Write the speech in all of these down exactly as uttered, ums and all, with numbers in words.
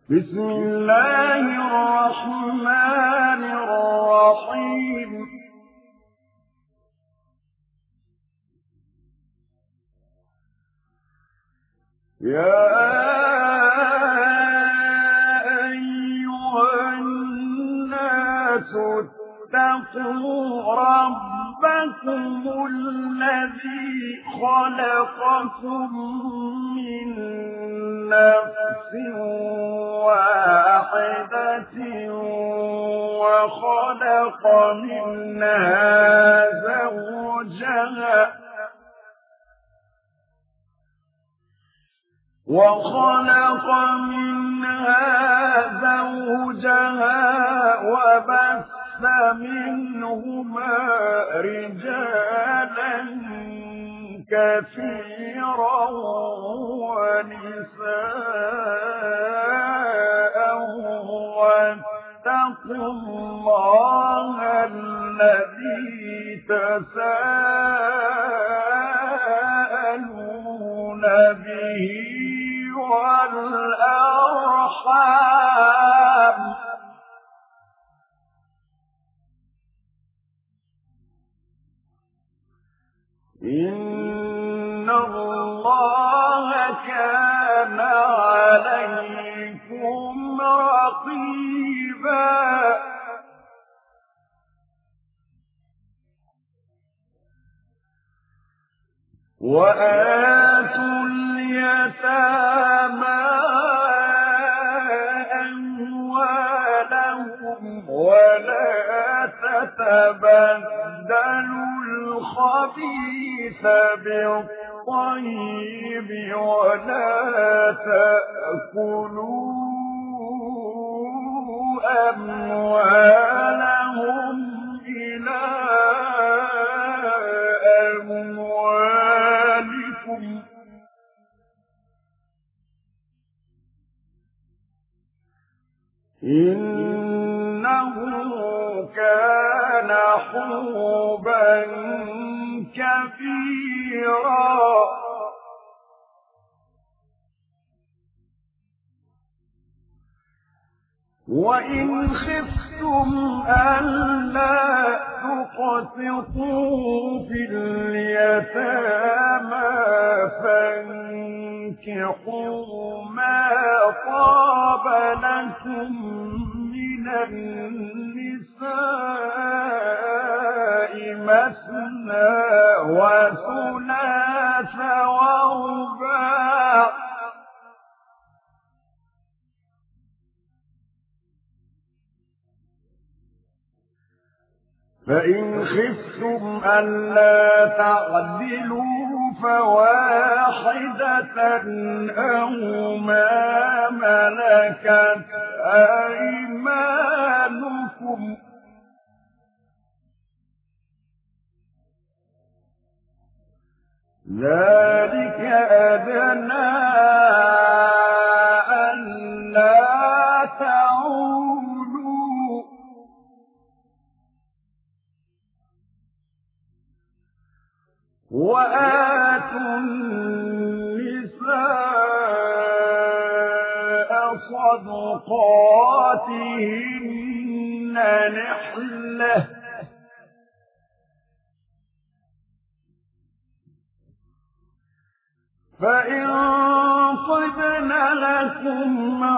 بسم الله الرحمن الرحيم يا أيها الناس اتقوا ربكم الذي خلقكم من نفس واحدة وخلق منها زوجها وخلق منها زوجها وبث منهما رجالا كثيرا ونساء واتقوا الله الذي تساءلون به والأرحام إن الله كان عليكم رقيبا وآتوا اليتامى أموالهم ولا تتبدلوا الخبيث بالطيب ولا تأكلوا أموالهم إلى أموالكم إنه كان حوبا كبيرا وإن خفتم ألا تقسطوا في اليتامى فانكحوا ما طاب لكم من النساء مثنى وثلاث ورباع فإن خفتم ألا تعدلوا فواحدة أو ما ملكت أيمانكم ذلك أدنى ألا تعولوا وآتوا النساء صدقاتهن نحلة فإن طبن لكم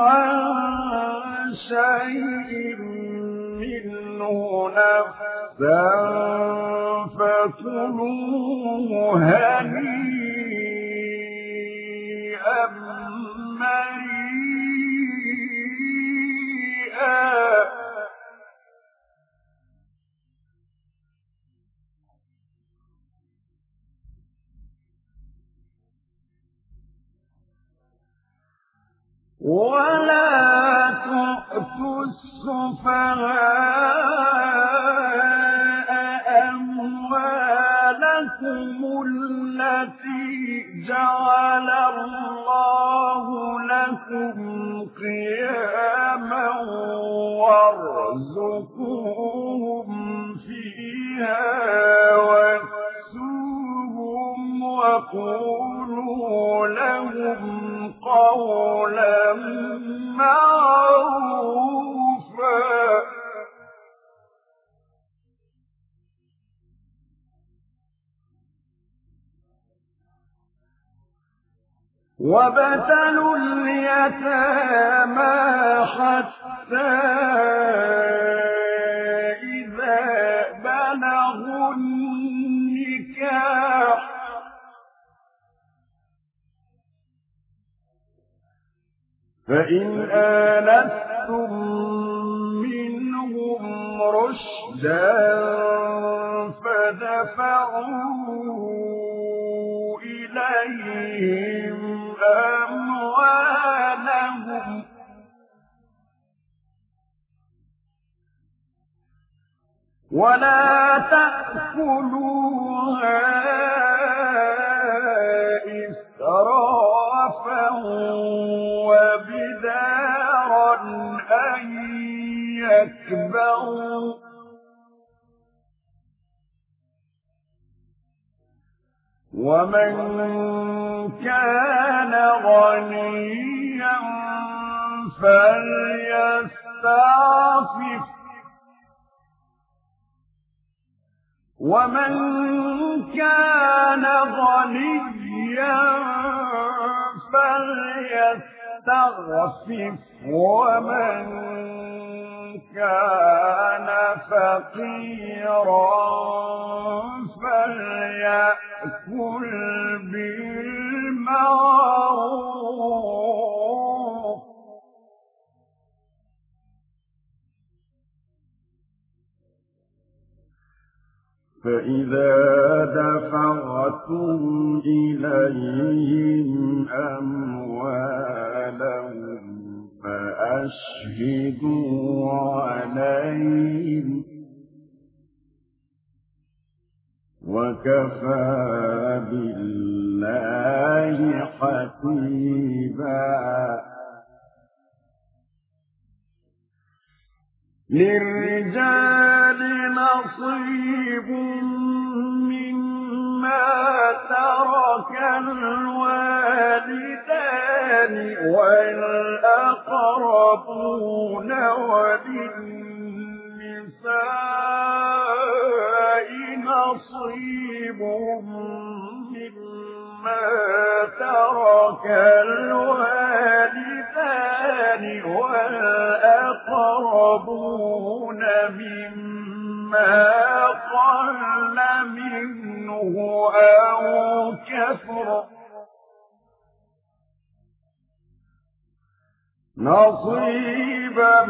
عن شيء منه نفسا فكلوه هنيئا مريئا ولا تؤتوا السفهاء أموالكم التي جعل الله لكم قياما وارزقوهم فيها واكسوهم وقولوا لهم قولا معروفا وابتلوا اليتامى حتى إذا بلغوا النكاح فإن آنستم منهم رشدا فدفعوا إليهم أموالهم ولا تأكلوها إسرافا وبدارا أن يكبروا ومن كان غنيا فليستعفف ومن كان غنيا فليستعفف ومن كان فقيرا فليأكل بالمعروف فإذا دفعتم إليهم أموالهم فأشهدوا عليهم وكفى بالله حسيبا للرجال نصيب مما ترك الوالدان والأقربون وللنساء نصيب مما ترك الوالدان والأقربون مما قل منه أو كثر نصيبا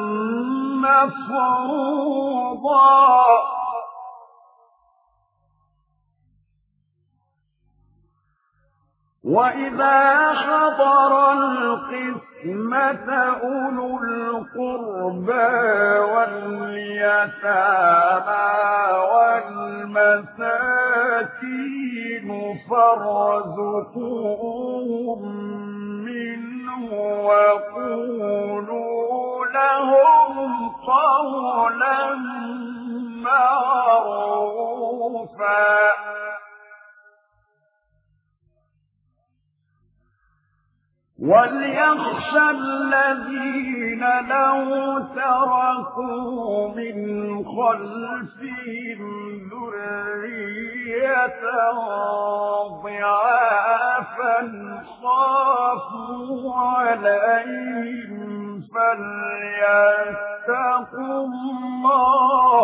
مفروضا وإذا حضر القسمة أولو القربى واليتامى والمساكين فارزقوهم منه وقولوا لهم قولا معروفا وليخشى الذين لو تركوا من خلفهم ذرية ضعافا خافوا عليهم فليتقوا الله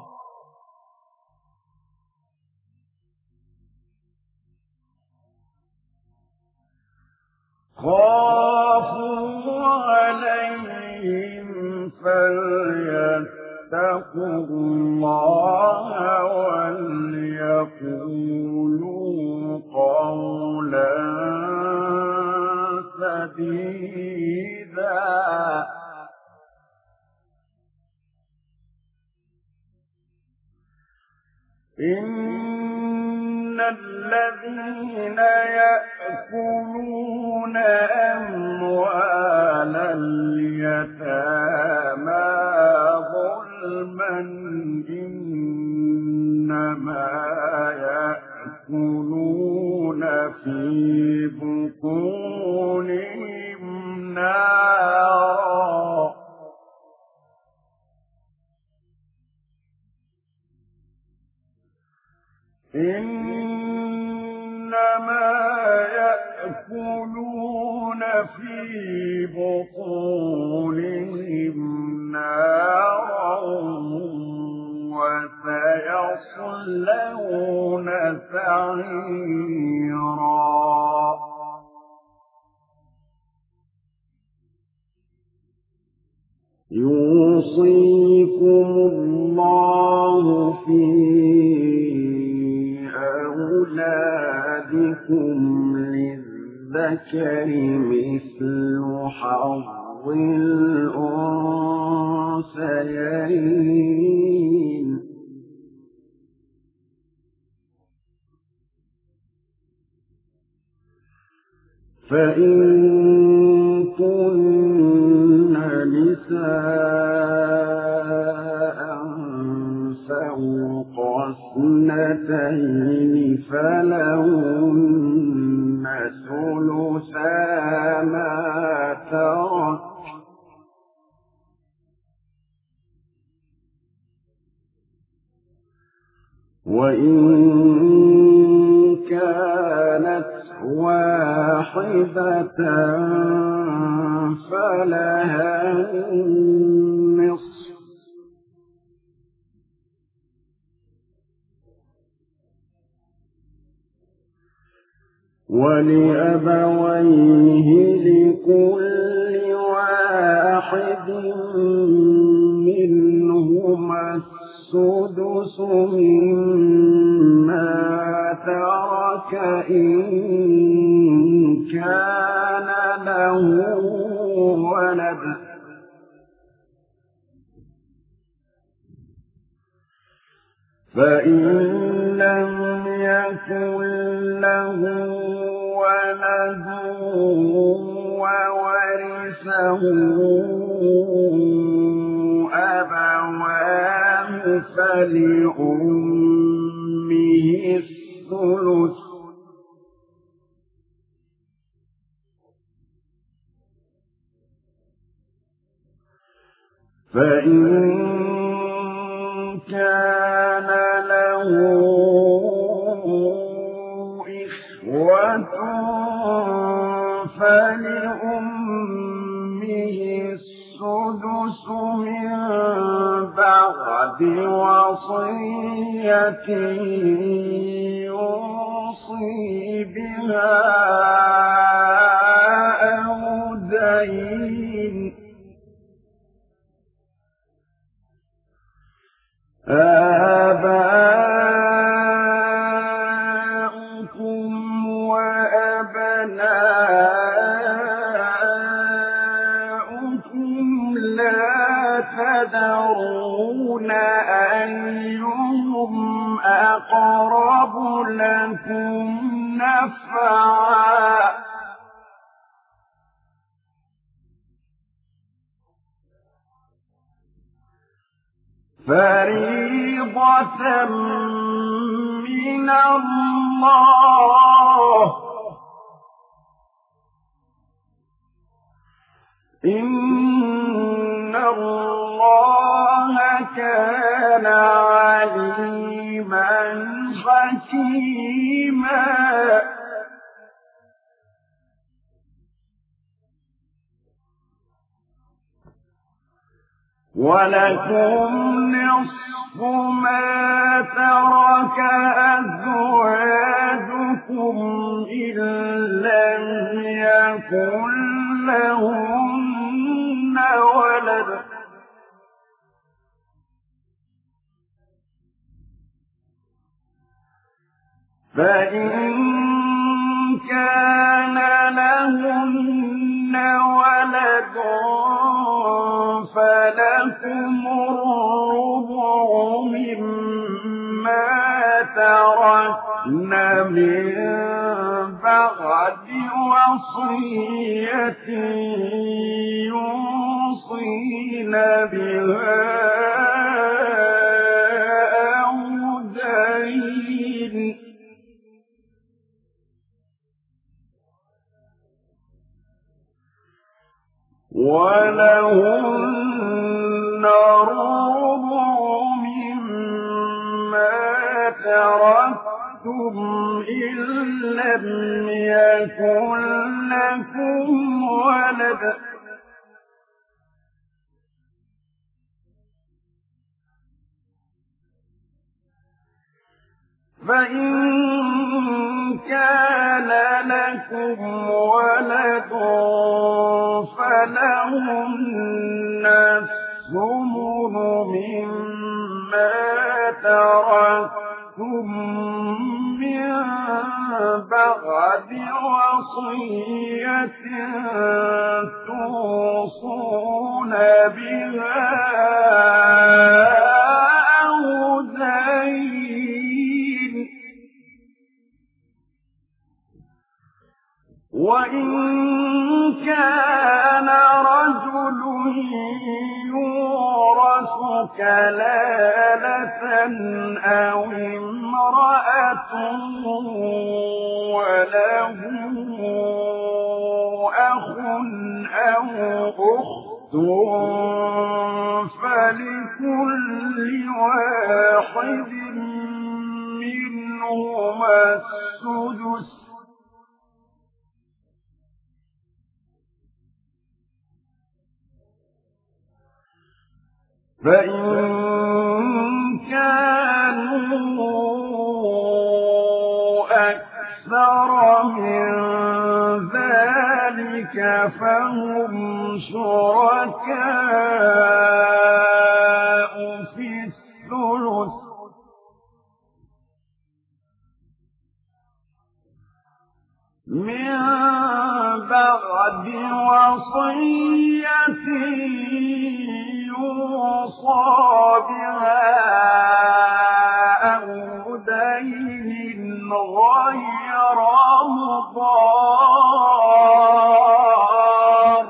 خافوا عليهم فليتقوا الله وليقولوا قولا سديدا إن الذين يأكلون أموال اليتامى ظلما إنما يأكلون في بطونهم نارا إنما يأكلون في بطونهم نارا وسيصلون سعيرا يوصيكم الله في أولادكم للذكر مثل حظ الأنثيين فإن كن نساء فوق اثنتين فلهن ثلثا ما ترك وإن كانت واحدة فلها النصف ولأبويه لكل واحد منهما السدس مما ترك إن كان له ولد فإن لم يكن له ولد وورثه أبواه فلأمه الثلث فإن كان له إخوة فلأمه السدس من بعد وصية يوصي بها أو دين آباؤكم وأبناؤكم لا تدرون أيهم أقرب لكم نفعا فريضة من الله إن الله كان عليما حكيما ولكم نصف ما ترك أزواجكم إن لم يكن لهن ولد فإن كان لهن ولد فلكم الربع مما تركن من بعد وصية يوصين بها أو دين ولهن ربع مما تركتم إن لم يكن لكم ولد فإن كان لكم ولد فلهن الثمن مما تركتم من بعد وصية توصون بها أو دين وإن كان رجل يورث كلالة أو امرأة وله أخ أو أخت فلكل واحد منهما السدس فإن كانوا أكثر من ذلك فهم شركاء في الثلث من بعد وصية يوصى بها أو دين غير مضار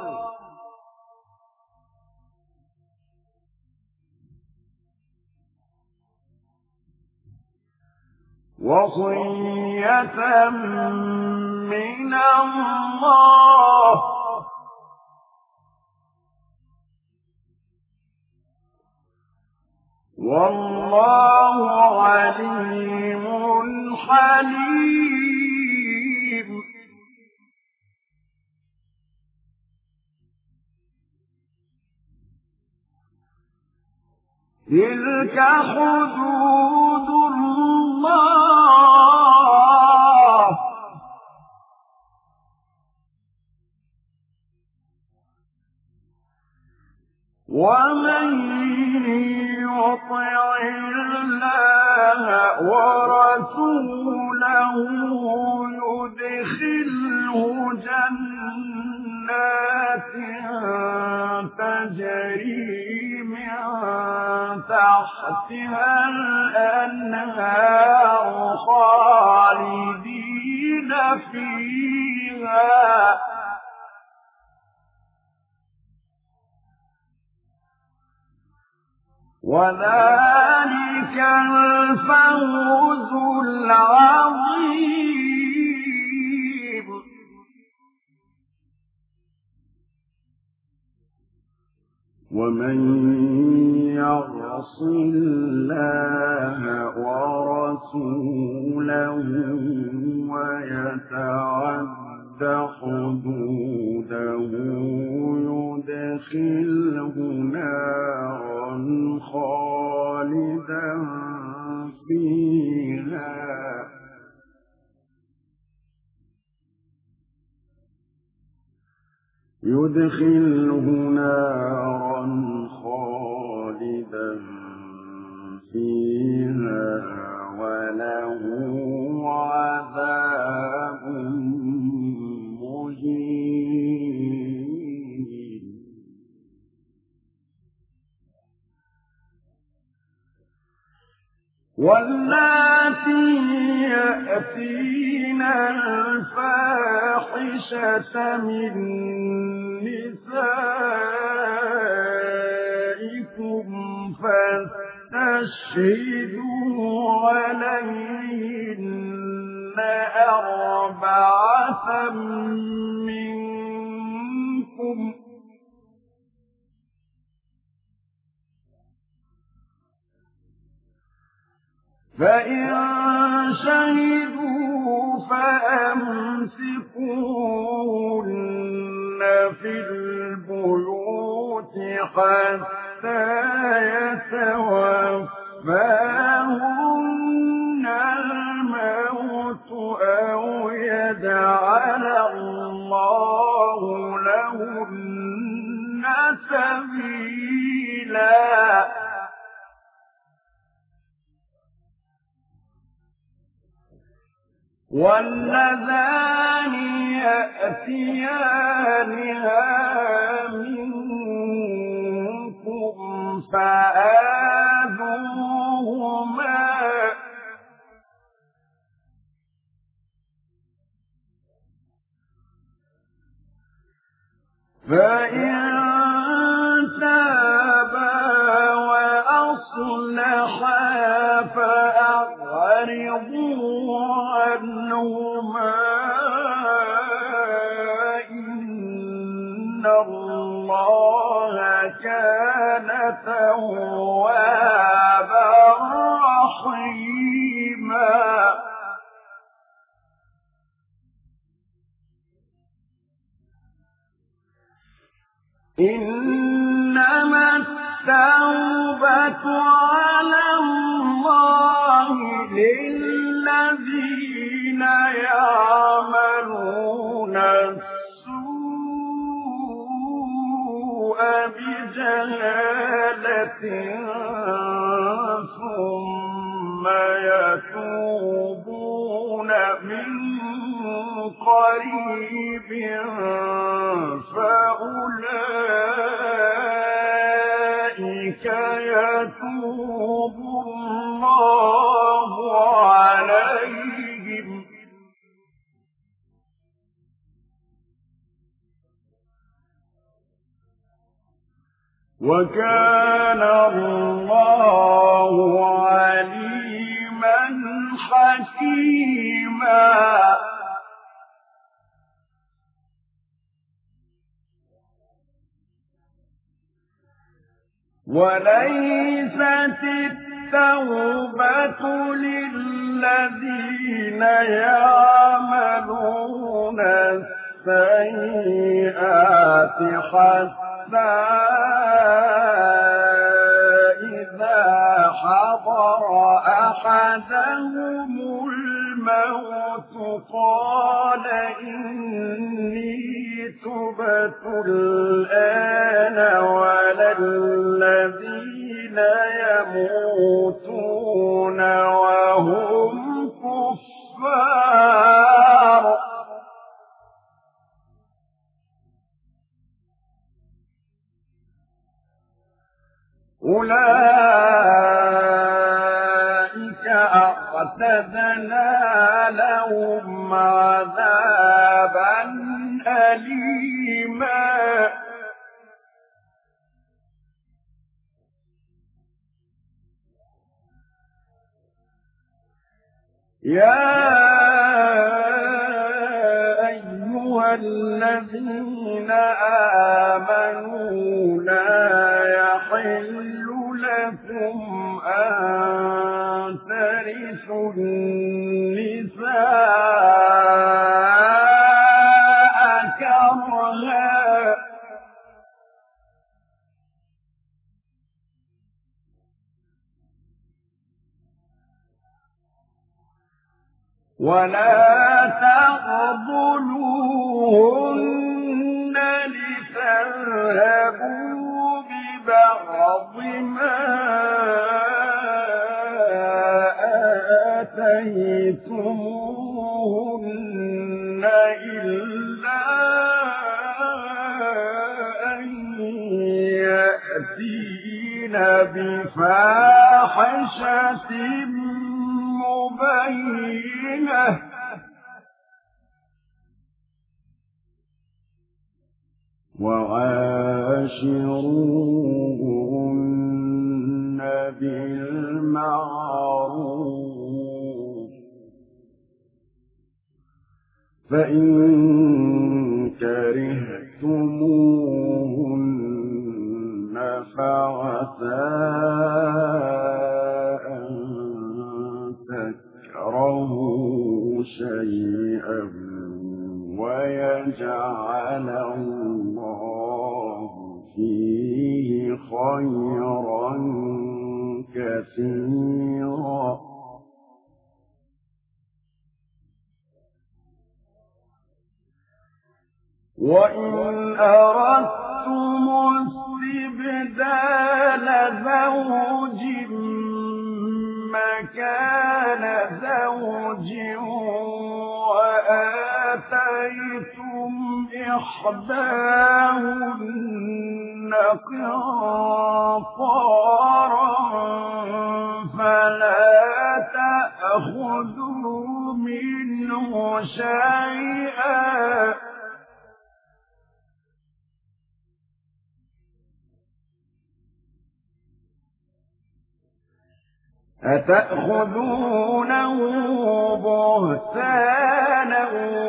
وصية من الله والله عليم حليم تلك حدود الله ومن يطع الله ورسوله يدخله جنات تجري من تحتها الأنهار خالدين فيها وذلك الفوز العظيم ومن يعص الله ورسوله ويتعد حدوده يدخله نارا خالدا فيها يدخله نارا خالدا فيها وله عذاب مهين واللاتي يأتين الفاحشة من نسائكم فاستشهدوا عليهن أربعة منكم فإن شهدوا فأمسكوهن في البيوت حتى يتوفاهن الموت أو يجعل الله لهن سبيلا واللذان يأتيانها منكم فآذوهما فإن تابا وأصلحا فأعرضوا عنهما إن الله كان توابا رحيما إنما التوبة على الله للذين يعملون السوء بجهالة ثم يتوبون من قريب فأولئك يتوب الله عليهم وكان الله عليما حكيما وليست التوبة للذين يعملون السيئات حتى إذا حضر أحدهم الموت قال إني تبت الآن ولا الذين يموتون وهم كفار أولئك أعتدنا لهم عذابا أليما يا أيها الذين آمنوا لا يحل لكم أن ترثوا النساء كرها ولا تقبلوهن لتذهبوا ببعض ما آتيتموهن إلا أن يأتين بفاحشة مبينة وعاشروهن بالمعروف فإن كرهتموهن فعسى أن تكرهوا خيرا كثيرا وإن أردتم استبدال زوج مكان زوج وآتيتم إحداهن قنطارا فلا تأخذوا منه شيئا أتأخذونه بهتانا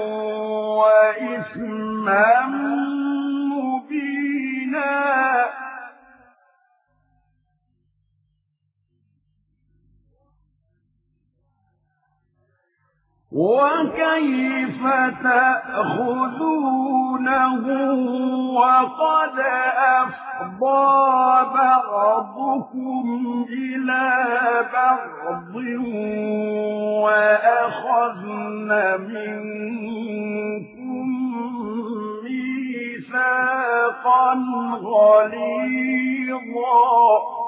وإثما مبينا وكيف تأخذونه وقد أفضى بعضكم إلى بعض وأخذن منكم ميثاقا غليظا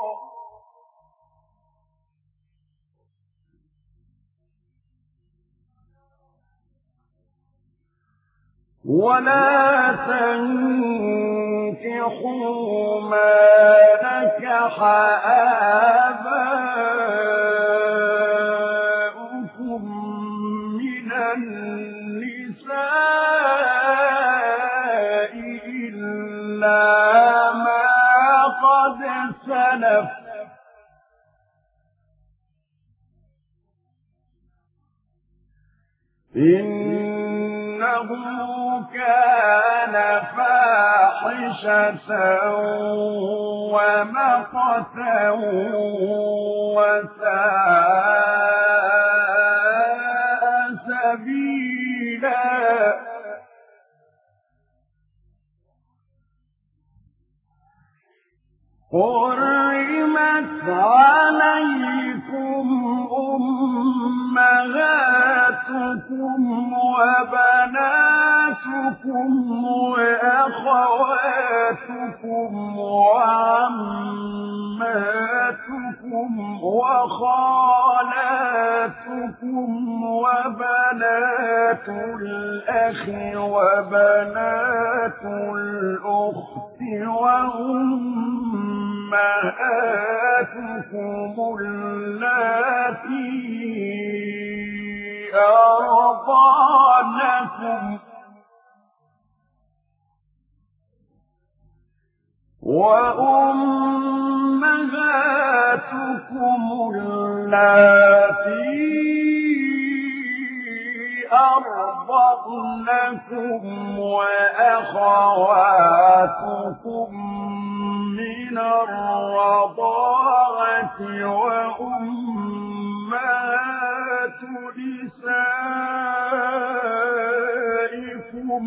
ولا تنكحوا ما نكح آباؤكم من النساء إلا ما قد سلف إنه كان فاحشة ومقتا وساء سبيلا حرمت عليكم أمهاتكم وبناتكم وأخواتكم وعماتكم وخالاتكم وبنات الأخ وبنات الأخت وأمهاتكم اللاتي أرضعنكم وأمهاتكم اللاتي أرضعنكم وأخواتكم من الرضاعة وأمهات نسائكم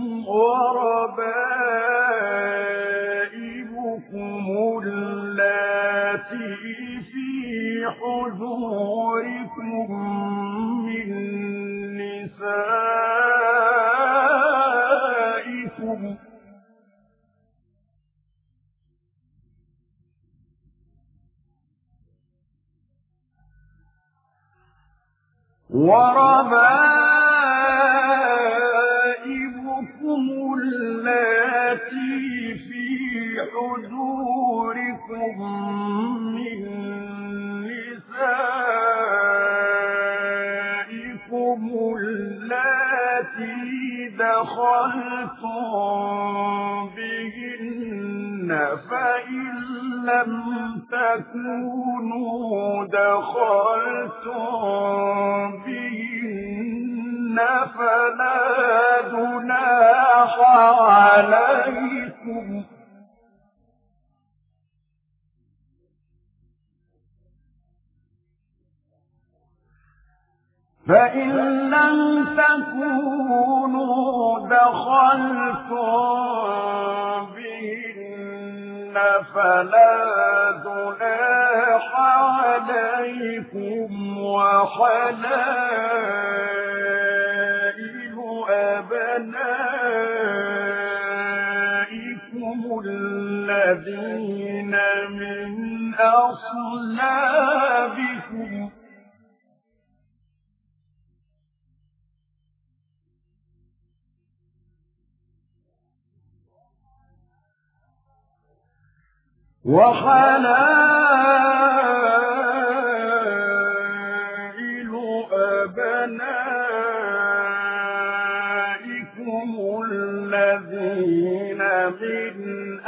وربائبكم اللاتي في حجوركم من نسائكم وربائبكم اللاتي في حجوركم من نسائكم اللاتي دخلتم بهن فإن لم تكونوا دخلتم بهن فلا جناح عليكم فإن لم تكونوا دخلتم بهن فلا جناح عليكم وحلائل أبنائكم الذين من أصلابكم وحلائل أبنائكم الذين من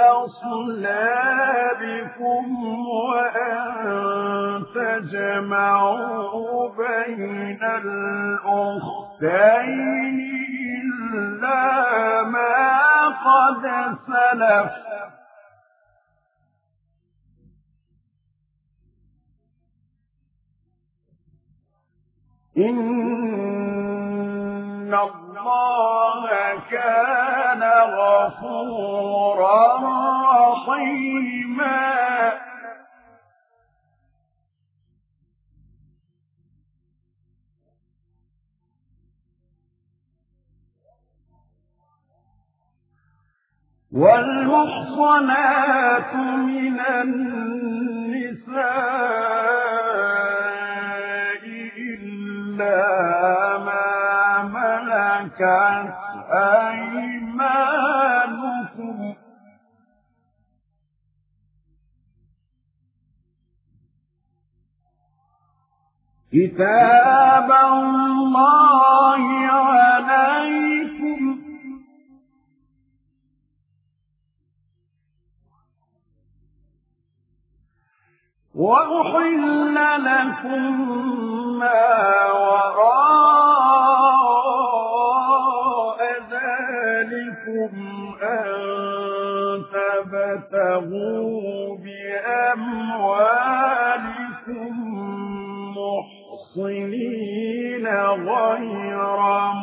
أصلابكم وأن تجمعوا بين الأختين إلا ما قد سلف إن الله كان غفورا رحيما والمحصنات من النساء إلا ما ملكت أيمانكم كتاب الله عليكم وأحل لكم ما وراء ذلكم أن تبتغوا بأموالكم محصنين غير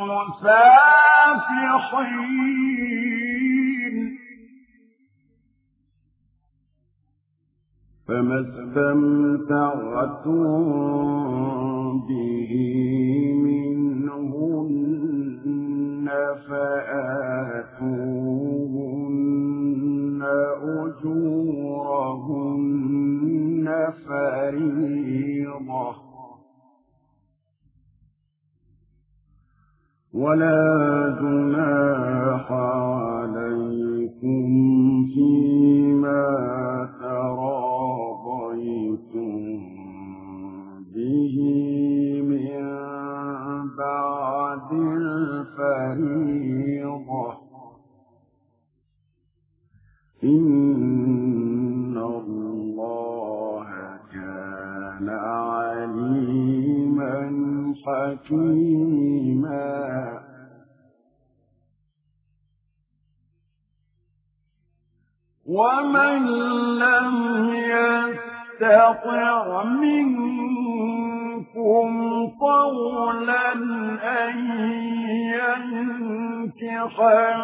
مسافحين فما استمتعتم به منهن فآتوهن أجورهن فريضة ولا جناح عليكم فيما تراضيتم به من بعد الفريضة إن الله كان عليما حكيما ومن لم يستطع منكم طولا أن ينكح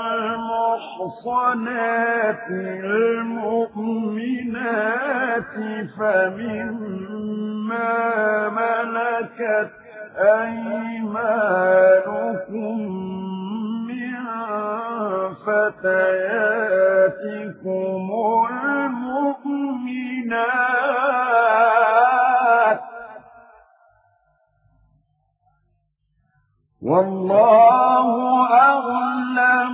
المحصنات المؤمنات فمما ملكت أيمانكم من فتياتكم المؤمنات والله أعلم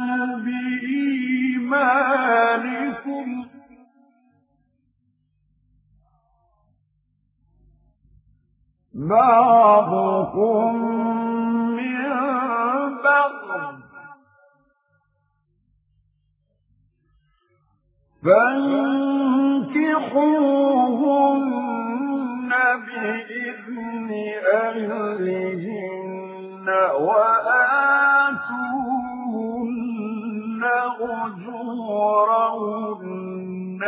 بإيمانكم بعضكم من بعض فانكحوهن بإذن أهلهن وآتوهن أجورهن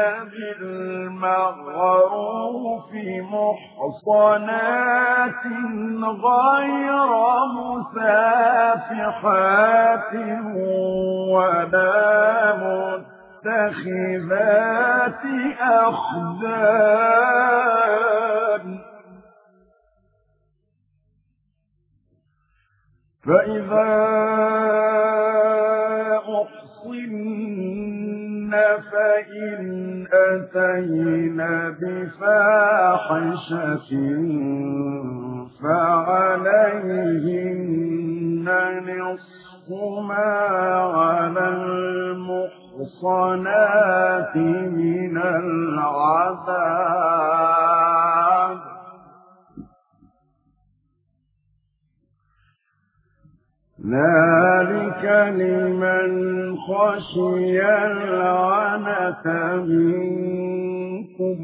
بالمعروف محصنات غير مسافحات ولا متخذات أخدان فإذا أحصن فإن أتين بفاحشة فعليهن نصف ما على المحصنات من العذاب ذلك لمن خشي العنة منكم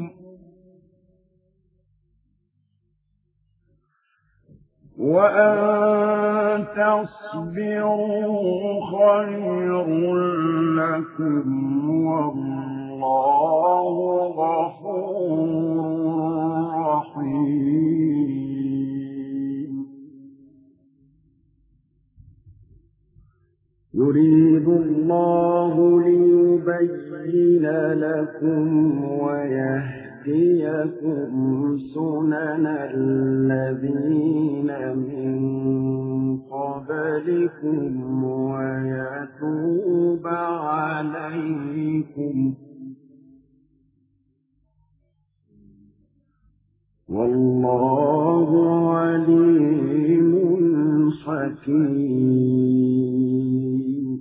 وأن تصبروا خير لكم والله غفور رحيم يريد الله ليبين لكم ويهديكم سنن الذين من قبلكم ويتوب عليكم والله عليم حكيم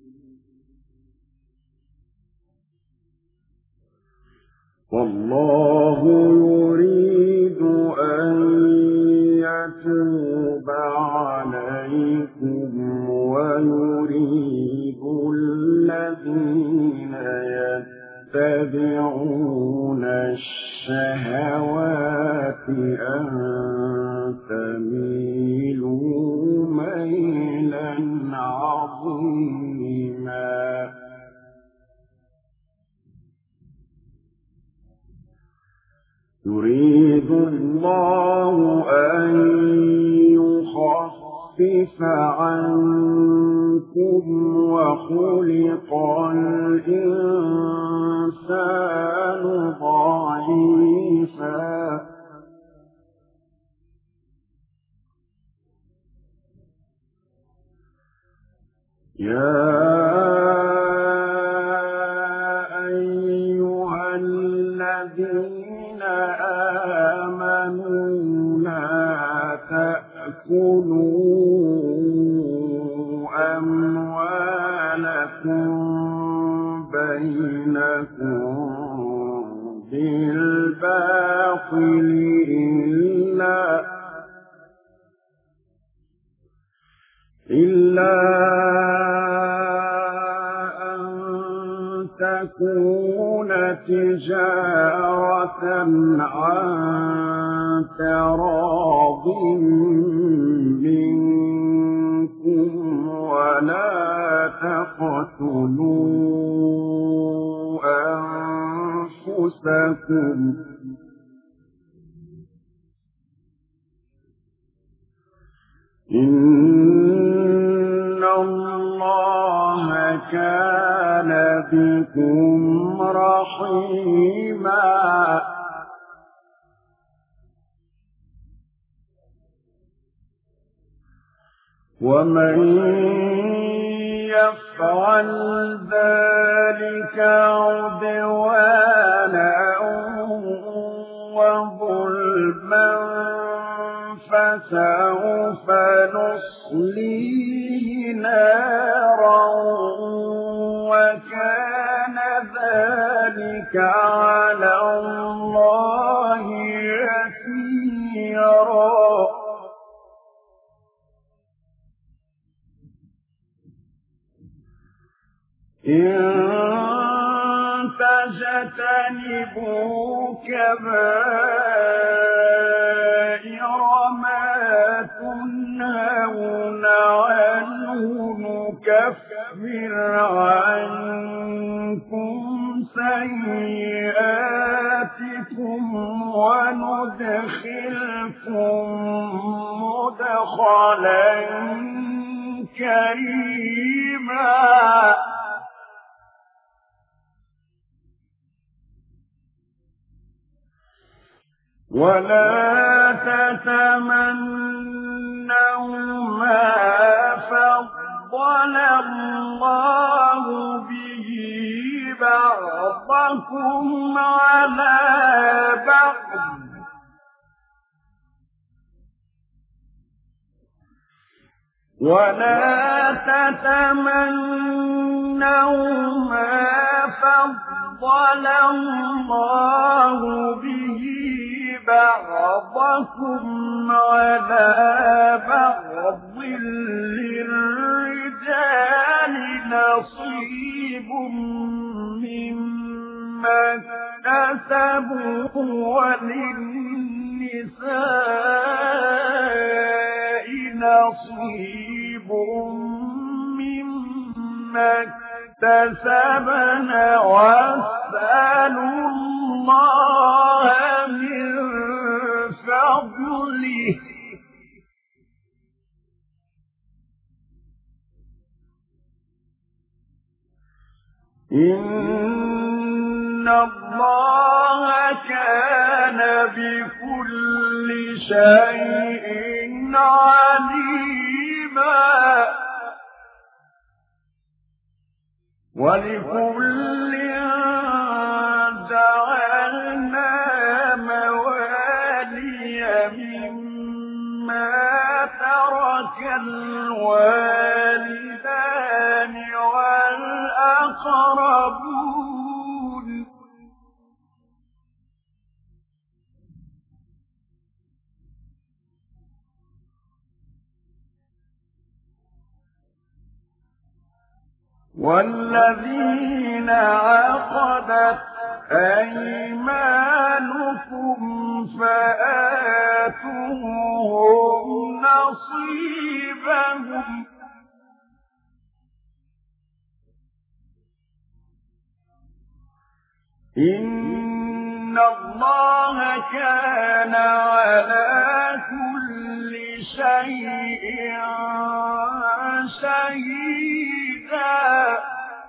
والله يريد أن يتوب عليكم ويريد الذين يتبعون الشهوات أن تميلوا ميلا عظيما يريد الله أن يخفف عنكم وخلق الإنسان ضعيفا يا أيها الذين آمنوا لا تأكلوا أموالكم بينكم بالباطل إلا إلا أن تكون تجارة عن تراض منكم ولا تقتلوا أنفسكم إن الله كان بكم رحيما ومن يفعل ذلك عدوانا وظلما فسوف نصليه نارا وكان ذلك على الله يسيرا إن تجتنبوا كبائر ما تنهون عنه نكفر عنكم سيئاتكم وندخلكم مدخلا كريما ولا تتمنوا ما فضل الله به بعضكم على بعض ولا تتمنوا ما فضل الله به بعضكم على بعض للرجال نصيب مما اكتسبوا وللنساء نصيب مما اكتسبن واسألوا الله من فضله إن الله كان بكل شيء عليما ولكل جعلنا موالي مما ترك الوالدان والأقربون والذين عقدت أيمانكم فآتوهم نصيبهم إن الله كان على كل شيء شهيدا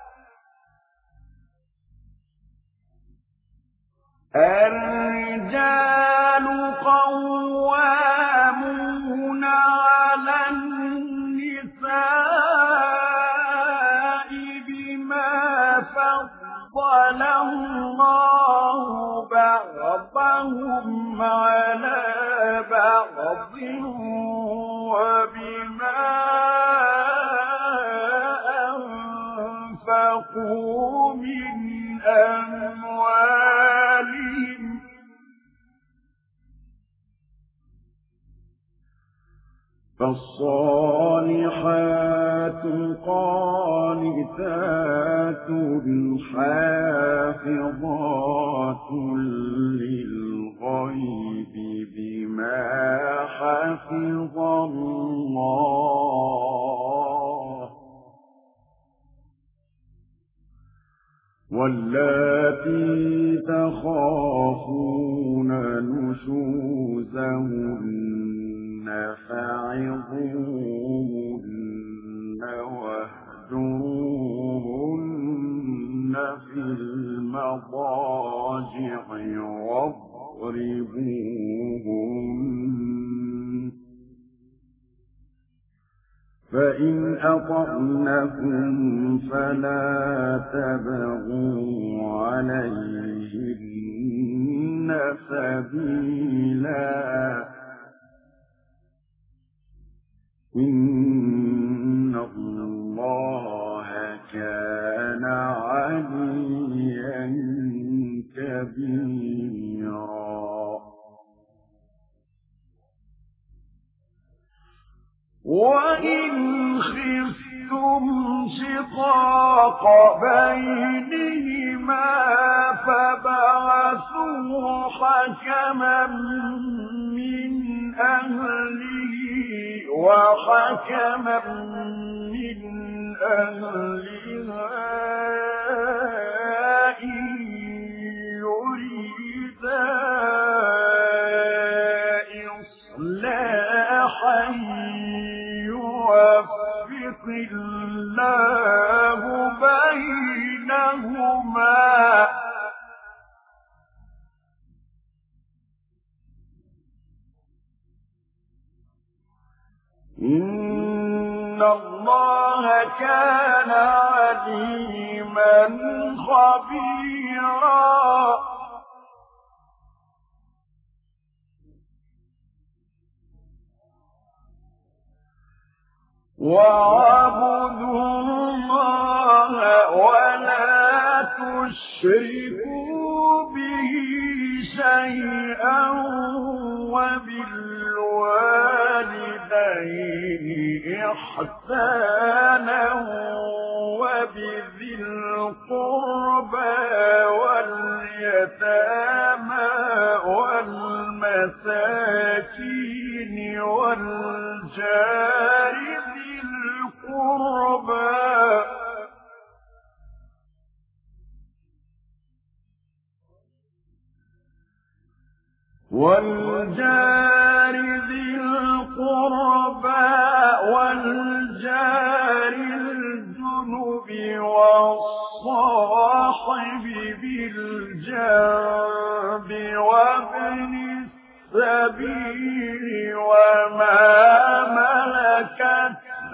الرجال قوامون على النساء بما فضل الله بعضهم على بعض وبما أنفقوا من أموالهم فالصالحات قانتات حافظات للغيب بما حفظ الله واللاتي تخافون نشوزهن فعظوهن واهجروهن في المضاجع واضربوهن فإن أطعنكم فلا تبغوا عليهن سبيلا إن الله كان عليا كبيرا وإن خفتم شقاق بينهما فبعثوا حكما من أهله وحكما من أهلها إن يريدا إصلاحا يوفق الله بينهما الله كان عليما خبيرا واعبدوا الله ولا تشركوا به شيئا وبالوالدين إحسانا وبذي القربى واليتامى والمساكين والجار ذي القربى والجار ذي القربى والجار الجنب والصاحب بالجنب وابن السبيل وما ملكت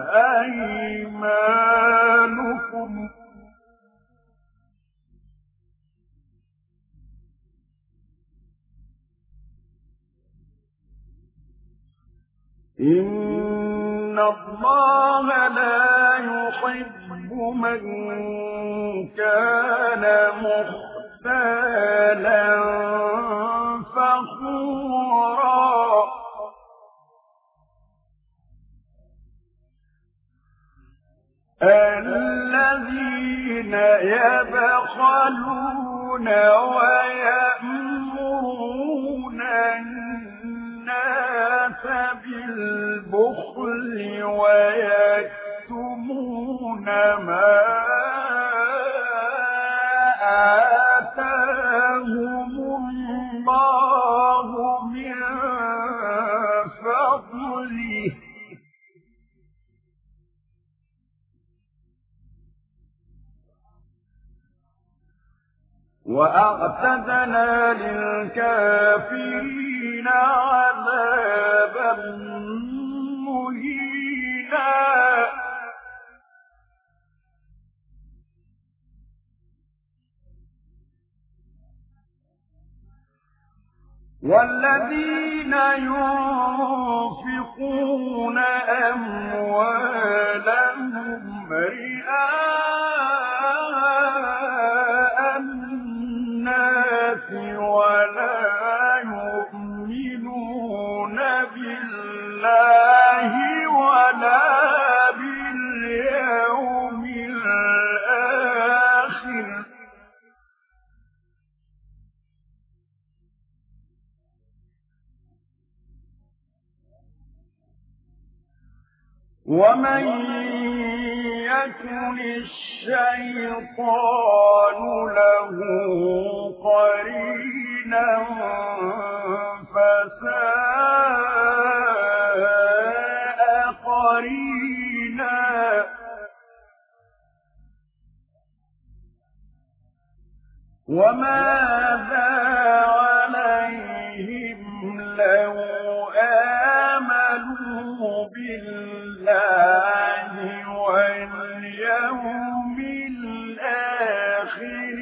أيمانكم إن الله لا يحب من كان مختالا فخورا الذين يبخلون ويأمرون الناس بالبخل ويكتمون ما آتاهم الله من فضله وأعتدنا للكافرين عذابا مهينا والذين ينفقون أموالهم رئاء الناس ولا يؤمنون بالله ولا باليوم الآخر ومن يكن الشيطان له قرينا فساء قرينا وماذا عليهم لو آمنوا بالله واليوم الآخر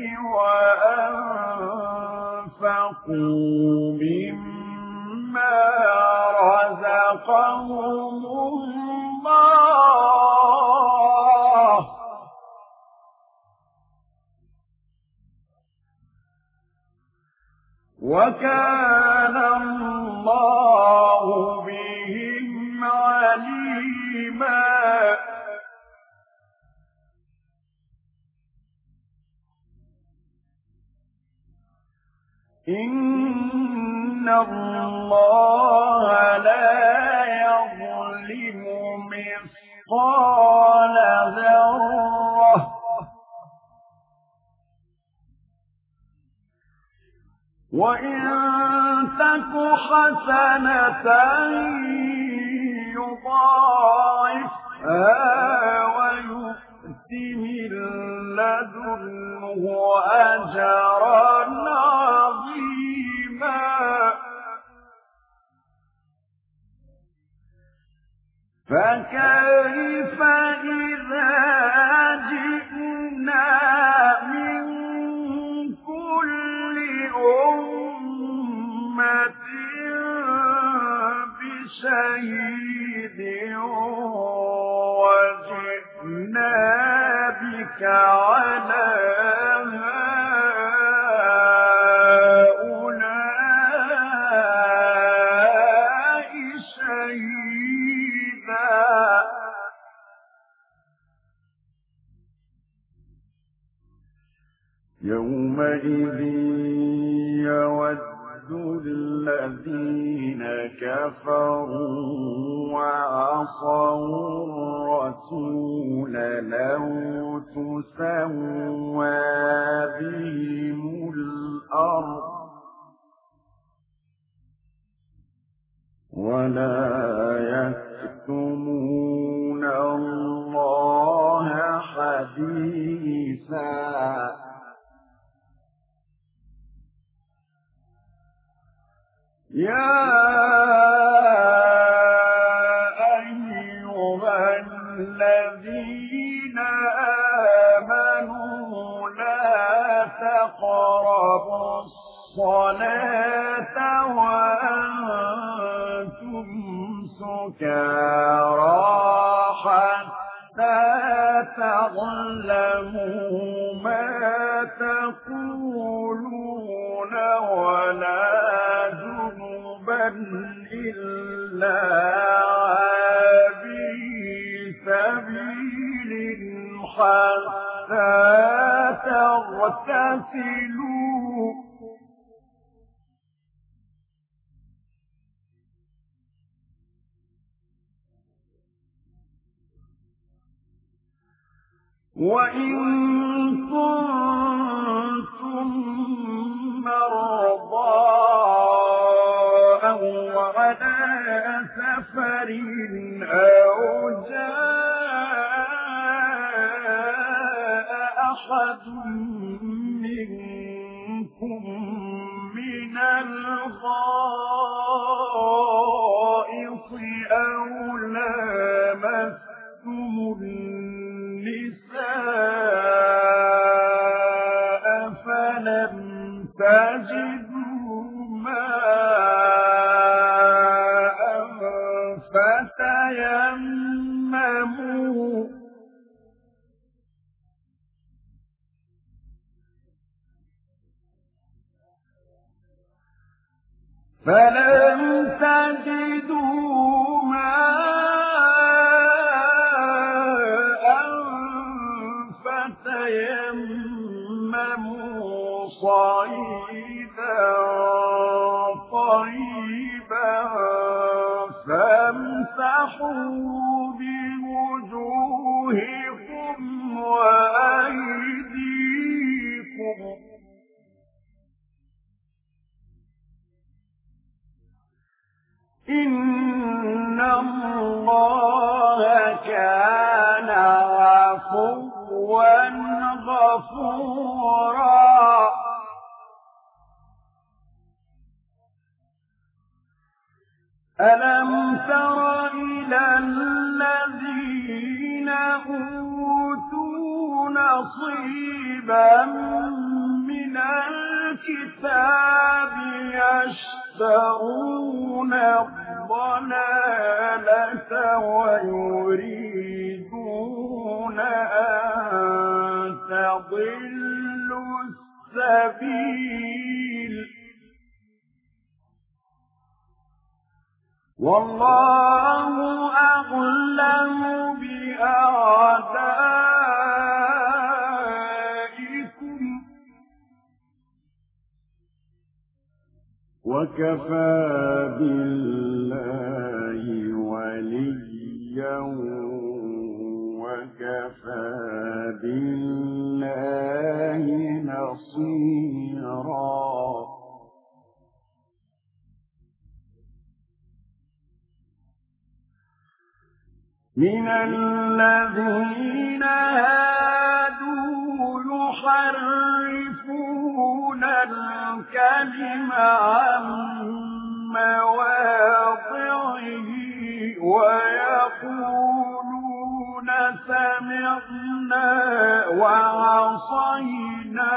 وأنفقوا مما رزقهم الله وكان الله بهم عليما إن الله لا يظلم مثقال ذرة وإن تك حسنة يضاعفها ويؤت من لدنه أجرا عظيما فكيف شهيد وجئنا بك على هؤلاء شهيدا يومئذ يود الذين كفروا وعصوا الرسول لو تسوى بهم الأرض ولا يكتمون الله حديثا يا أيها الذين آمنوا لا تقربوا الصلاة وأنتم سكارى حتى تعلموا ما تقولون ولا إلا عابري سبيل حتى تغتسلوا وإن كنتم مرضى أو على سفر أو جاء أحد منكم من الغائط أو لامستم النساء فلم تجدوا ماء فتيمموا فلم تجدوا ماء فتيمموا صعيدا طيبا فامسحوا بوجوهكم وأيديكم إن الله كان عفوا غفورا ألم تر إلى الذين أوتوا نصيبا من الكتاب يشترون الضلالة ويريدون أن تضلوا السبيل والله أعلم بأعدائكم وكفى بالله وليا وكفى بالله نصيرا من الذين هادوا يحرفون الكلم عن مواضعه ويقولون سمعنا وعصينا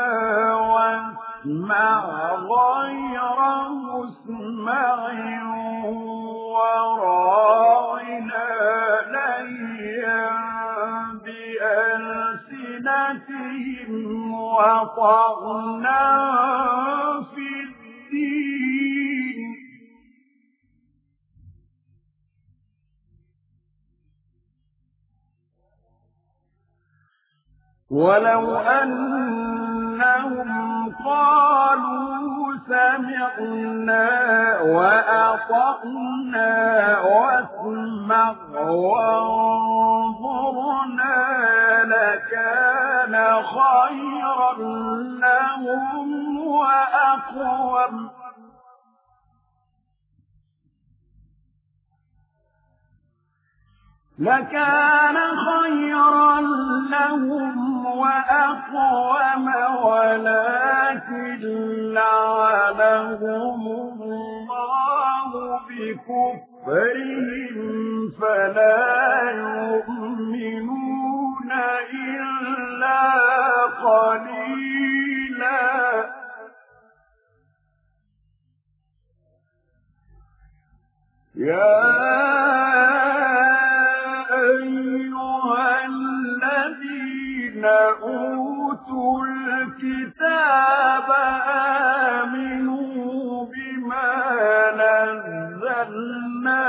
واسمع غير مسمع وراعنا ليا بألسنتهم وطعنا في الدين ولو أنهم قالوا سمعنا وأطعنا واسمع وانظرنا لكان خيرا لهم وأقوم لكان خيرا لهم وأقوم ولكن لعنهم الله بكفرهم فلا يؤمنون إلا قليلا يا أيها الذين أوتوا الكتاب آمنوا بما نزلنا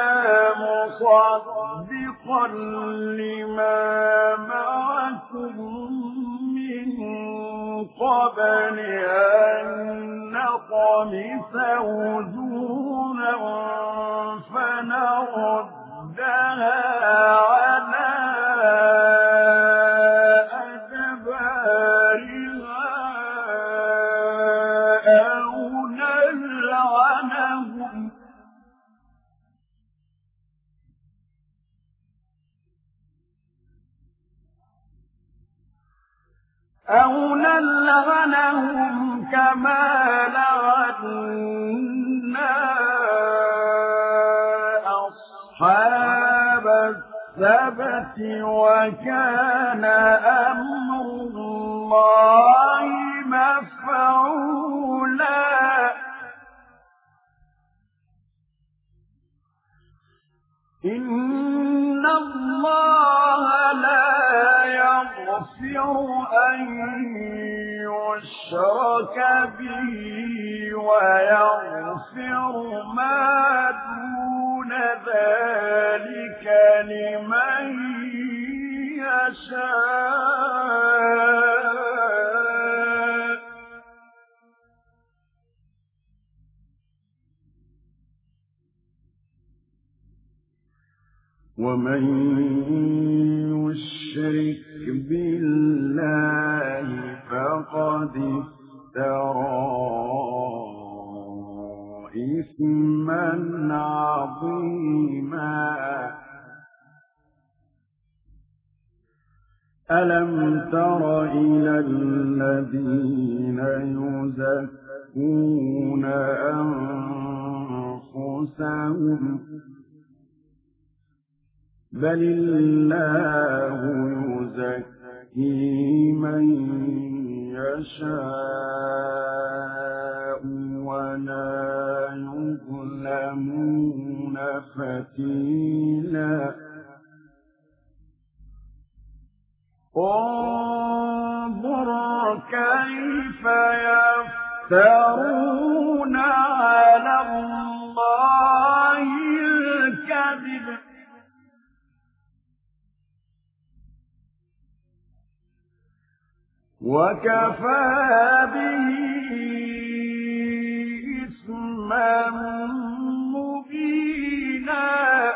مصدقا لما معكم من قبل أن نطمس وجوها فنردها على أدبارها أو نلعنهم أو نلعنهم كما لعنا أصحاب السبت وكان أمر الله مفعولا إن الله لا يغفر أن يشرك به ويغفر ما دون ذلك لمن يشاء ومن يشرك بالله فقد افترى إثما عظيما ألم تر إلى الذين يزكون أنفسهم بل الله يزكي من يشاء ولا يظلمون فتيلا انظر كيف يفترون على الله الكذب وكفى به إثما مبينا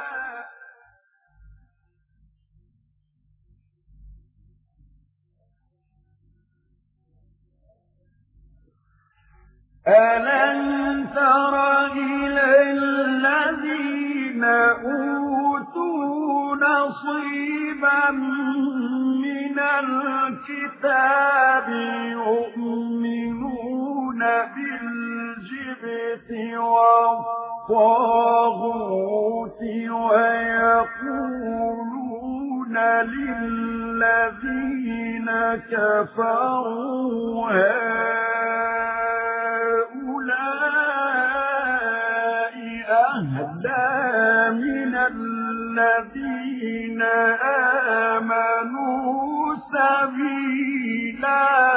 ألم تر إلى الذين أوتوا نصيبا من الكتاب يؤمنون بالجبت والطاغوت ويقولون للذين كفروا هؤلاء أهدى الذين آمنوا سبيلا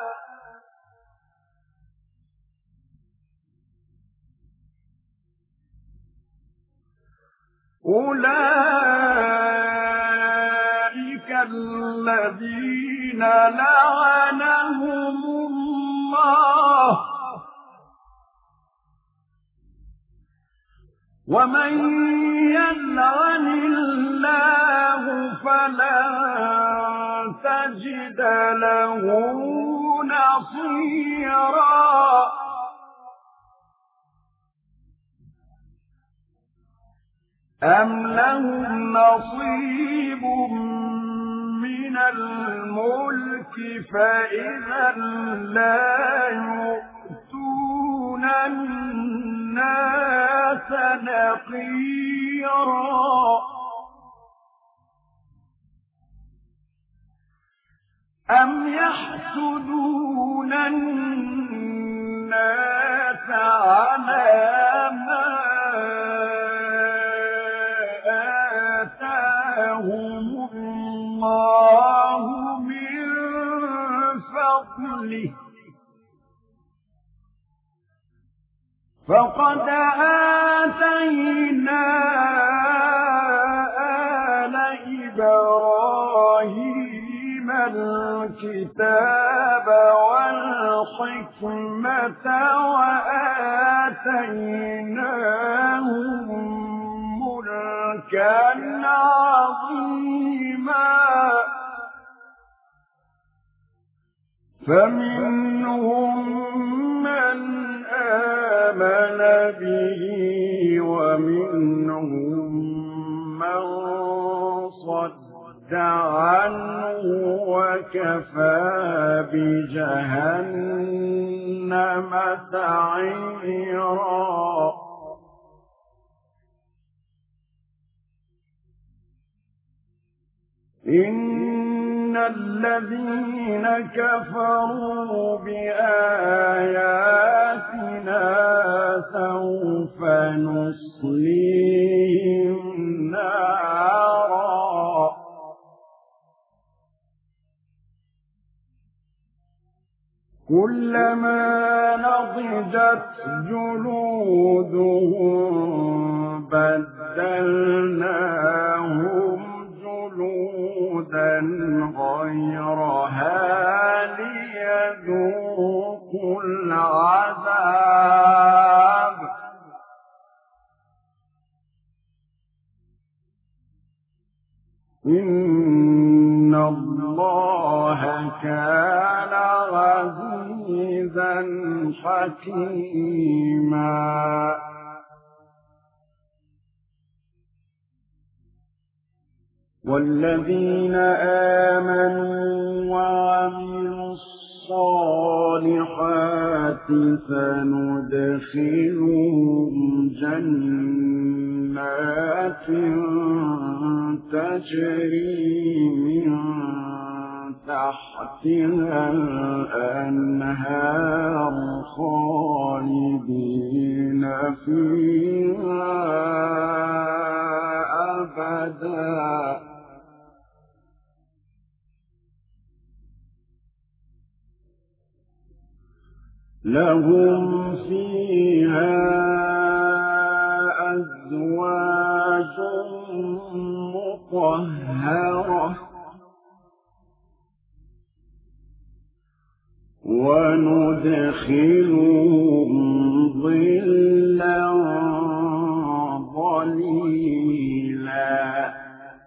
أولئك الذين لعنهم الله ومن يلعن الله فلن تجد له نصيرا أم لهم نصيب من الملك فإذا لا يؤتون الناس نقيرا أم يحسدون الناس على ما آتاهم الله من فضله فقد آتينا آل إبراهيم الكتاب والحكمة وآتيناهم ملكا عظيما فمنهم من آمن به ومنهم من صد عنه وكفى بجهنم سعيرا إن الذين كفروا بآياتنا سوف نصليهم نارا كلما نضجت جلودهم بدلناهم جلودا غيرها ليذوقوا العذاب إن الله كان عزيزا حكيما والذين آمنوا وعملوا الصالحات سندخلهم جنات تجري من تحتها الأنهار خالدين فيها أبدا لهم فيها أزواج مطهرة وندخلهم ظلا ظليلا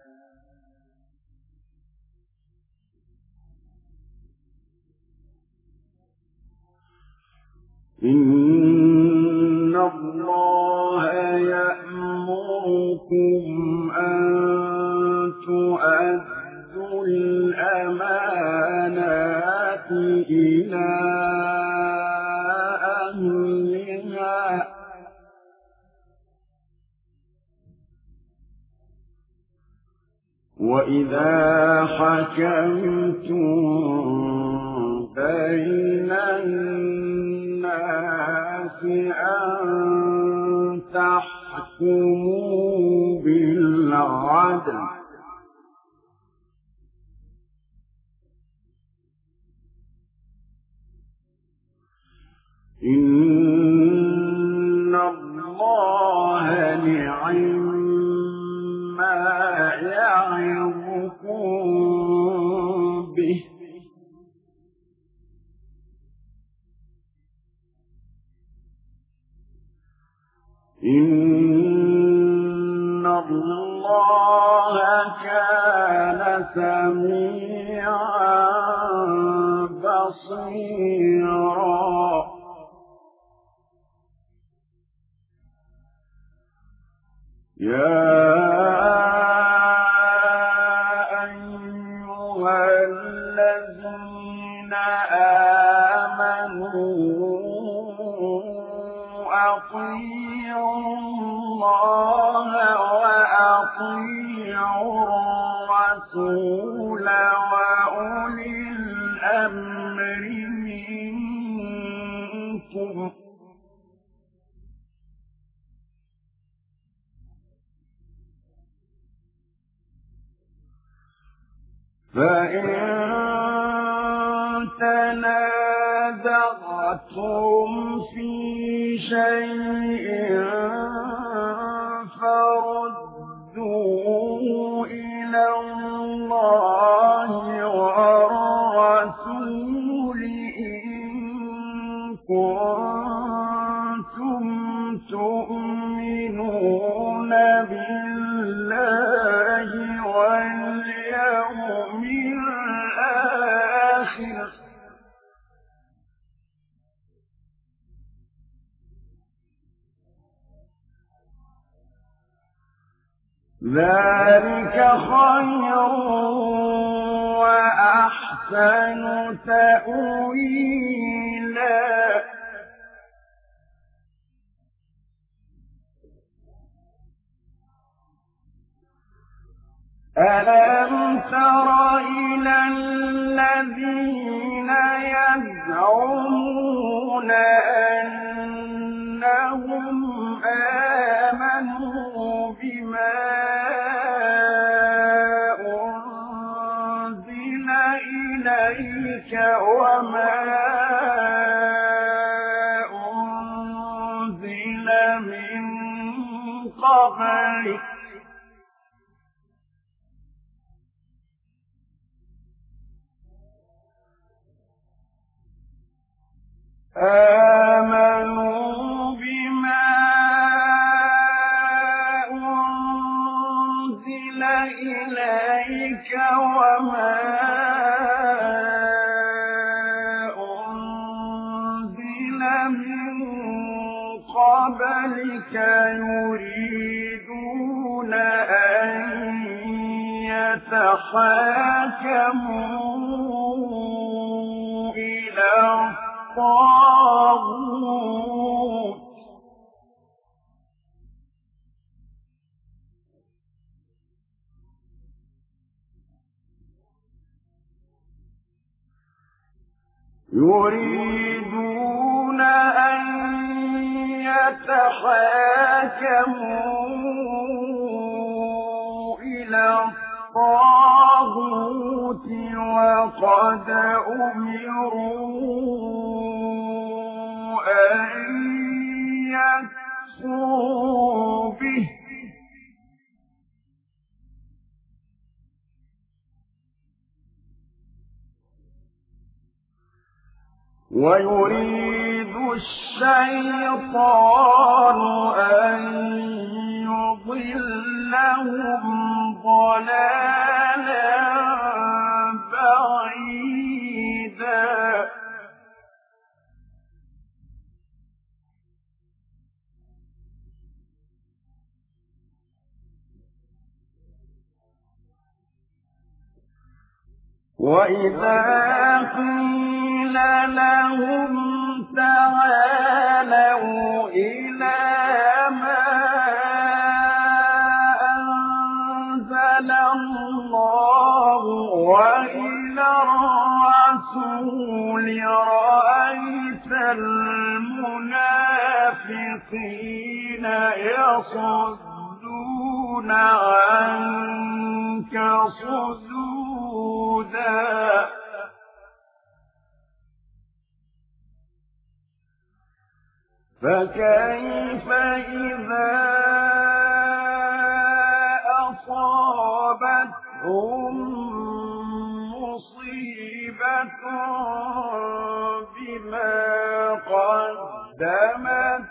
إن الله يأمركم أن تؤدوا الأمانات إلى أهلها وإذا حكمتم بين الناس أن تحكموا بالعدل العدل إن الله نعما يعظكم به إن الله كان سميعا بصيرا يا أيها الذين آمنوا أطيعوا الله وأطيعوا الرسول وأولي الأمر منكم فإن تنازعتم في شيء فردوه إلى الله والرسول إن كنتم تؤمنون بالله واليوم الآخر ذلك خير وأحسن تأويلا ألم تر إلى الذين يزعمون أنهم آمنوا بما أنزل إليك وما أنزل من قبلك آمنوا بما أنزل إليك وما أنزل من قبلك يريدون أن يتحاكموا إلى الطاغوت يريدون أن يتحاكموا إلى الطاغوت وقد أمروا أن يكفروا به ويريد الشيطان أن يضلهم ضلالا بعيدا وإذا قيل لهم تعالوا إلى ما أنزل الله وإلى الرسول رأيت المنافقين يصدون عنك صدودا فكيف إذا أصابتهم مصيبة بما قدمت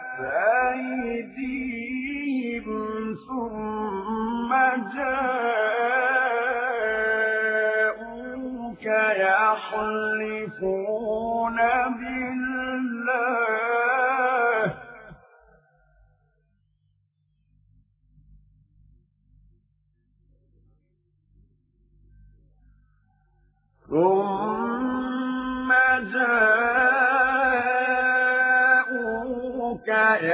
أيديهم ثم جاءوك يحلفون بالله ثم جاءوك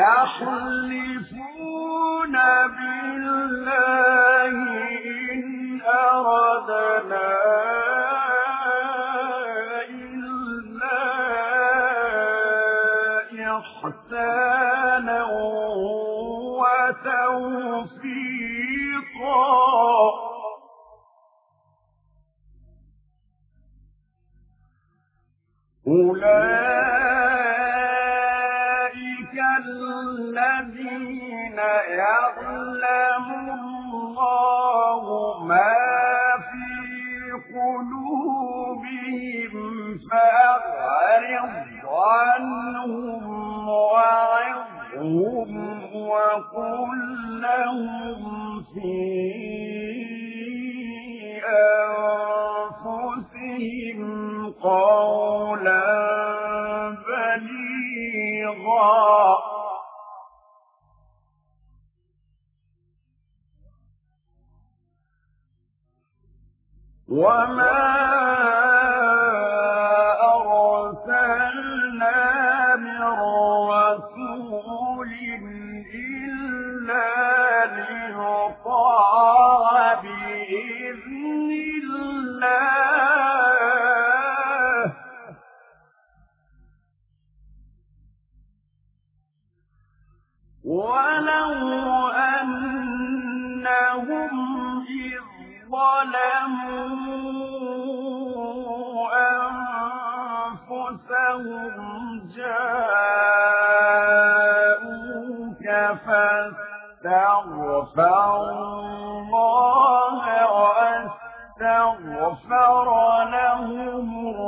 يحلفون بالله إن أردنا إلا إحسانا وتوفيقا أولئك الذين يعلم الله ما في قلوبهم فأعرض عنهم وعظهم وقل لهم في أنفسهم قولا بليغا وما أرسلنا من رسول إلا ليطاع بإذن الله ولو أنهم إذ ظلموا أنفسهم جاءوك فاستغفروا الله واستغفر لهم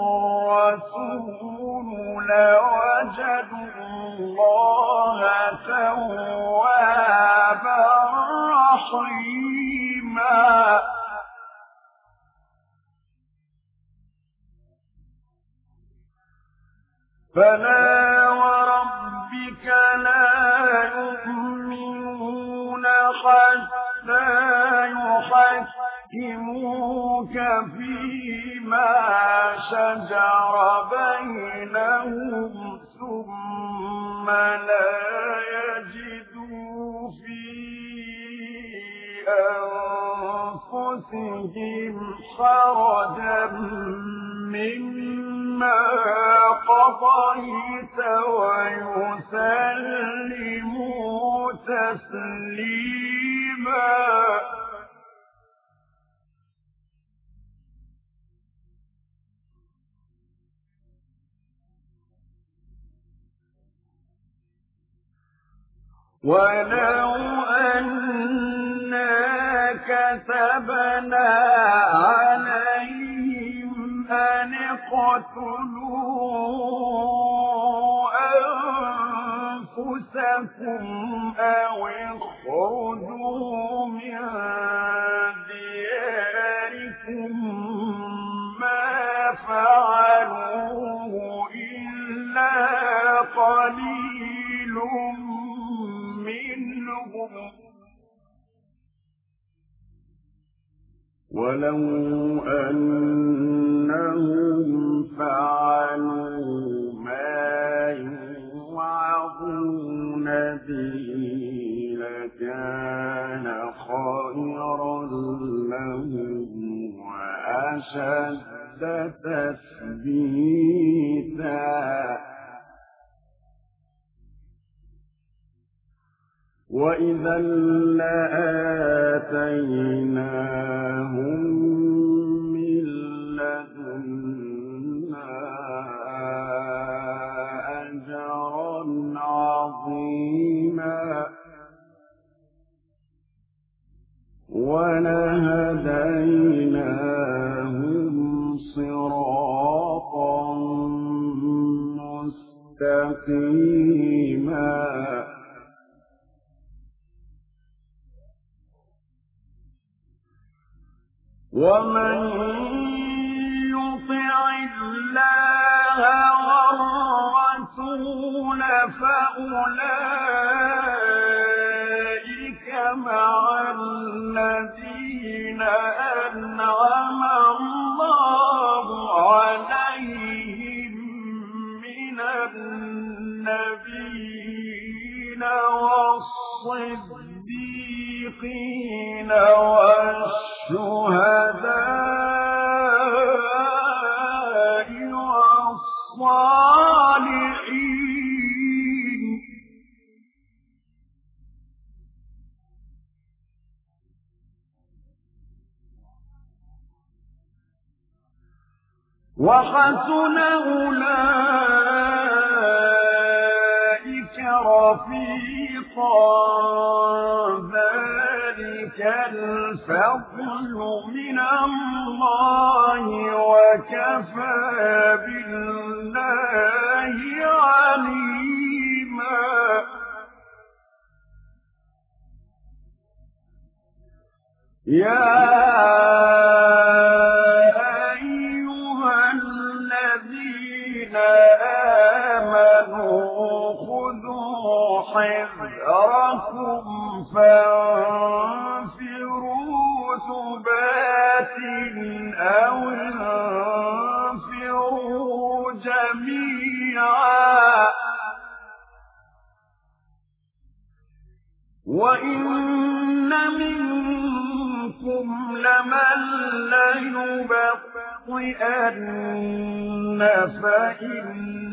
الرسول لوجدوا الله توابا رحيما فلا وربك لا يؤمنون حتى يحكموك فيما شجر بينهم ثم لا يجدوا في أنفسهم حرجا مما قضيت ويسلموا تسليما ولو أنا كتبنا عليهم أن اقتلوا أنفسكم أو اخرجوا من دياركم ما فعلوه إلا قليل منهم ولو أنهم فعلوا ما يوعظون به لكان خيرا لهم وأشد تثبيتا وإذا لآتيناهم من لدنا أجرا عظيما ولهديناهم صراطا مستقيما ومن يطع الله والرسول فأولئك مع الذين أنعم الله عليهم من النبيين والصديقين والشهداء والصالحين وحسن أولئك رفيقا ذلك الفضل من الله وكفى بالله عليما يا أيها الذين آمنوا خذوا حذركم فانفروا ثبات أو انفروا جميعا وإن منكم لمن ليبطئن فإن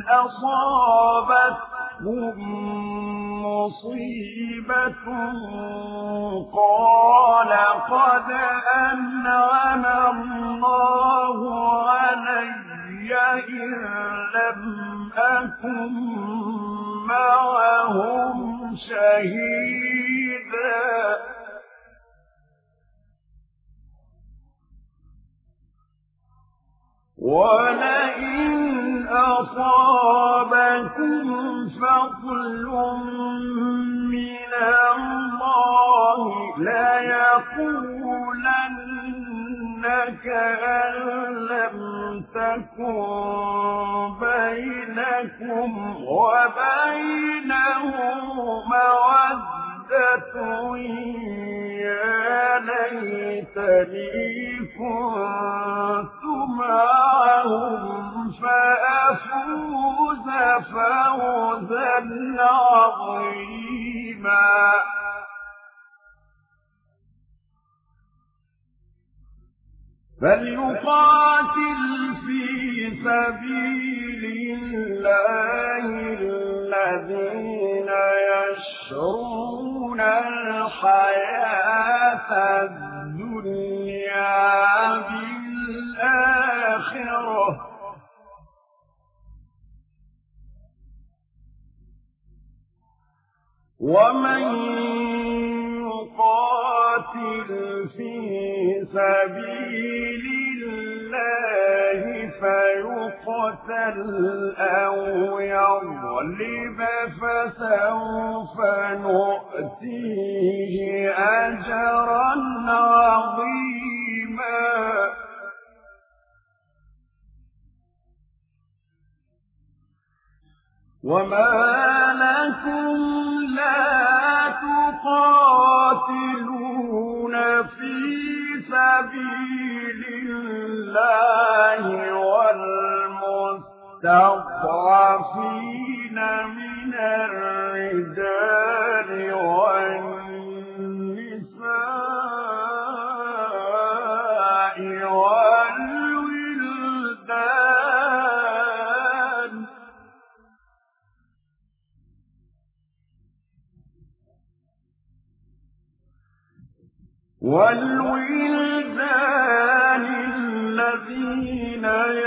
أصابتكم مصيبة قال قد أنعم الله علي إذ لم أكن معهم شهيدا ولئن أصابكم فضل من الله ليقولن كأن لم تكن بينكم وبينه مودة يا ليتني كنت معهم فأفوز فوزا عظيما فليقاتل في سبيل الله الذين يشرون الحياة الدنيا بالآخرة ومن يقاتل في سبيل الله فيقتل أو يغلب فسوف نؤتيه أجرا عظيما وما لكم لا تقاتلون في سبيل الله والمستضعفين من الرجال والنساء والولدان والولدان الذين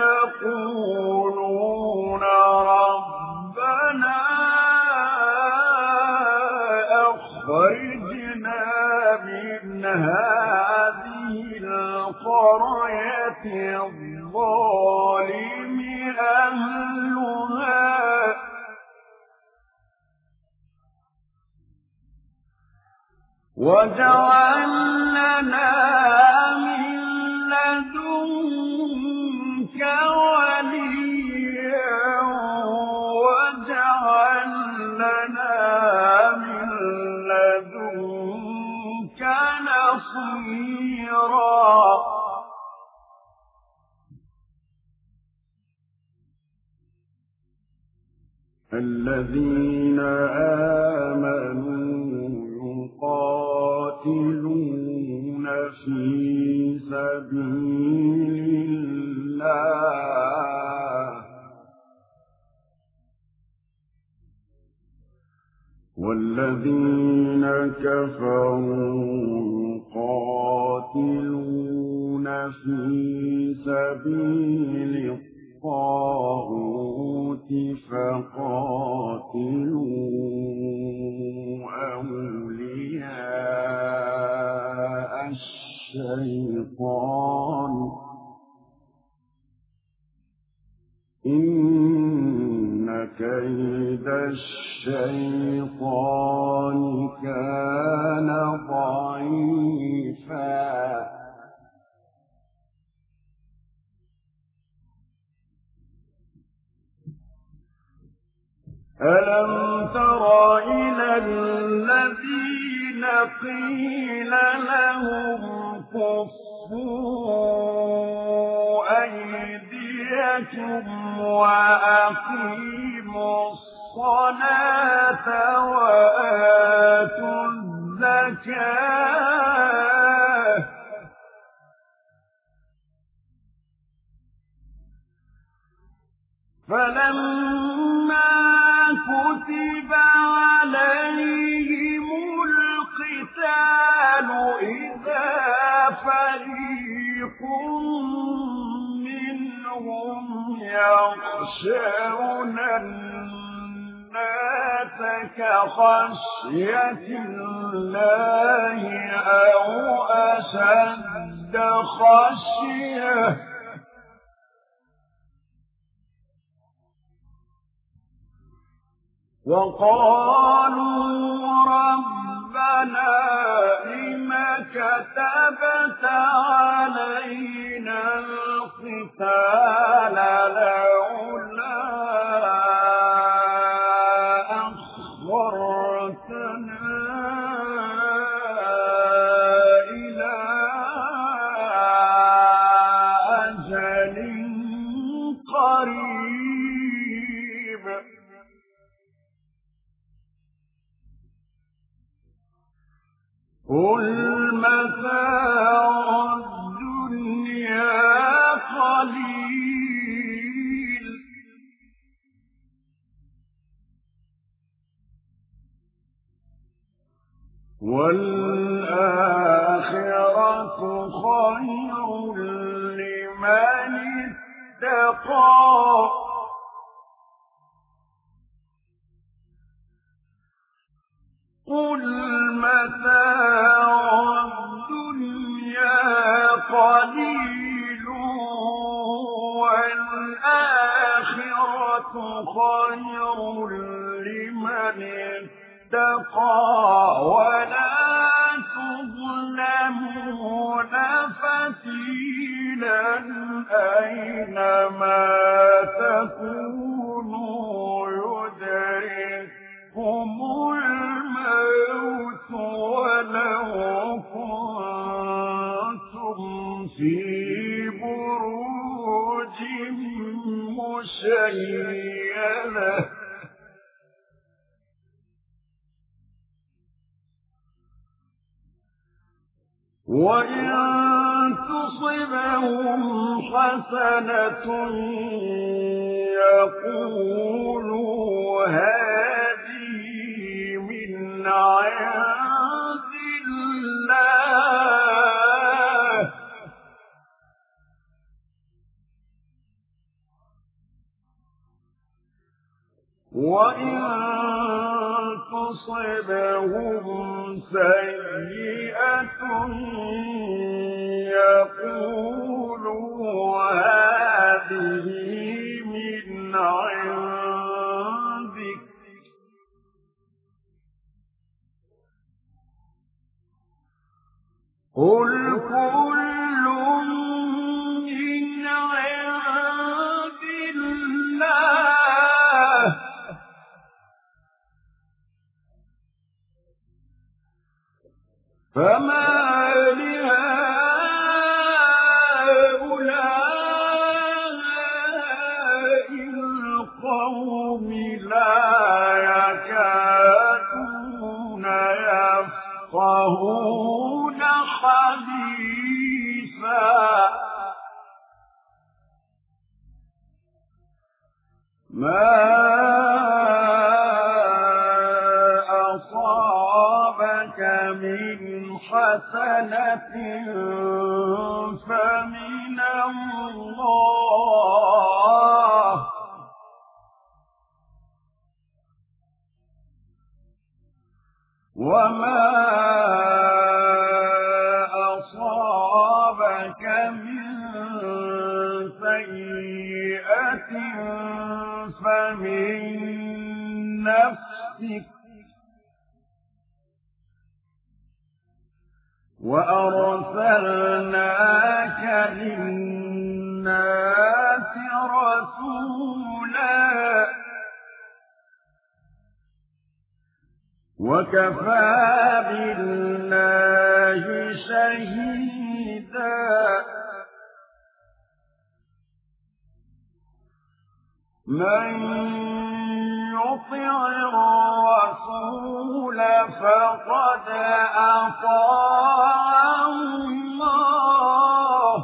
يقولون ربنا أخرجنا من هذه القرية الظالم أهلها واجعل لنا من لدنك وليا واجعل لنا من لدنك نصيرا الذين آمنوا يقاتلون في سبيل الله والذين كفروا يقاتلون في سبيل الطاغوت فقاتلوا أولياء الشيطان إن كيد الشيطان كان ضعيفا ألم تر إلى الذين قيل لهم كفوا أيديكم وأقيموا الصلاة وآتوا الزكاة فلما كتب عليهم القتال إذا فريق منهم يخشون الناس كخشية الله أو أشد خشية وقالوا ربنا لم كتبت علينا القتال لولا أخرتنا إلى أجل قريب قل متاع الدنيا قليل والآخرة خير لمن اتقى قل متاع الدنيا قليل والآخرة خير لمن اتقى ولا تظلمون فتيلا أينما تكونوا يدرككم الموت ولو كنتم في بروج مشيدة وإن تصبهم حسنة يقولوا هذه من عند الله تصبهم سيئة يقولوا هذه من عندك قل كل من عند الله فما لهؤلاء القوم لا يكادون يفقهون حديثا ما أصابك من حسنة فمن الله وما أصابك من سيئة فمن نفسك وأرسلناك للناس رسولا وكفى بالله شهيدا من يطع الرسول فقد أطاع الله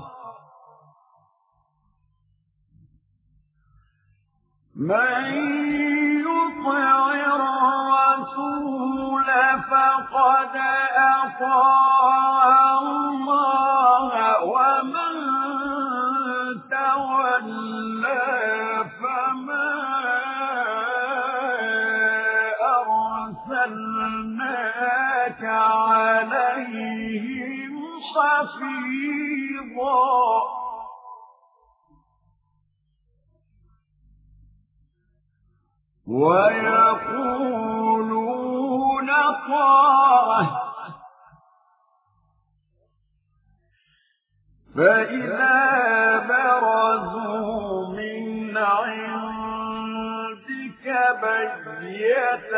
من يطع الرسول فقد أطاع الله ومن تولى فما أرسلناك عليهم حفيظا ويقولون طاعة فإذا برزوا من عندك بيت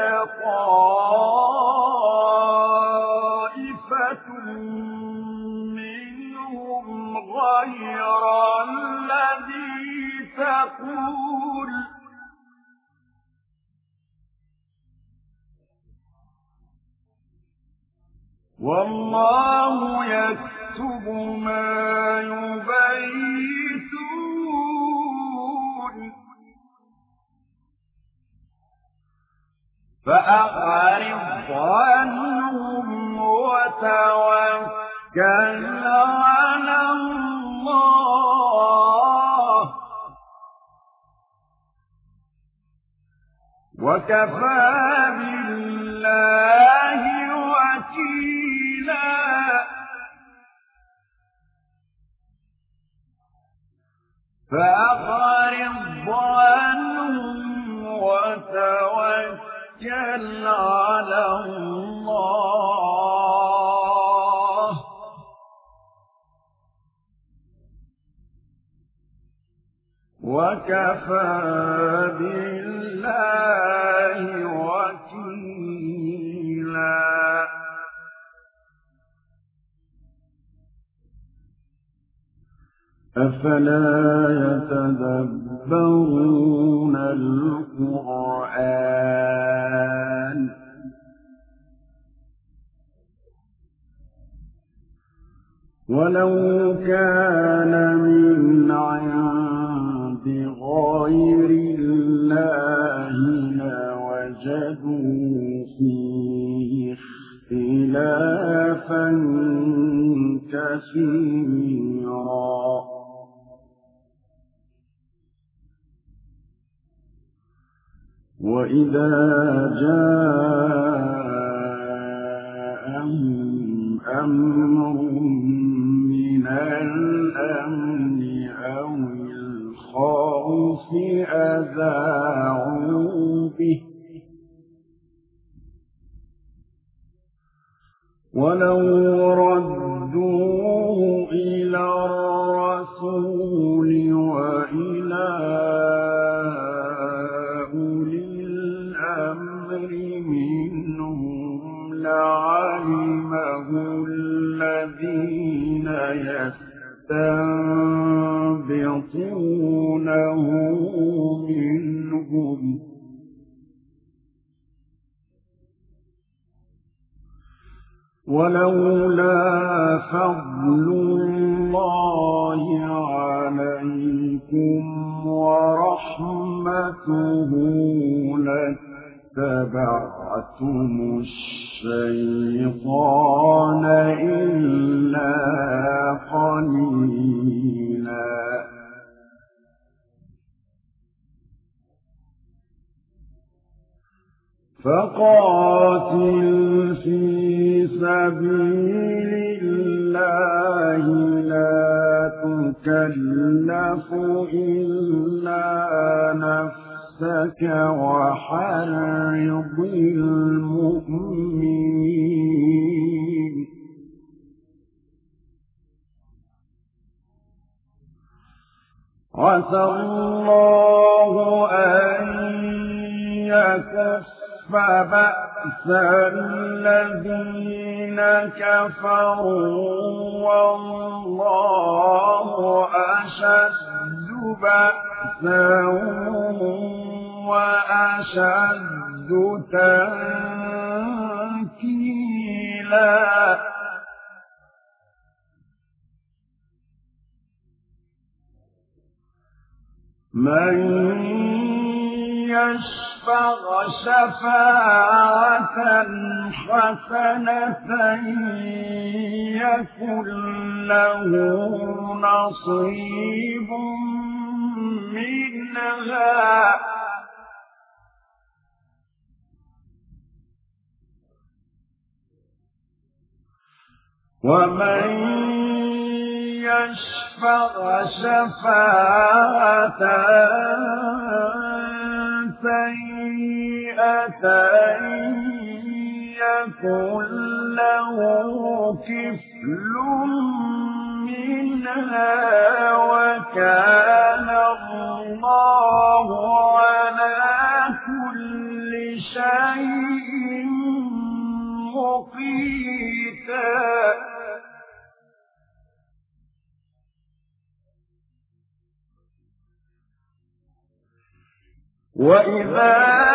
طائفة منهم غير الذي تقول والله يكتب ما يبيتون فأعرض عنهم وتوكل على الله وكفى بالله وكيلا فأعرض عنهم وتوكل على الله وكفى بالله وكيلا أفلا يتدبرون القرآن ولو كان من عند غير الله لوجدوا فيه اختلافا كثيرا وإذا جاء أمر من الأمن أو الخوف أذاعوا به ولو ردوه إلى الرسول وإلى أولي الأمر منهم لعلمه الذين يستنبطونه منهم ولولا فضل الله عليكم ورحمته لاتبعتم الشيطان إلا قليلا فقاتل في سبيل الله لا تكلف إلا نفسك وحرض المؤمنين عسى الله أن يكف فبأس الذين كفروا والله أشد بأسا وأشد تنكيلا من يشفع شفاعة حسنة يكن له نصيب منها ومن يشفع شفاعة سيئة يكن له كفل منها وكان الله على كل شيء مقيتا وإذا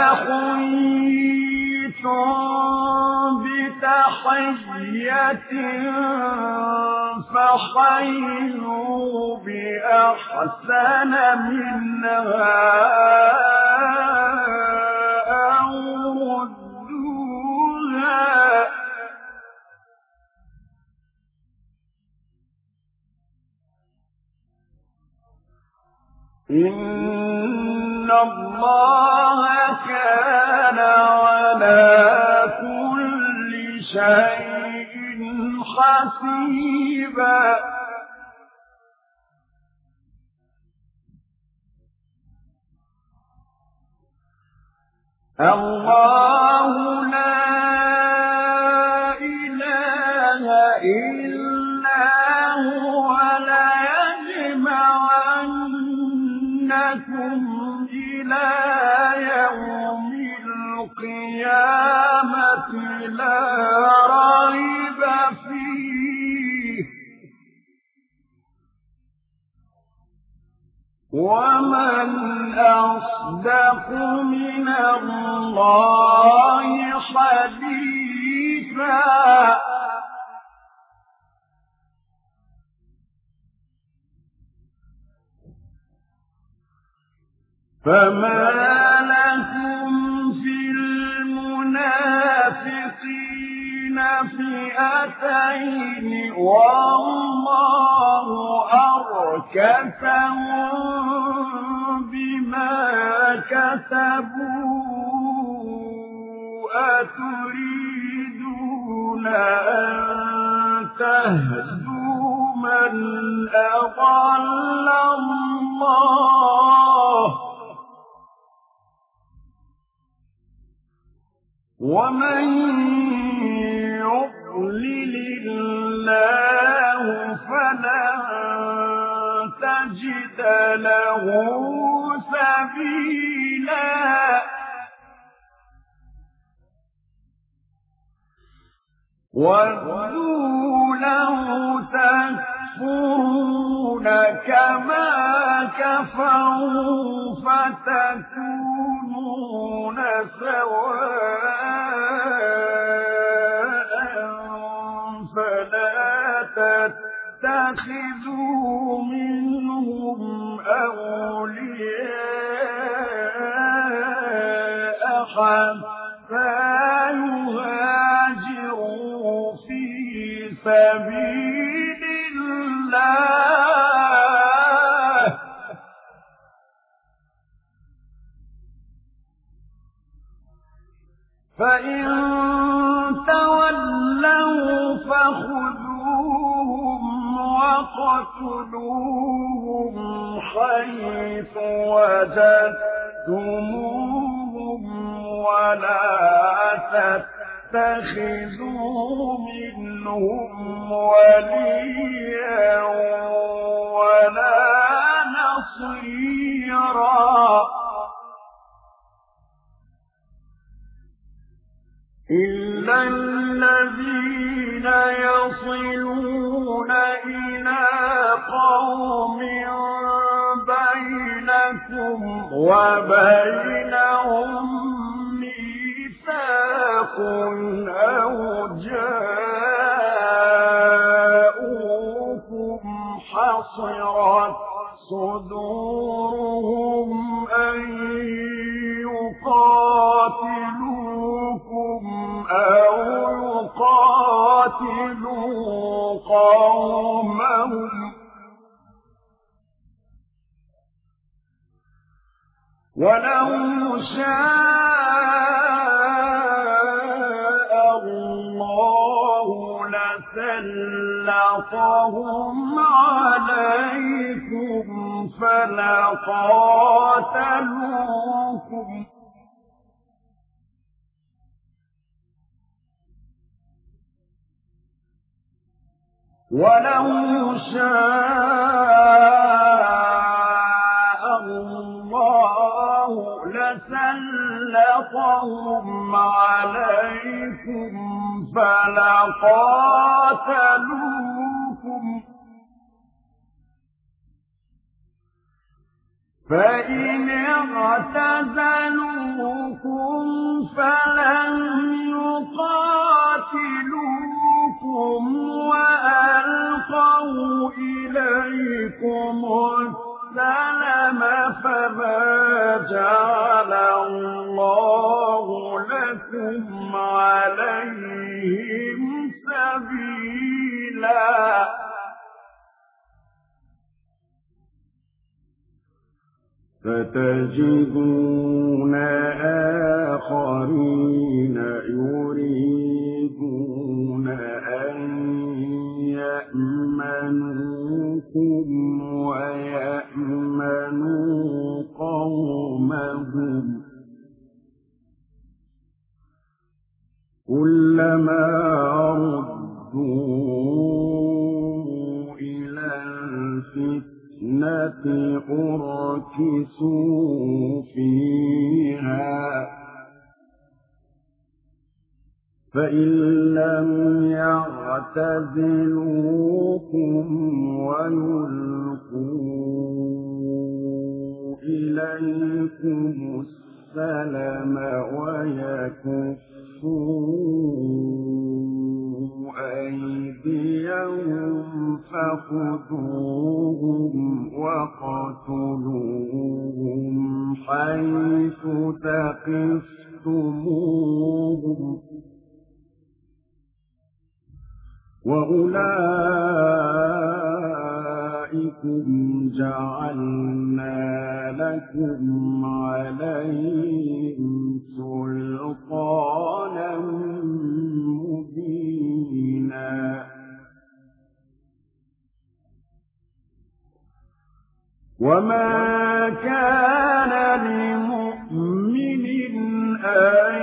حييتم بتحية فحيوا بأحسن منها أو ردوها إن الله كان على كل شيء حسيبا الله لا إله إلا هو ليجمعنكم إلى يوم القيامة لا ريب فيه ومن أصدق من الله حديثا فما لكم في المنافقين فئتين والله أركسهم بما كسبوا أتريدون أن تهدوا من أضل الله ومن يضلل الله فلن تجد له سبيلا وَدُّوا لَوْ تَكْفُرُونَ كَمَا كَفَرُوا فَتَكُونُونَ سَوَاءً فَلَا تَتَّخِذُوا مِنْهُمْ أَوْلِيَاءَ حَتَّى يُهَاجِرُوا فِي سَبِيلِ اللَّهِ فَإِن تَوَلَّوْا فَخُذُوهُمْ وَاقْتُلُوهُمْ حَيْثُ وَجَدتُّمُوهُمْ وَلَا تَتَّخِذُوا مِنْهُمْ وَلِيًّا وَلَا نَصِيرًا إِلَّا الَّذِينَ يَصِلُونَ إِلَى قَوْمٍ بَيْنَكُمْ وَبَيْنَهُم مِّيثَاقٌ أَوْ جَاءُوكُمْ حَصِرَتْ صُدُورُهُمْ أَن يُقَاتِلُوكُمْ أَوْ يُقَاتِلُوا قَوْمَهُمْ وَلَوْ شَاءَ اللَّهُ لَسَلَّطَهُمْ عَلَيْكُمْ فَلَقَاتَلُوكُمْ وَلَوْ شَاءَ اللَّهُ لَسَلَّطَهُمْ عَلَيْكُمْ فَلَقَاتَلُوكُمْ فَإِنِ اعْتَزَلُوكُمْ فَلَمْ يُقَاتِلُوكُمْ وَأَلْقَوْا إِلَيْكُمُ السَّلَمَ فَمَا جَعَلَ اللَّهُ لَكُمْ عَلَيْهِمْ سَبِيلًا فَتَجِدُونَ آخَرِينَ يُرِيدُونَ أَن يَأْمَنُوكُمْ وَيَأْمَنُوا قَوْمَهُمْ كُلَّمَا رُدُّوا إِلَى الْفِتْنَةِ أُرْكِسُوا فِيهَا فَإِن لَّمْ يَعْتَزِلُوكُمْ وَيُلْقُوا إِلَيْكُمُ السَّلَمَ وَيَكُفُّوا أَيْدِيَهُمْ فَخُذُوهُمْ وَاقْتُلُوهُمْ حَيْثُ ثَقِفْتُمُوهُمْ وَأُولَئِكُمْ جَعَلْنَا لَكُمْ عَلَيْهِمْ سُلْطَانًا مُّبِينًا وما كان لمؤمن أن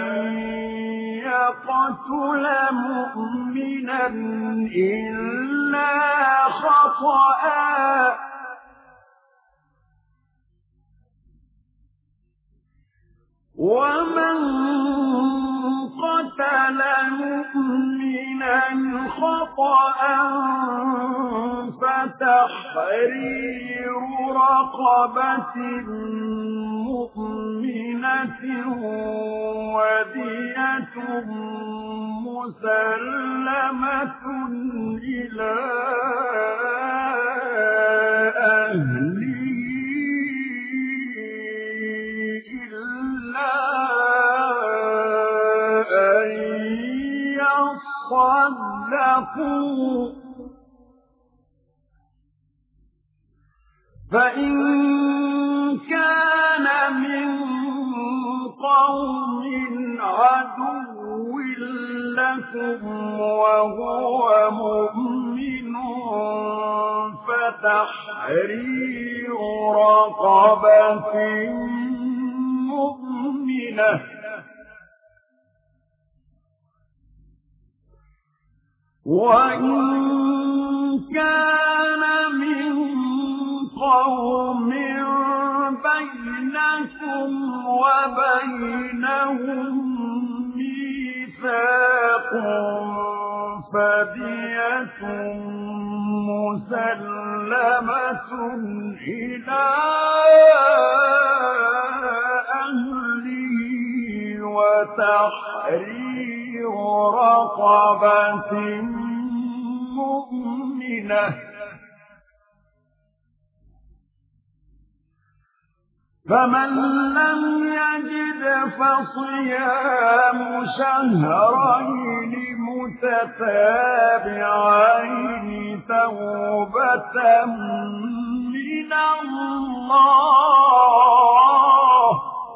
يقتل مؤمنا إلا خطأ ومن قتل مؤمنا خطأ فتحرير رقبة مؤمنة ودية مسلمة إلى أهله إلا أن يصدقوا فإن كان من قوم عدو لكم وهو مؤمن فتحرير رقبة مؤمنة وإن كان من قوم بينكم وبينهم ميثاق فدية مسلمة إلى أهله وتحرير رقبة مؤمنة فمن لم يجد فصيام شهرين متتابعين توبة من الله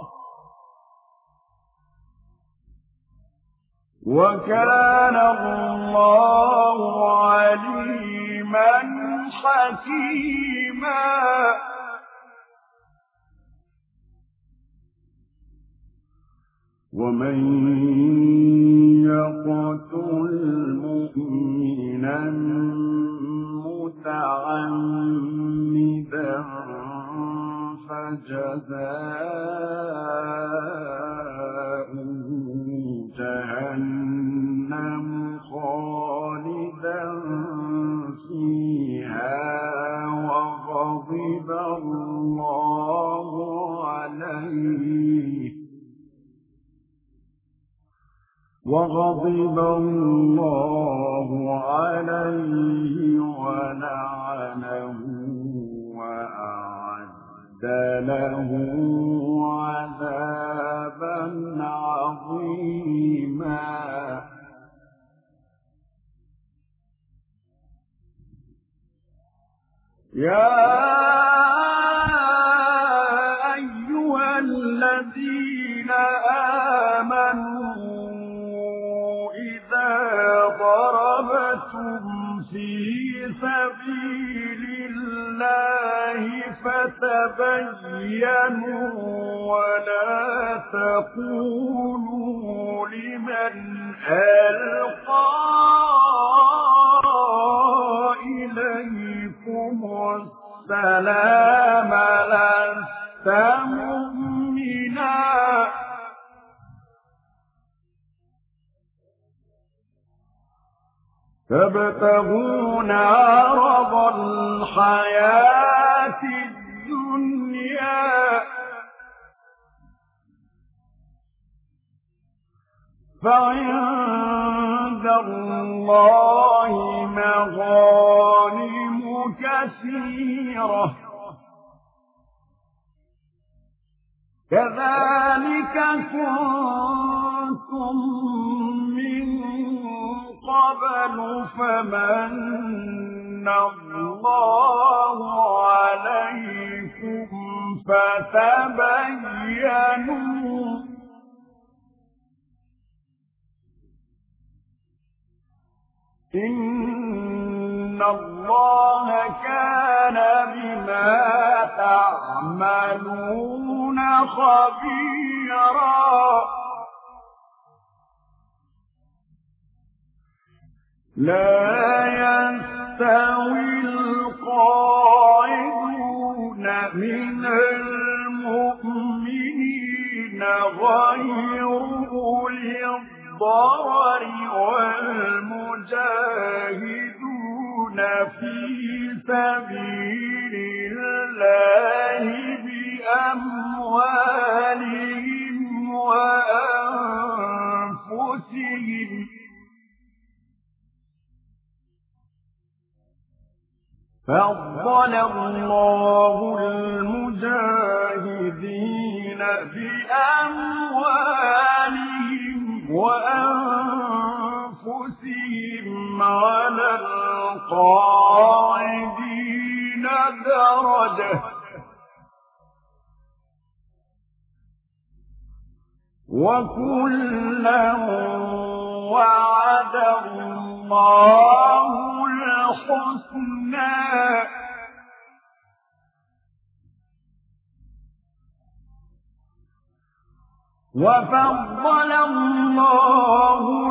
وكان الله عليما حكيما ومن يقتل مؤمنا متعمدا فجزاؤه جهنم خالدا فيها وغضب الله عليه وغضب الله عليه ولعنه وأعد له عذابا عظيما يا أيها الذين آمنوا ضربتم في سبيل الله فتبينوا ولا تقولوا لمن ألقى إليكم السلام لست مؤمنا تبتغون عرض الحياة الدنيا فعند الله مغانم كثيرة كذلك كنتم من قبل فمن الله عليكم فتبينوا إن الله كان بما تعملون تَعْمَلُونَ خَبِيرًا لا يستوي القاعدون من المؤمنين غير أولي الضرر والمجاهدون في سبيل الله بأموالهم وأنفسهم فضل الله المجاهدين بأموالهم وأنفسهم على القاعدين درجة وكلا وعد الله الحسنى وفضل الله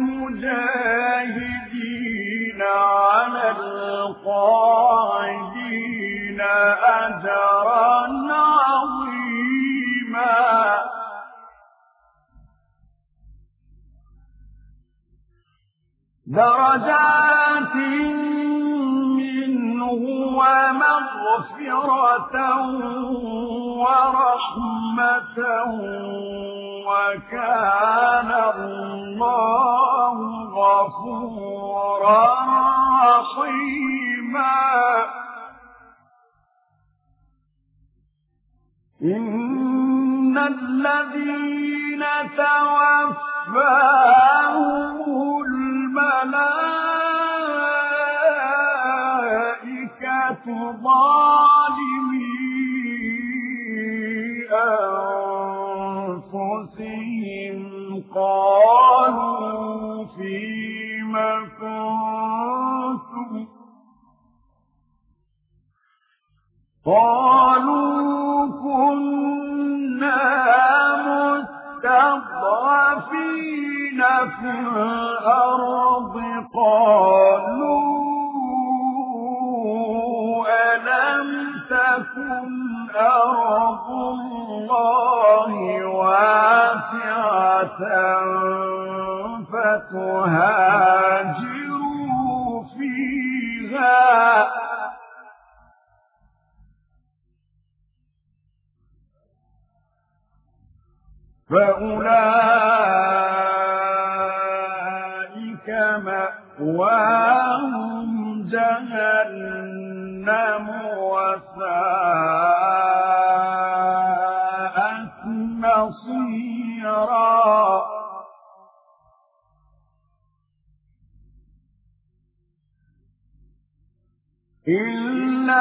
المجاهدين على القاعدين أجرا عظيما درجات منه ومغفرة ورحمة وكان الله غفورا رحيما إن الذين توفاهم الملائكة ظالمي أنفسهم قالوا فيم كنتم قالوا كنا مستضعفين في الأرض قالوا ألم تكن أرض الله واسعة فتهاجروا فيها فأولئك مأواهم جهنم وساءت مصيرا إلا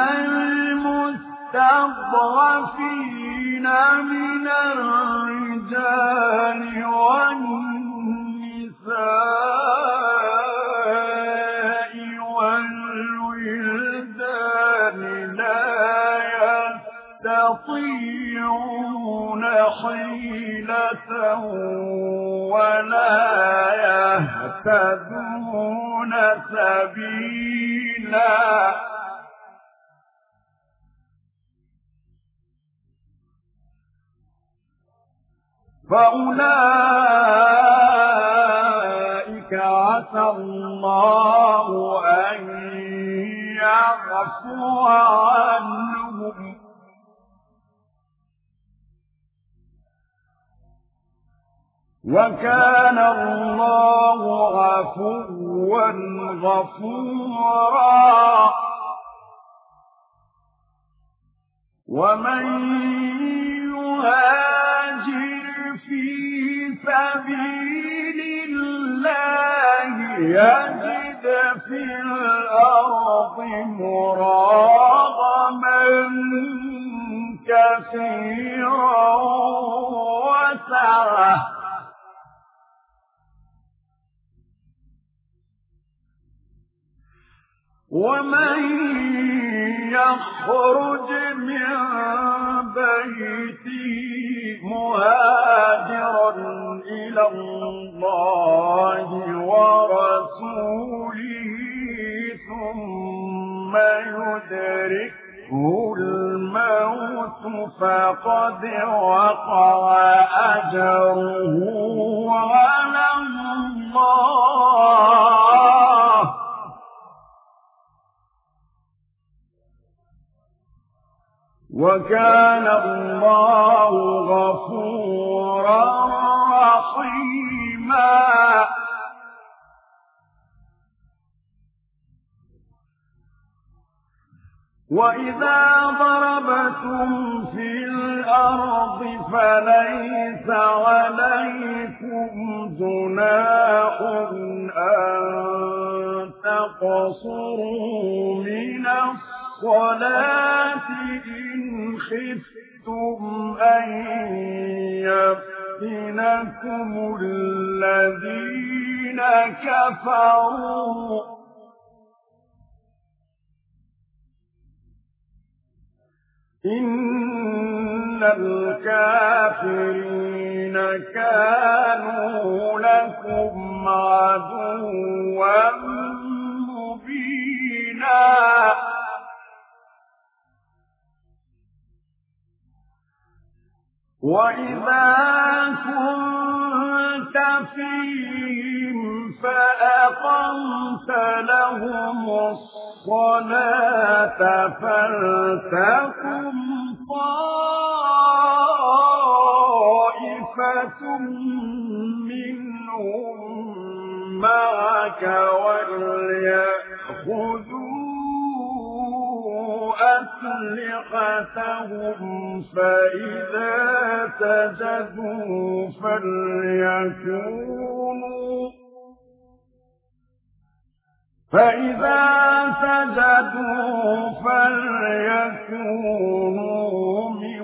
المستضعفين من الرجال والنساء والولدان لا يستطيعون حيلة ولا يهتدون سبيلا فأولئك عسى الله أن يعفو عنهم وكان الله عفوا غفورا ومن يهاجر في سبيل الله يجد في الأرض مراغما كثيرا وسعة ومن يخرج من بيته مهاجرا إلى الله ورسوله ثم يدركه الموت فقد وقع أجره على الله وكان الله غفورا رحيما وإذا ضربتم في الأرض فليس عليكم جناح أن تقصروا من الصلاة إن خفتم أن يفتنكم الذين كفروا إن الكافرين كانوا لكم عدوا مبينا وإذا كنت فيهم فأقمت لهم الصلاة فلتقم طائفة منهم معك وليأخذوا أسلحتهم فإذا سجدوا فليكونوا فإذا سجدوا فليكونوا من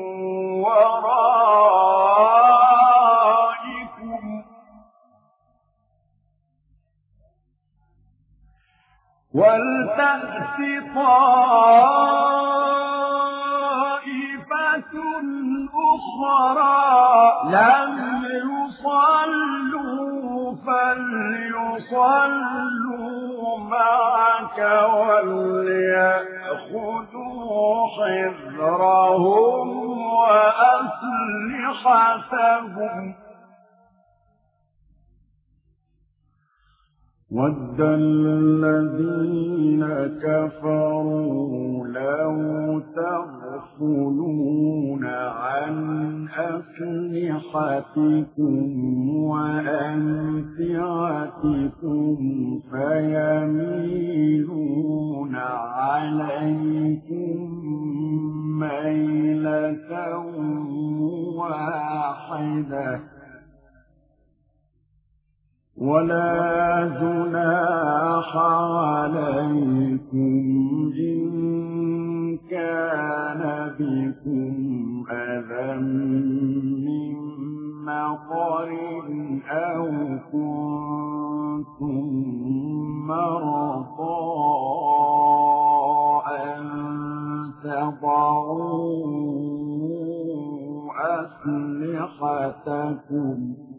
ورائكم ولتأت طائفة أخرى لم يصلوا فليصلوا معك وليأخذوا حذرهم وأسلحتهم وَدَّ الَّذِينَ كَفَرُوا لَوْ تَغْفُلُونَ عَنْ أَسْلِحَتِكُمْ وَأَمْتِعَتِكُمْ فَيَمِيلُونَ عَلَيْكُمْ مَيْلَةً وَاحِدَةً ولا جناح عليكم إن كان بكم أذى من مطر أو كنتم مرضى أن تضعوا أسلحتكم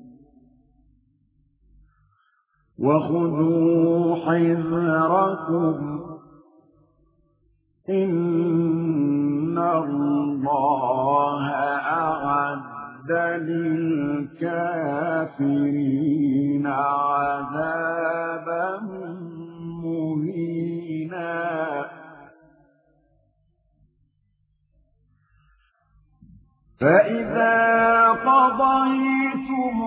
وخذوا حذركم إن الله أعد للكافرين عذابا مهينا فإذا قضيتم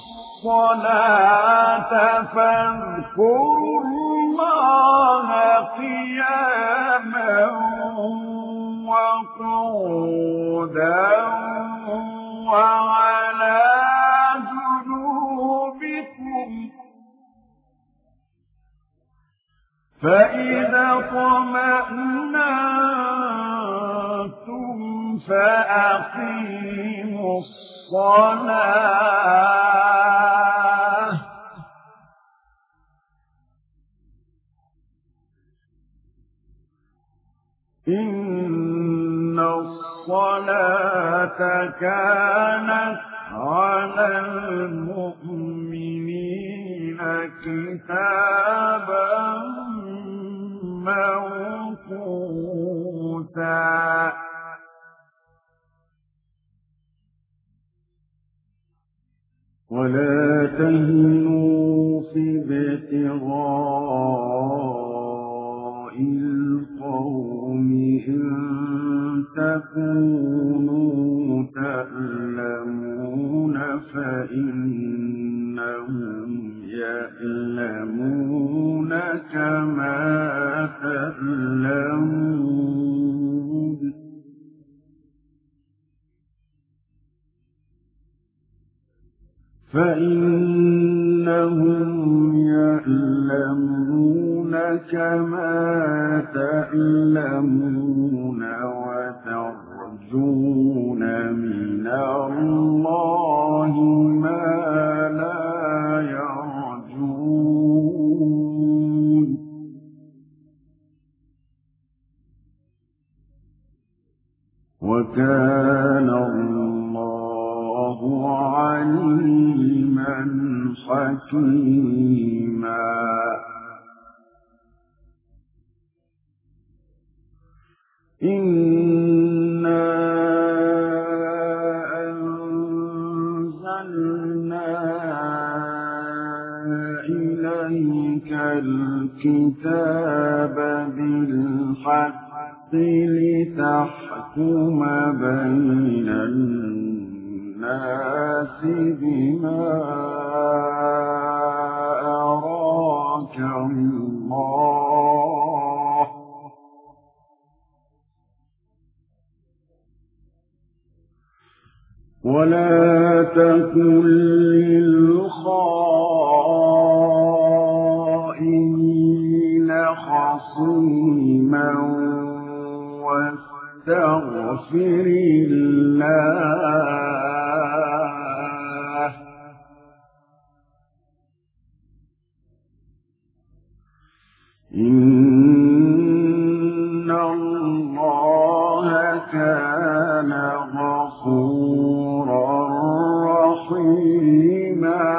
الصلاة فاذكروا الله قياما وقعودا وعلى جنوبكم فإذا اطمأننتم فأقيموا الصلاة إن الصلاة الصلاة كانت على المؤمنين كتابا موقوتا ولا تهنوا في ابتغاء القوم إن تكونوا تألمون فإنهم يألمون كما تألمون فإنهم يألمون كما تألمون وترجون من الله ما لا يرجون وكان الله عليما حكيما إنا أنزلنا إليك الكتاب بالحق لتحكم بين الناس بما أراك الله ولا تكن للخائنين خصيما واستغفر الله إن الله كان غفورا رحيما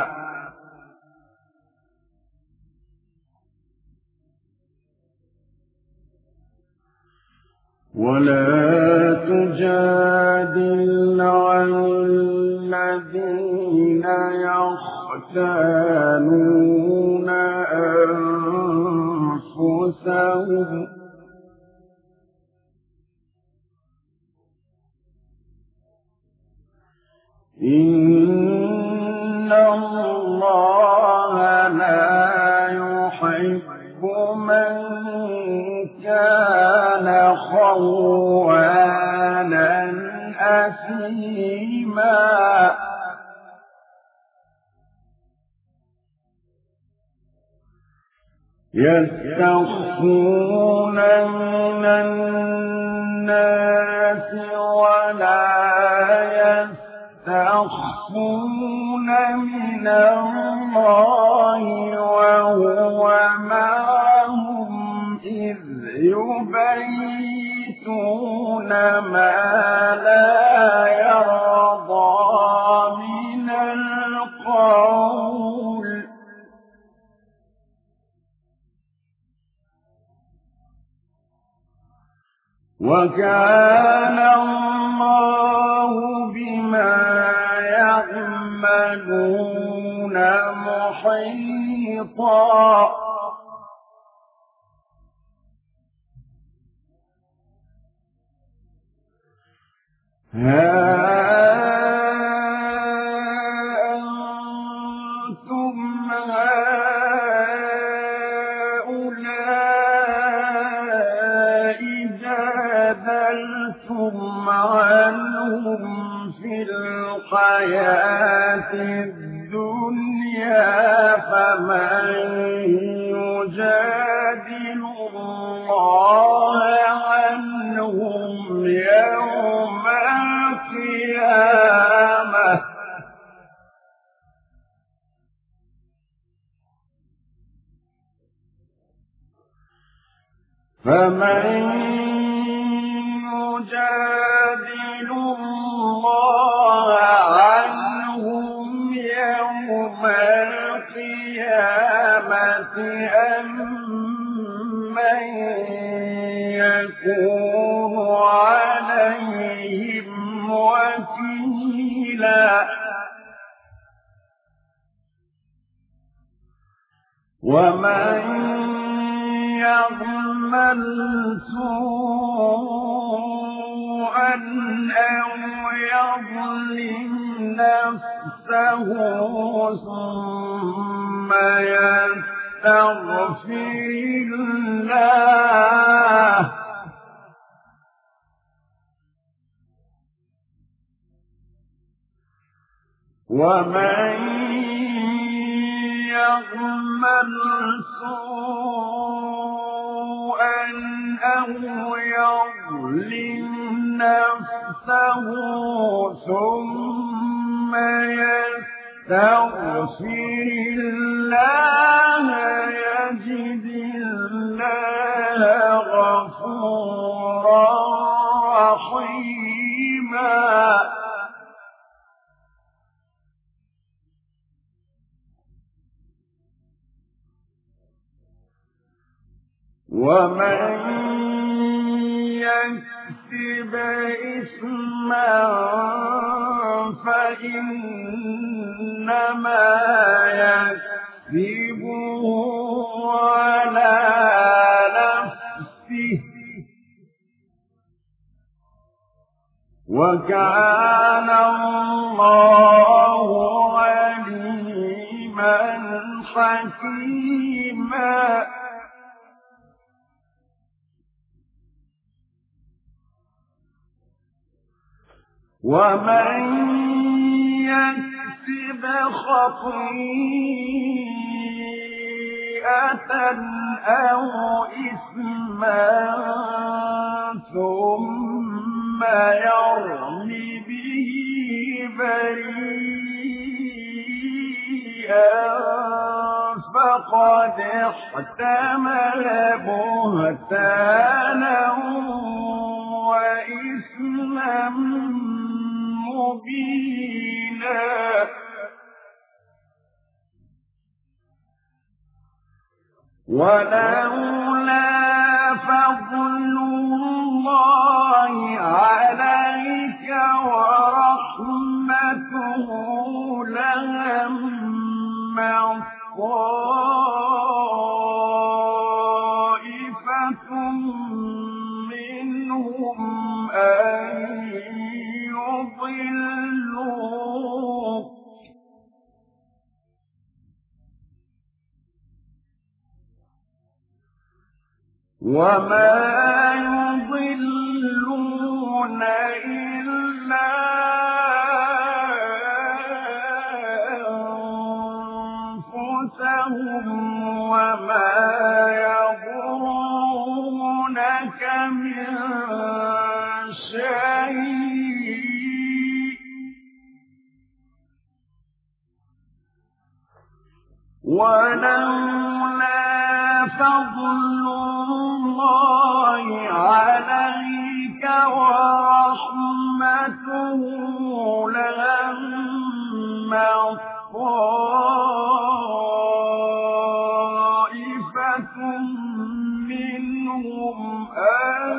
ولا تجادل عن الذين يختانون أنفسهم إن الله لا يحب من كان خوانا أثيما يستخفون من الناس ولا يستخفون من الله وهو معهم إذ يبيتون ما لا يرضى من القول وكان الله بما يعملون محيطا ها أنتم هؤلاء جادلتم عنهم في الحياة الدنيا فمن يجادل الله عنهم يوم القيامة فمن يجادل الله عنهم يوم القيامة أمن يكون عليهم وكيلا ومن يعمل سوءا أو يظلم نفسه ثم يستغفر الله ومن يعمل سوءا أو يظلم نفسه ثم يستغفر الله يجد الله غفورا رحيما ومن يكسب إثما فإنما يكسبه على نفسه وكان الله عليما حكيما ومن يكسب خطيئة أو إثما ثم يرم به بريئا فقد احتمل بهتانا وإثما مبينا ولولا فضل الله عليك ورحمته لهم طائفة منهم أن يضلوك وما يضلون إلا أنفسهم وما يضرونك من شيء ولولا فضل الله عليك ورحمته لهم طائفة منهم أن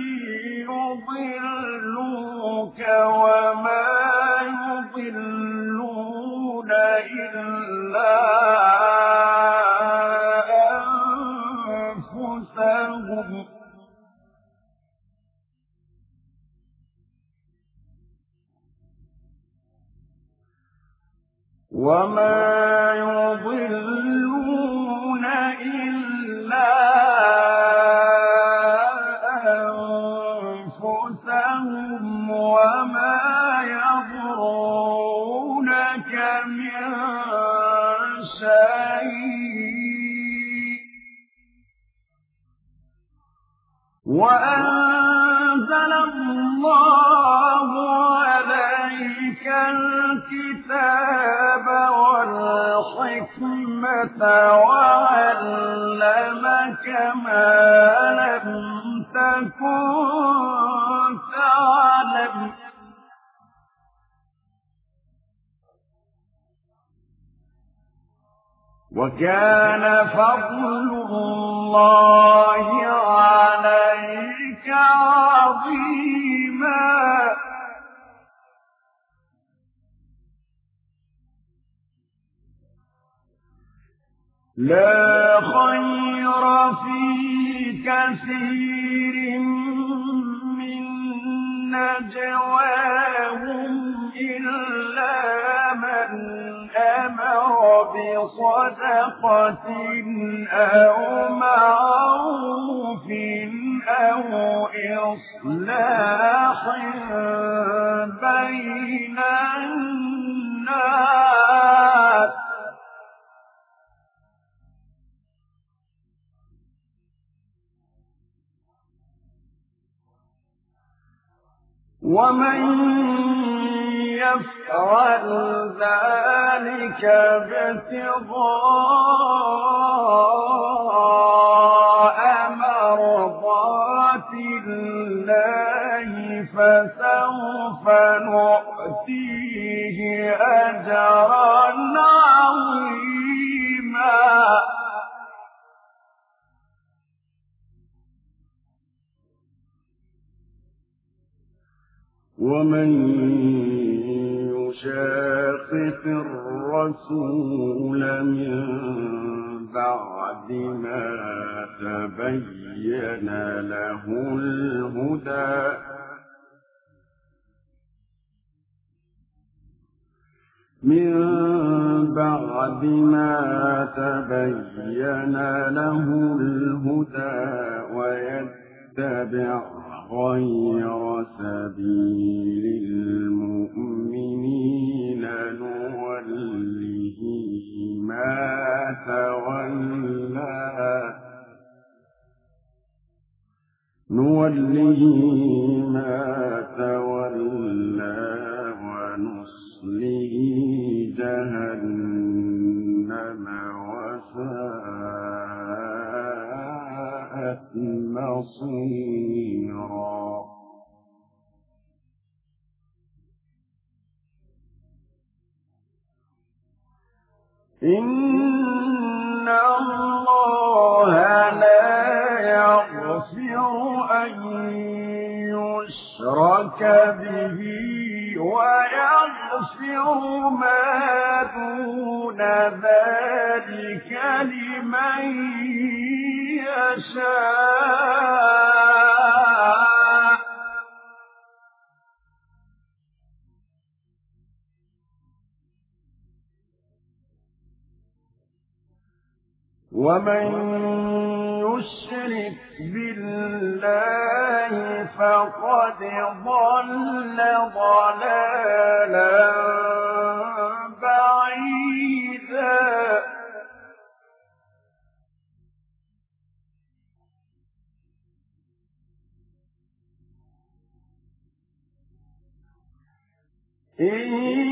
يضلوك وما يضلون إلا أنفسهم وما يضلون إلا أنفسهم وما يضرونك من شيء وأنزل الله عليك الكتاب والحكمة وعلمك ما لم تكن تعلم وكان فضل الله عليك عظيما. لا خير في كثير من نجواهم إلا من أمر بصدقة أو معروف أو إصلاح بين الناس ومن يفعل ذلك ابتغاء مرضات الله فسوف نؤتيه أجرا عظيما. ومن يشاقق الرسول من بعد ما تبين له الهدى من بعد ما تبين له الهدى ويتبع غير سبيل المؤمنين نوله ما تولى نوله ما تولى ونصله جهنم وساءت مصيرا. إن الله لا يغفر أن يشرك به ويغفر ما دون ذلك لمن يشاء. ومن يشرك بالله فقد ضل ضلالا بعيدا. إن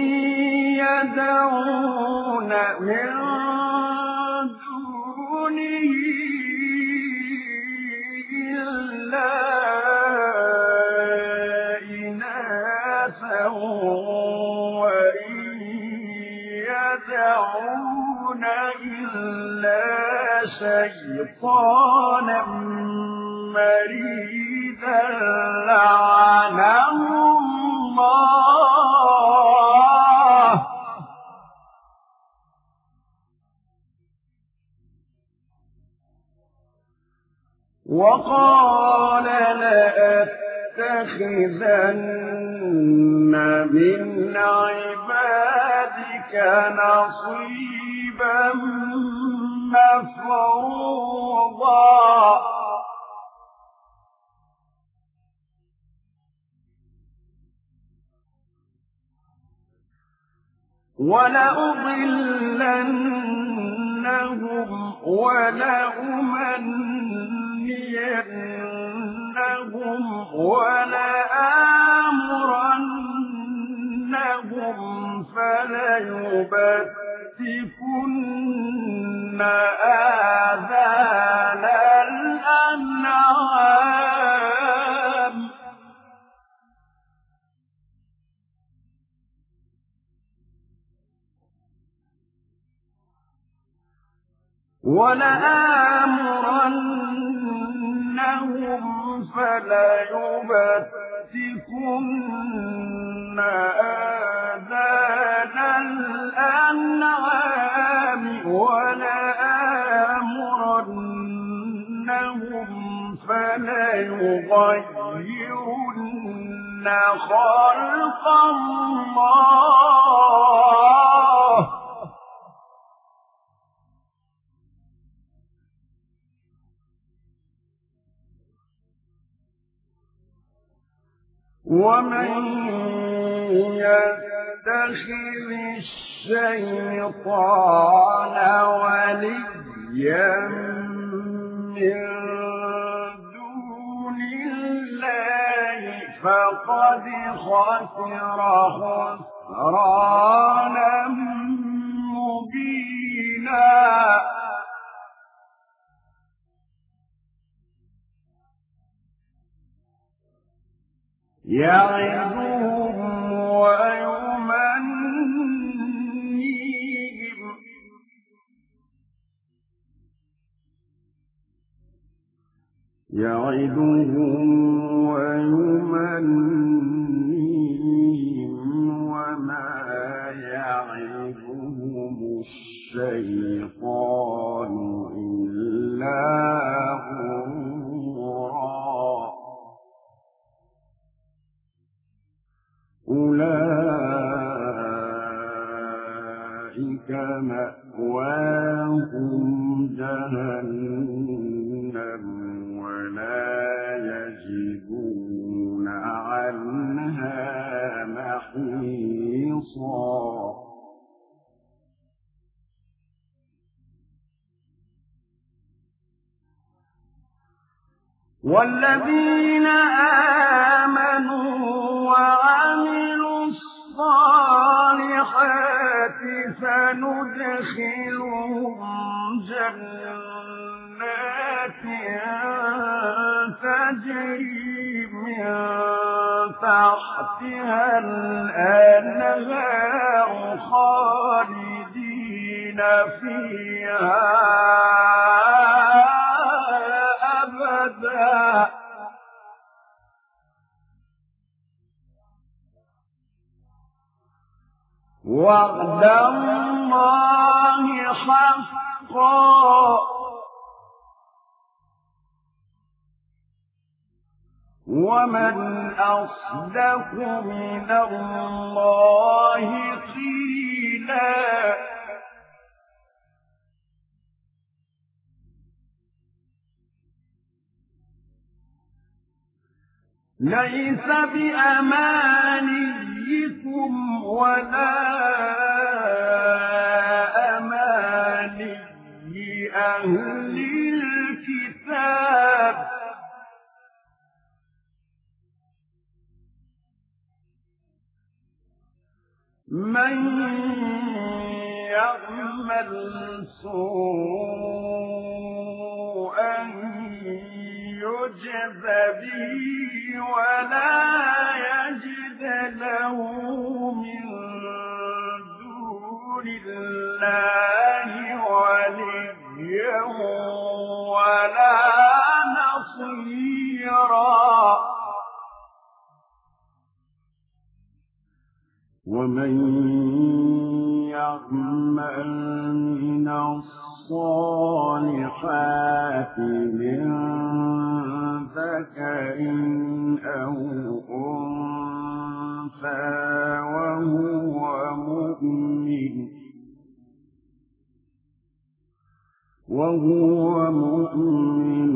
يدعون من دونه إلا إناثا وإن يدعون إلا شيطانا مريدا لعنه الله. وقال لأتخذن من عبادك نصيبا مفروضا. ولأضلنهم ولأمنينهم ولآمرنهم فليبتكن آذان الأنعام ولآمرنهم فليبتكن آذان الأنعام ولآمرنهم فليغيرن خلق الله ومن يتخذ الشيطان وليا من دون الله فقد خسر خسرانا مبينا يعدهم ويمنيهم يعدهم ويمنيهم وما يعدهم الشيطان إلا غرورا أولئك مأواهم جهنم ولا يجدون عنها محيصا والذين آمنوا وعملوا الصالحات سندخلهم جنات تجري من تحتها الأنهار خالدين فيها أبدا وعد الله حقا ومن أصدق من الله قيلا ليس بأمانيكم ولا أماني أهل الكتاب من يعمل سوءا يجز به ولا يجد له من دون الله وليا ولا نصيرا ومن يعمل من الصالحات من ذكر أو أنثى وهو مؤمن وهو مؤمن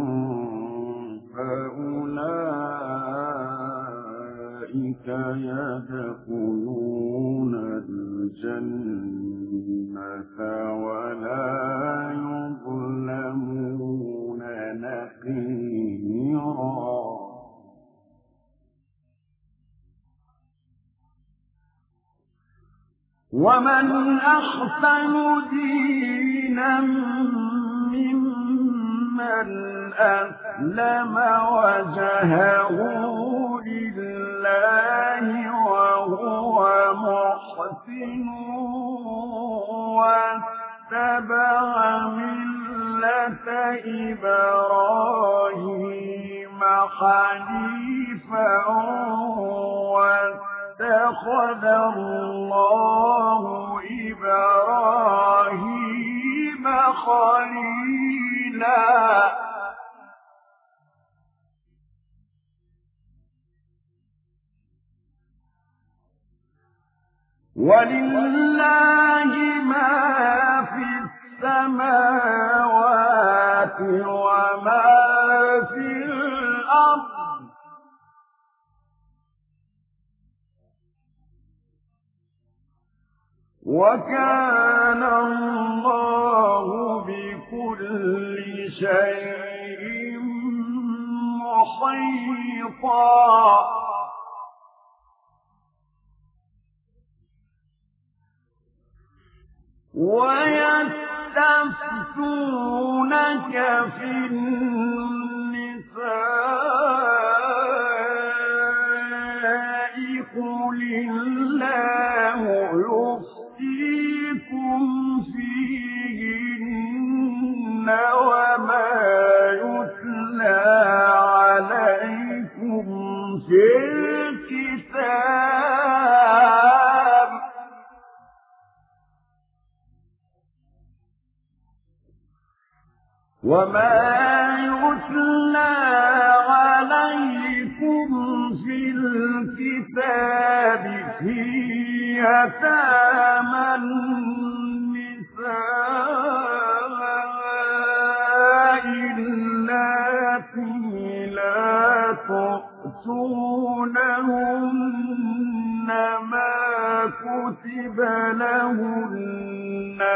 فأولئك يدخلون الجنة ولا يظلمون نقيرا ومن أحسن دينا ممن أسلم وجهه لله وهو محسن واتبع من مِلَّةَ إِبْرَاهِيمَ حَنِيفًا وَاتَّخَذَ اللَّهُ إِبْرَاهِيمَ خَلِيلًا. وَلِلَّهِ مَا فِي السَّمَاوَاتِ وَمَا فِي الْأَرْضِ ۚ وَكَانَ اللَّهُ بِكُلِّ شَيْءٍ مُحِيطًا. وَيَسْتَفْتُونَكَ فِي النِّسَاءِ قُلِ اللَّهُ يُفْتِيكُمْ فِيهِنَّ وَمَا يُتْلَىٰ عَلَيْكُمْ فِي الْكِتَابِ وَمَا يُتْلَىٰ عَلَيْكُمْ فِي الْكِتَابِ فِي يَتَامَى النِّسَاءِ اللَّاتِي لَا تُؤْتُونَهُنَّ مَا كُتِبَ لَهُنَّ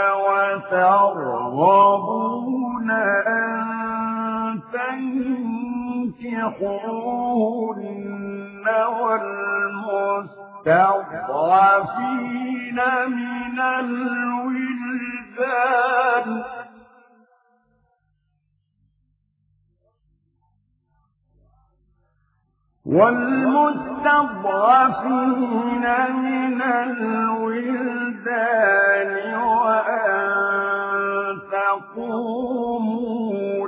وَتَرْغَبُونَ أَن تَنكِحُوهُنَّ وَالْمُسْتَضْعَفِينَ مِنَ الْوِلْدَانِ والمستضعفين من الولدان وأن تقوموا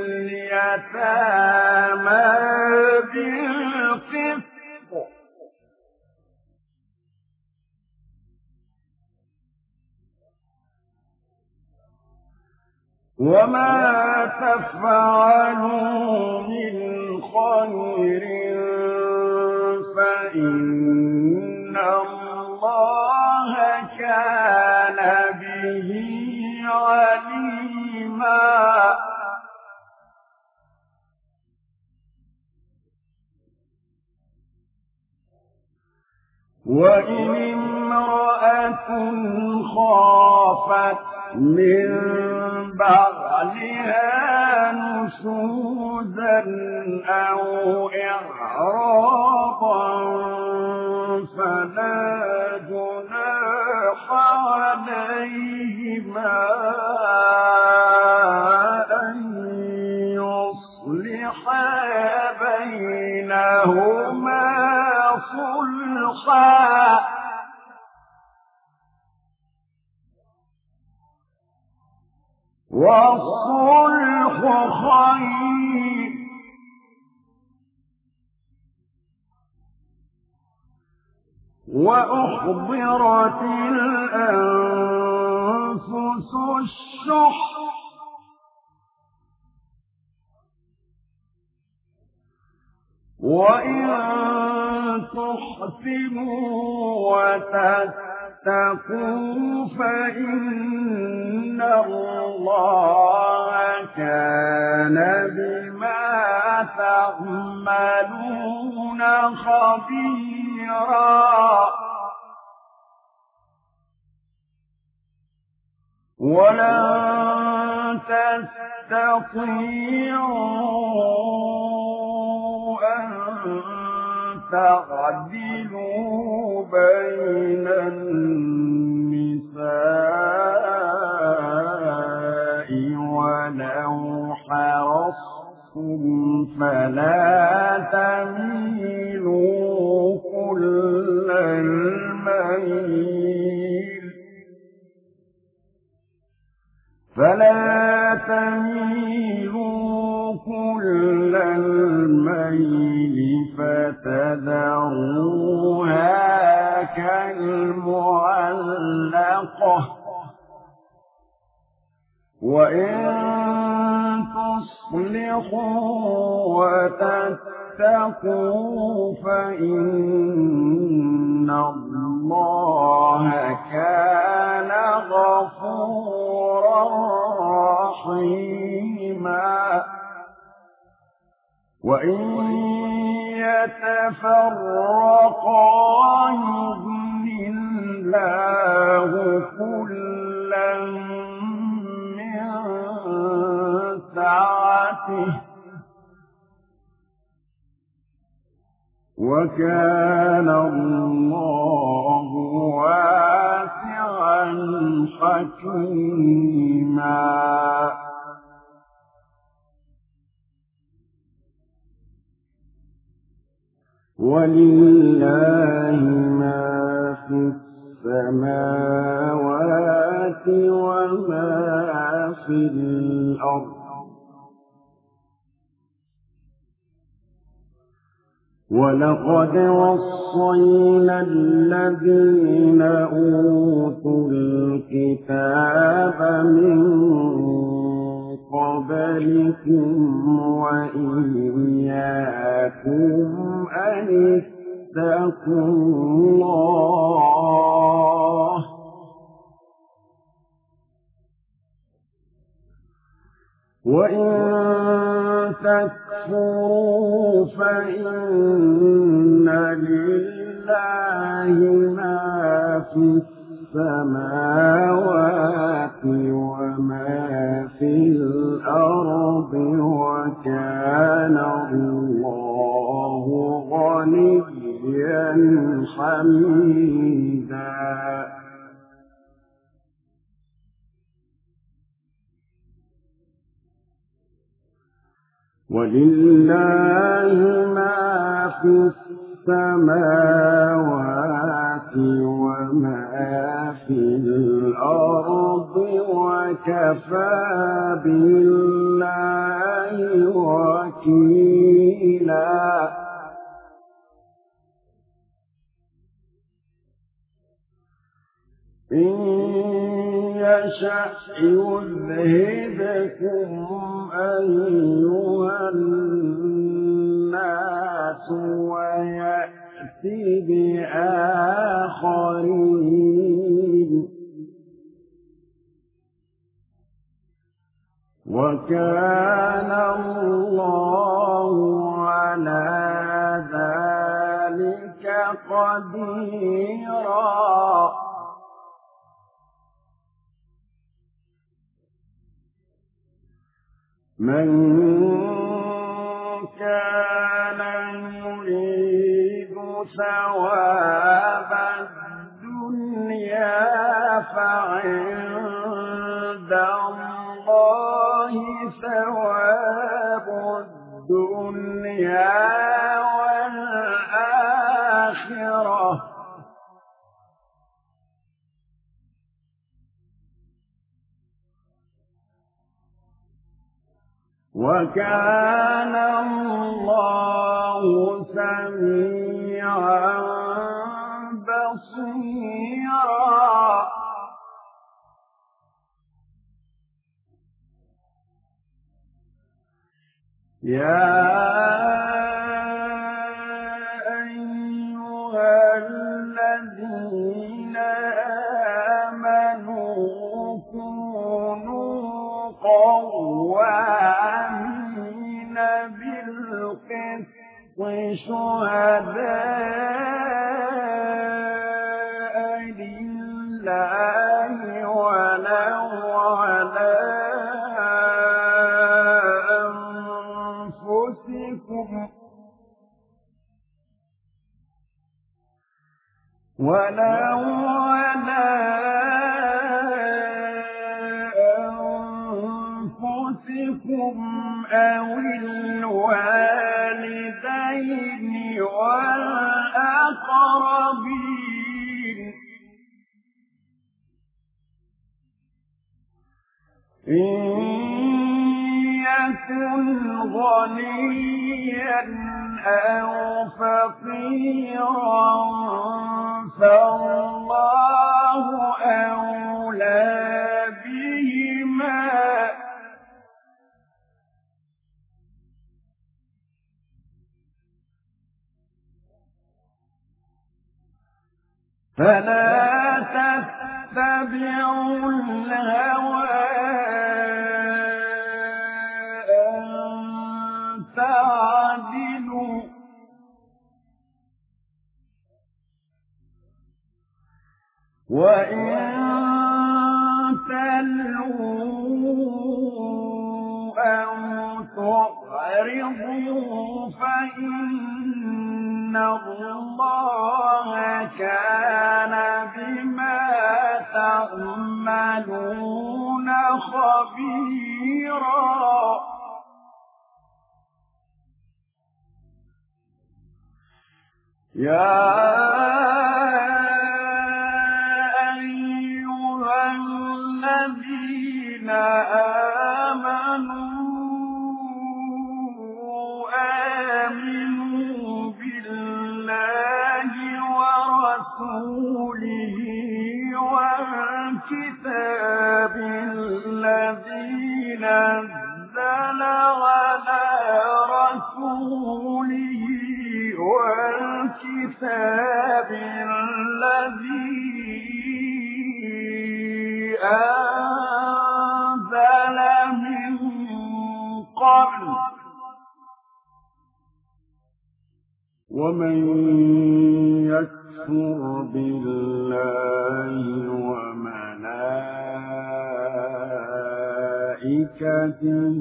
لليتامى بالقسط وما تفعلوا من خير فإن الله كان به عليما. وإن امرأة خافت من بعلها نشوزا أو إعراضا فلا جناح عليهما أن يصلحا بينهما صلحا والصلح خير وأحضرت الأنفس الشح وإن تحسنوا وتتقوا فإن الله كان بما تعملون خبيرا. ولن تستطيعوا أن تعدلوا بين النساء ولو حرصتم فلا تميلوا كل الميل فلا تميلوا كل الميل فتذروها كالمعلقة وإن تصلحوا وتتقوا فإن الله كان غفورا رحيما وإن يتفرقا يغن الله كلا من سعته وكان الله واسعا حكيما ولله ما في السماوات وما في الأرض ولقد وصينا الذين أوتوا الكتاب من قبلكم وإياكم أن اتقوا الله وإن تكفروا فإن لله ما في السماوات وما في الأرض وكان الله غنيا حميدا ولله ما في السماوات وما في الأرض وكفى بالله وكيلا إن يشأ يذهبكم أيها الناس ويأتي بآخرين وكان الله على ذلك قديرا من كان يريد ثواب الدنيا فعند الله ثواب الدنيا والآخرة وكان الله سميعا بصيرا يا أيها الذين آمنوا كونوا قوامين بالقسط شهداء لله ولو على أنفسكم ولو على أنفسكم أو الوالدين والأقربين إن يكن غنيا أو فقيرا فالله أولى بهما فلا تتبعوا الهوى أن تعدلوا وإن تلووا أو تعرضوا فإن الله كان بما تعملون خبيرا يا أيها الذين آمنوا آمنوا بالله ورسوله والكتاب الذي نزل على رسوله والكتاب الذي أنزل من قبل ومن يكفر بالله وملائكته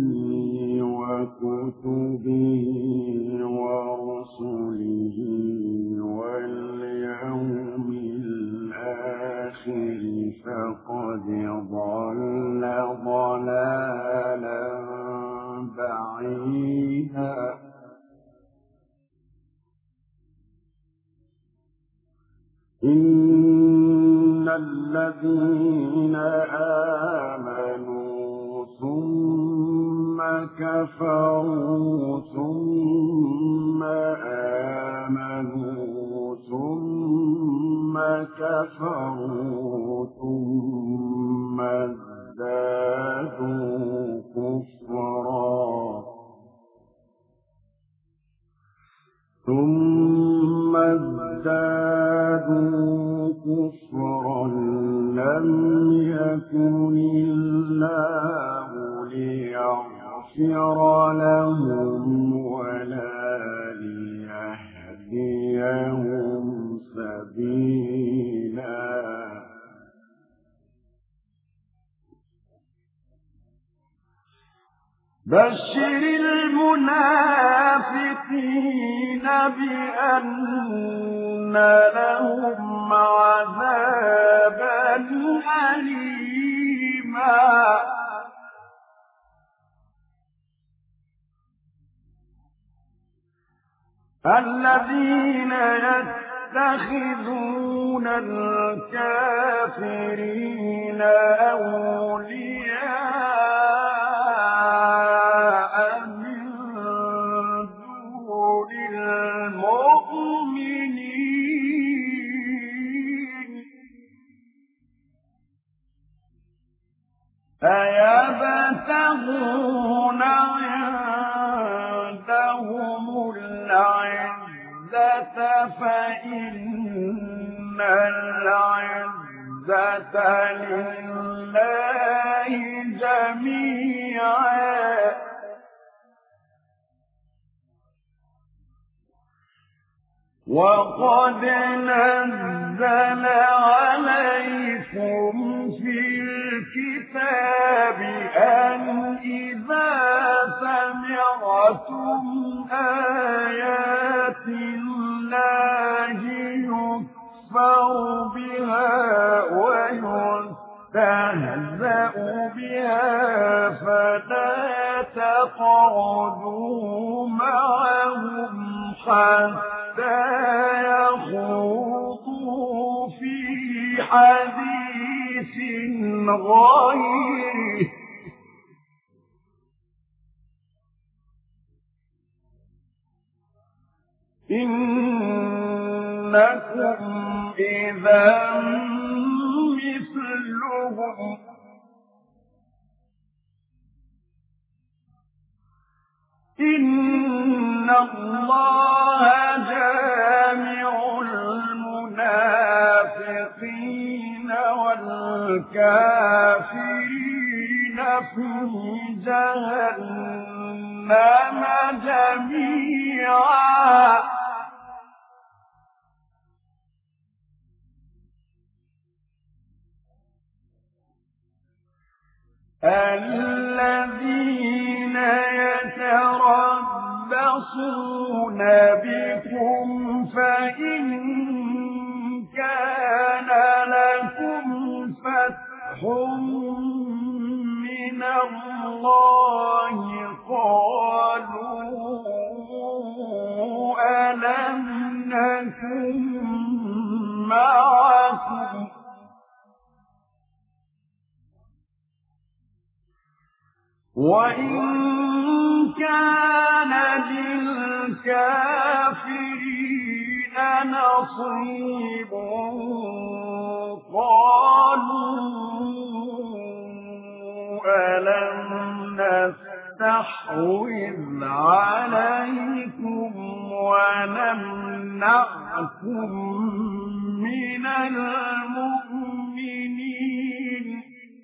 وكتبه ورسله واليوم الآخر فقد ضل ضلالا بعيدا إن الذين آمنوا ثم كفروا ثم آمنوا ثم كفروا ثم ازدادوا كفرا ثم ازدادوا كفرا لم يكن الله ليغفر لهم ولا ليهديهم سبيلا بشر المنافقين بأن لهم عذابا أليما الذين يتخذون الكافرين أولياء من دون المؤمنين أيبتغون عندهم العزة فإن العزة لله جميعا وقد نزل عليكم في الكتاب أن إذا سمعتم آيات الله يكفر بها ويستهزأ بها فلا تقعدوا معهم حتى يخوضوا في حديث غيره إنكم إذا مثلهم إن الله جامع المنافقين والكافرين في جهنم جميعا الذين يتربصون بكم فإن كان لكم فتح من الله قالوا ألم نكن معكم وإن كان للكافرين نصيب قالوا ألم نستحوذ عليكم ونمنعكم من المؤمنين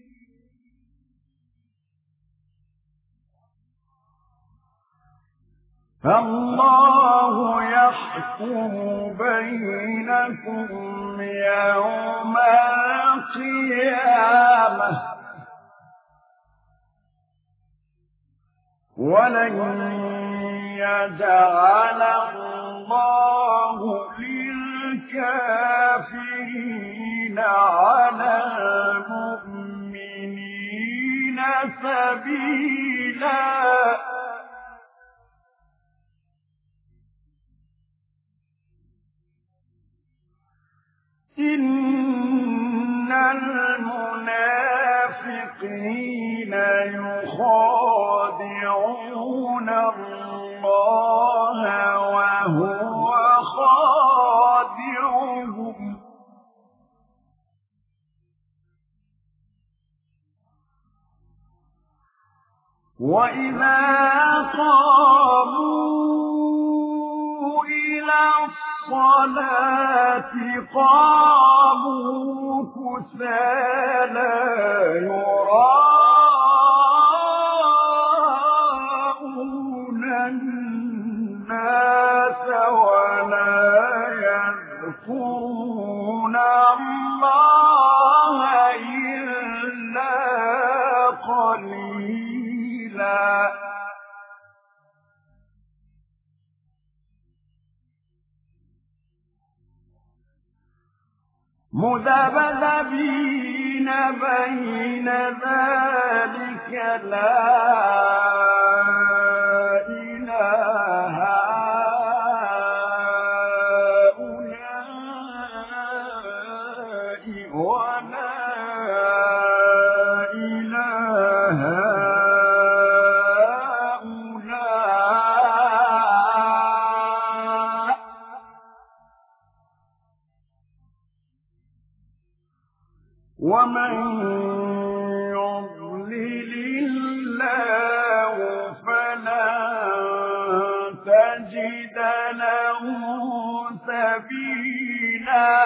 فالله يحكم بينكم يوم القيامة ولن يجعل الله للكافرين على المؤمنين سبيلا إن المنافقين يخادعون الله وهو خادعهم وإذا قاموا إلى الصلاة قاموا كسالى يراءون الناس ولا يذكرون الله إلا قليلا مذبذبين بين ذلك لا إله هؤلاء ولا إله هؤلاء ومن يضلل الله فلن تجد له سبيلا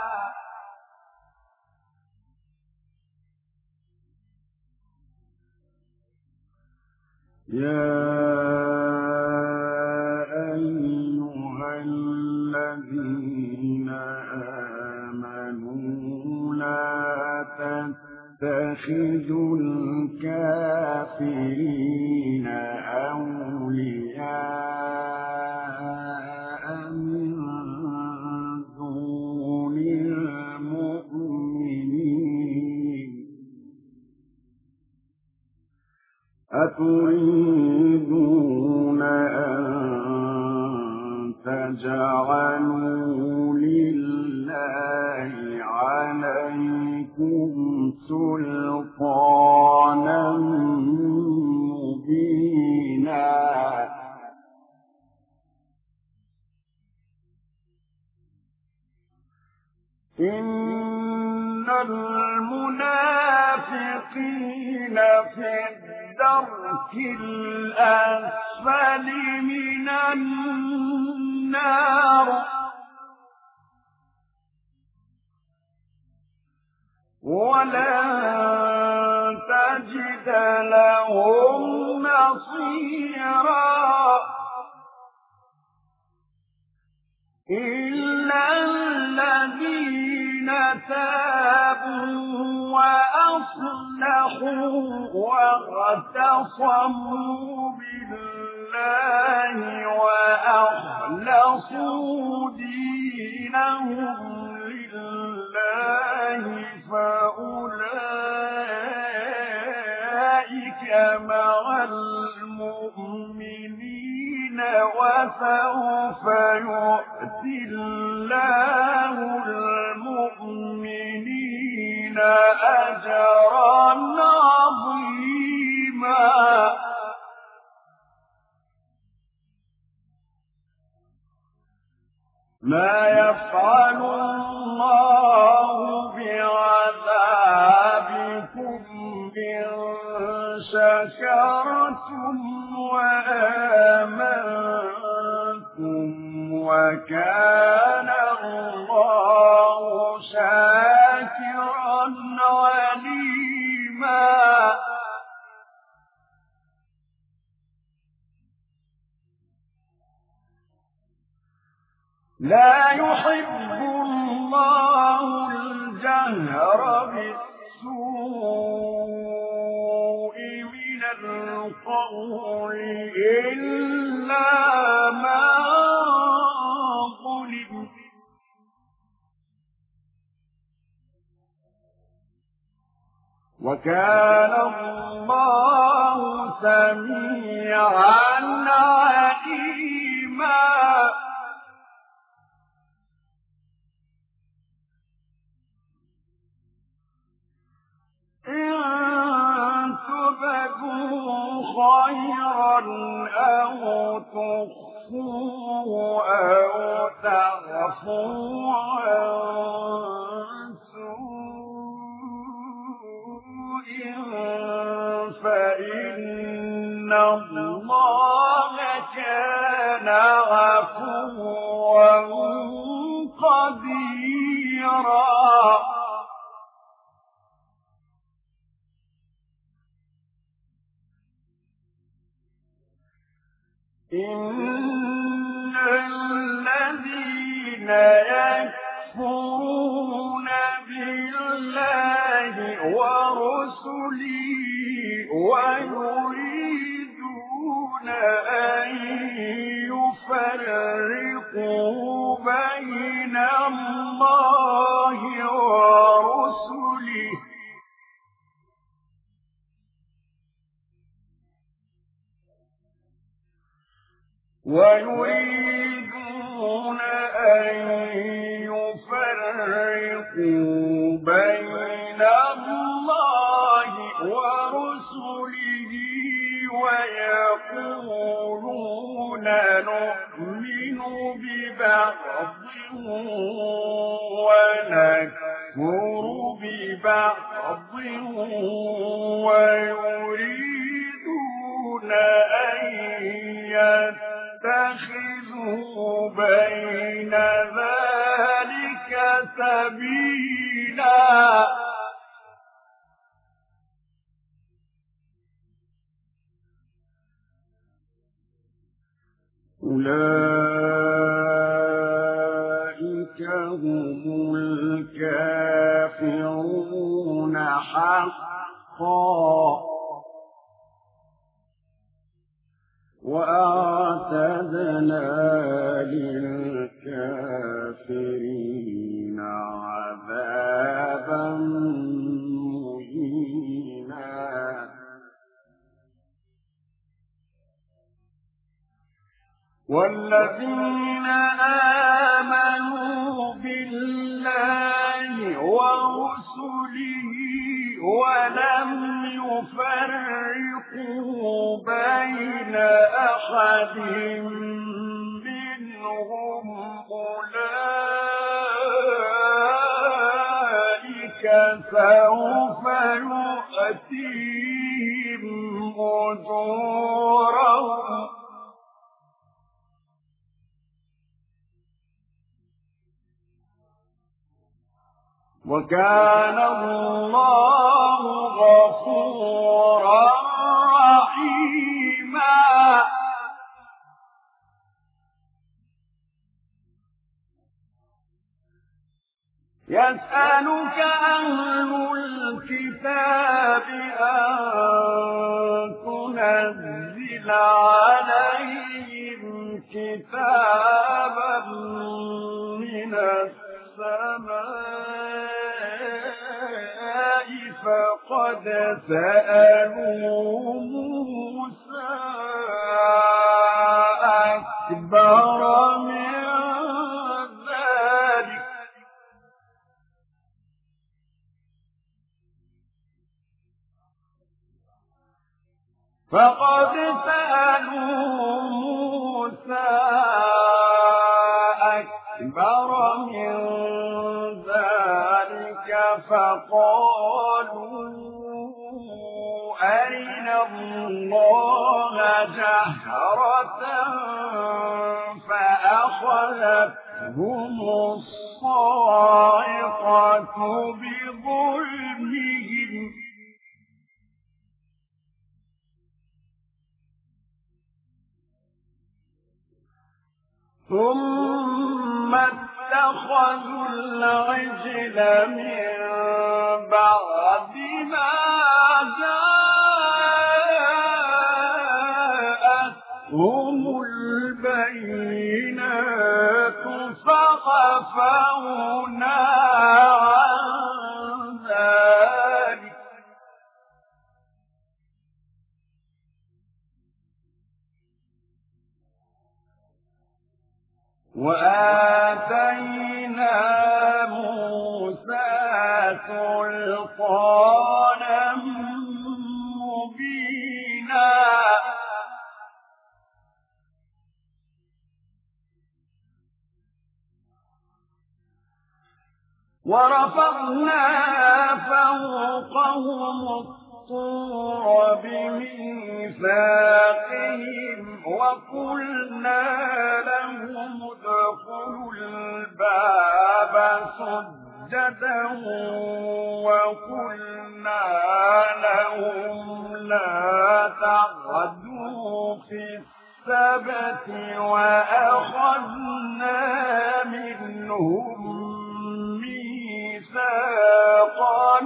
يا أيها الذين آمنوا لا تتخذوا الكافرين أولياء من دون المؤمنين أتريدون أن تجعلوا لله عليكم سلطانا مبينا إن المنافقين في الدرك الأسفل من النار ولن تجد لهم نصيرا إلا الذين تابوا وأصلحوا واعتصموا بالله وأخلصوا دينهم لله فأولئك مع المؤمنين وسوف يؤتي الله المؤمنين أجرا عظيما ما يفعل الله بعذابكم إن شكرتم وآمنتم وكان الله شاكرا عليما لا يحب الله الجهر بالسوء من القول إلا ما ظلم وكان الله سميعا عليما إن تبدوا خيرا أو تخفوه أو تعفوا عن سوء فإن الله كان عفوا قديرا إن الذين يكفرون بالله ورسله ويريدون أن يفرقوا بين الله ورسله ويريدون أن يفرقوا بين الله ورسله ويقولون نؤمن ببعض ونكفر ببعض ويريدون أن يتخذوا بين ذلك سبيلا أولئك هم الكافرون حقا وأعتدنا للكافرين عذابا مهينا والذين آمنوا بالله ورسله ولم يفرقوا بين أحد منهم أولئك فسوف يؤتيهم أجورهم وكان الله غفورا رحيما. يسألك أهل الكتاب أن تنزل عليهم كتابا من السماء فقد سألوا موسى أكبر من ذلك فقد سألوا موسى أكبر من ذلك فقالوا أرنا الله جهرة فأخذتهم الصاعقة بظلمهم ثم اتخذوا العجل من بعد ما جاءتهم البينات فعفونا عن ذلك وآتينا موسى سلطانا مبينا ورفعنا فوقهم الطور بميثاقهم وقلنا لهم ادخلوا الباب سجدا وقلنا لهم لا تعدوا في السبت وأخذنا منهم ميثاقا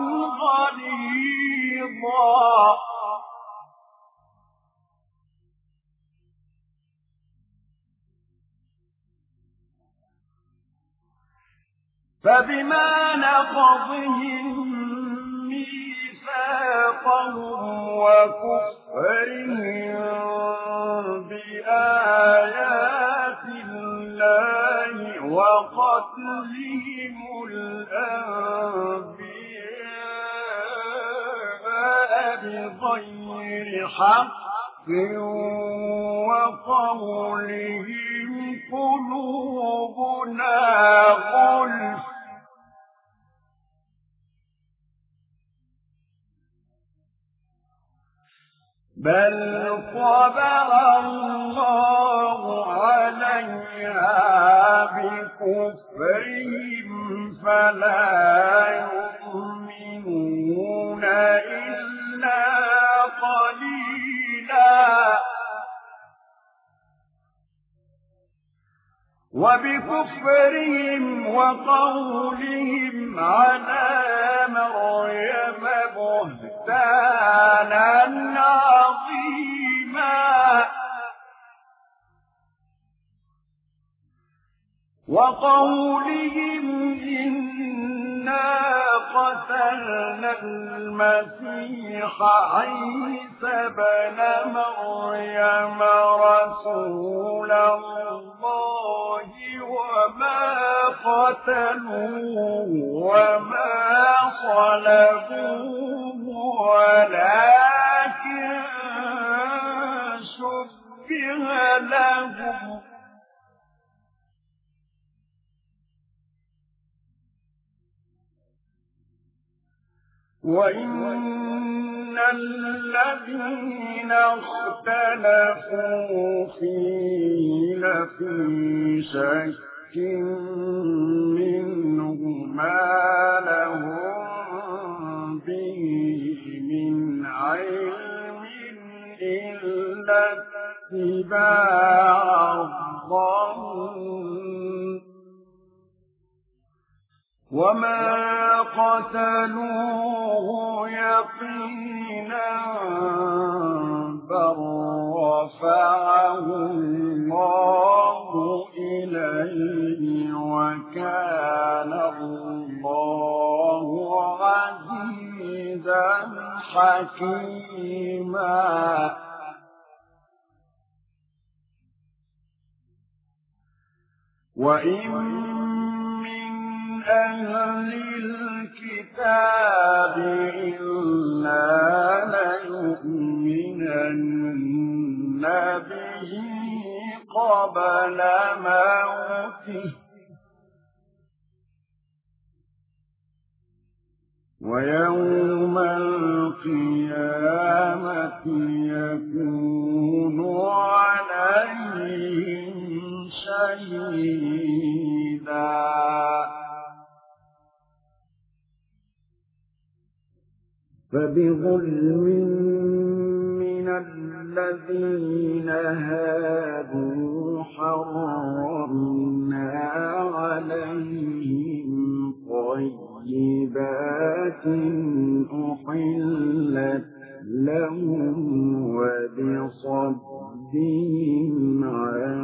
غليظا فبما نقضهم ميثاقهم وكفرهم بآيات الله وقتلهم الأنبياء بغير حق وقولهم قلوبنا غلف بل طبع الله عليها بكفرهم فلا يؤمنون إلا قليلا وبكفرهم وقولهم على مريم بهتانا عظيما وقولهم إنا قتلنا المسيح عيسى بن مريم رسول الله وما قتلوه وما صلبوه ولكن شبه لهم وإن الذين اختلفوا فيه لفي شك منه ما لهم به من علم إلا اتباع الظن وما قتلوه يقينا بل رفعه الله إليه وكان الله عزيزا حكيما وإن من أهل الكتاب إلا ليؤمنن به قبل موته ويوم القيامة يكون عليهم شهيدا فبظلم من الذين هادوا حرمنا عليهم طيبات أحلت لهم وبصدهم عن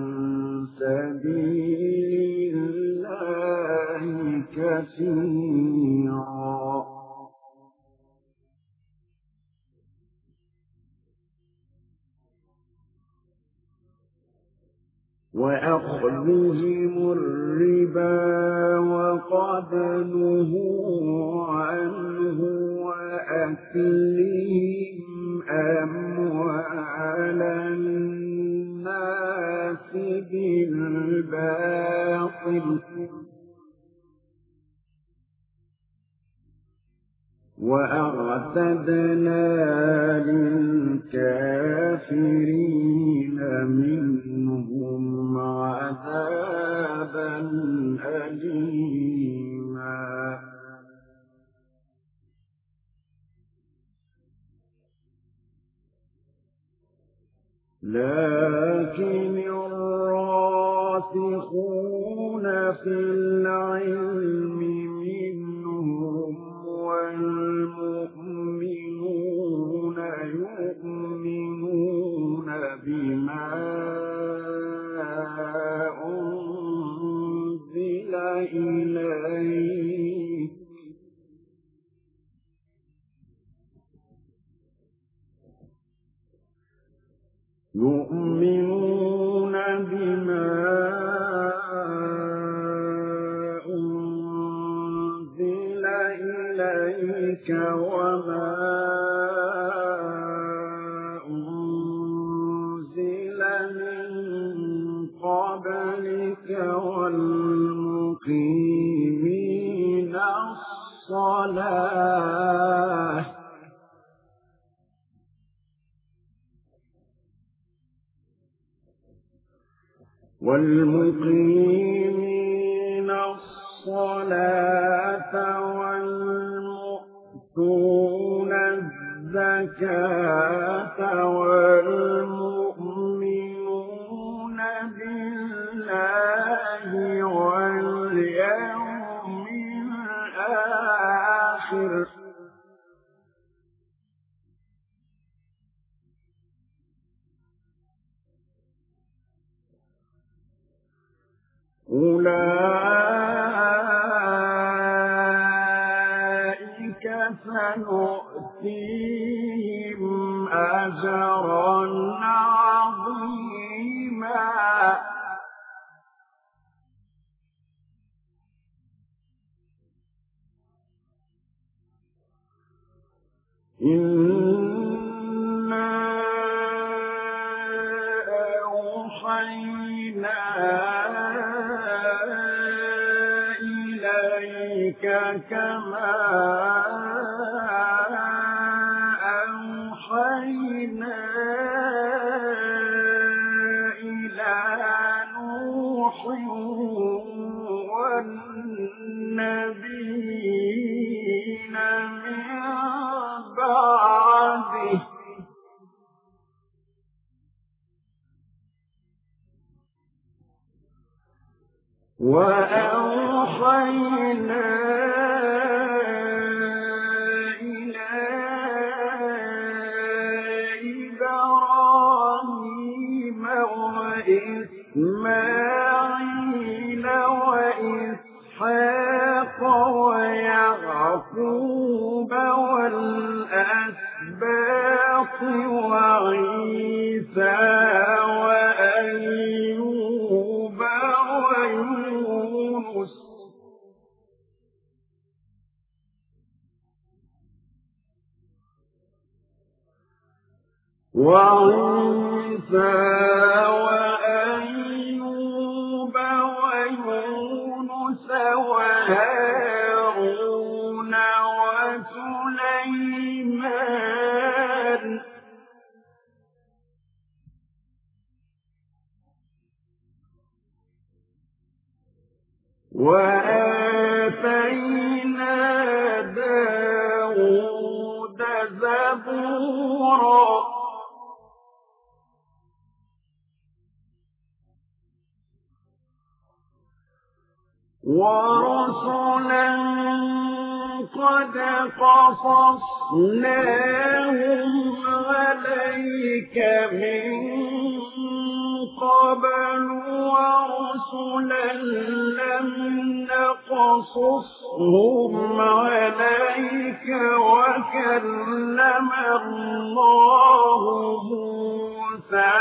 سبيل الله كثيرا وأخذهم الربا وقد نهوا عنه وأكلهم أموال الناس بالباطل وأعتدنا للكافرين منهم عذابا أليما لكن الراسخون في العلم منهم والمؤمنون يؤمنون بما أنزل إليك يؤمنون بما أنزل إليك وما أنزل من قبلك والمقيمين الصلاة والمقيمين الصلاة والمؤتون الزكاة والمؤمنون بالله واليوم الآخر أولئك سنؤتيهم أجرا عظيما إنا أوحينا إليك كما وأوحينا إلى إبراهيم وإسماعيل وإسحاق ويعقوب والأسباط وعيسى وأيوب ويونس وعيسى وأيوب ويونس وهارون وسليمان وآتينا داود زبورا ورسلا قد قصصناهم عليك من قبل ورسلا لم نقصصهم عليك وكلم الله موسى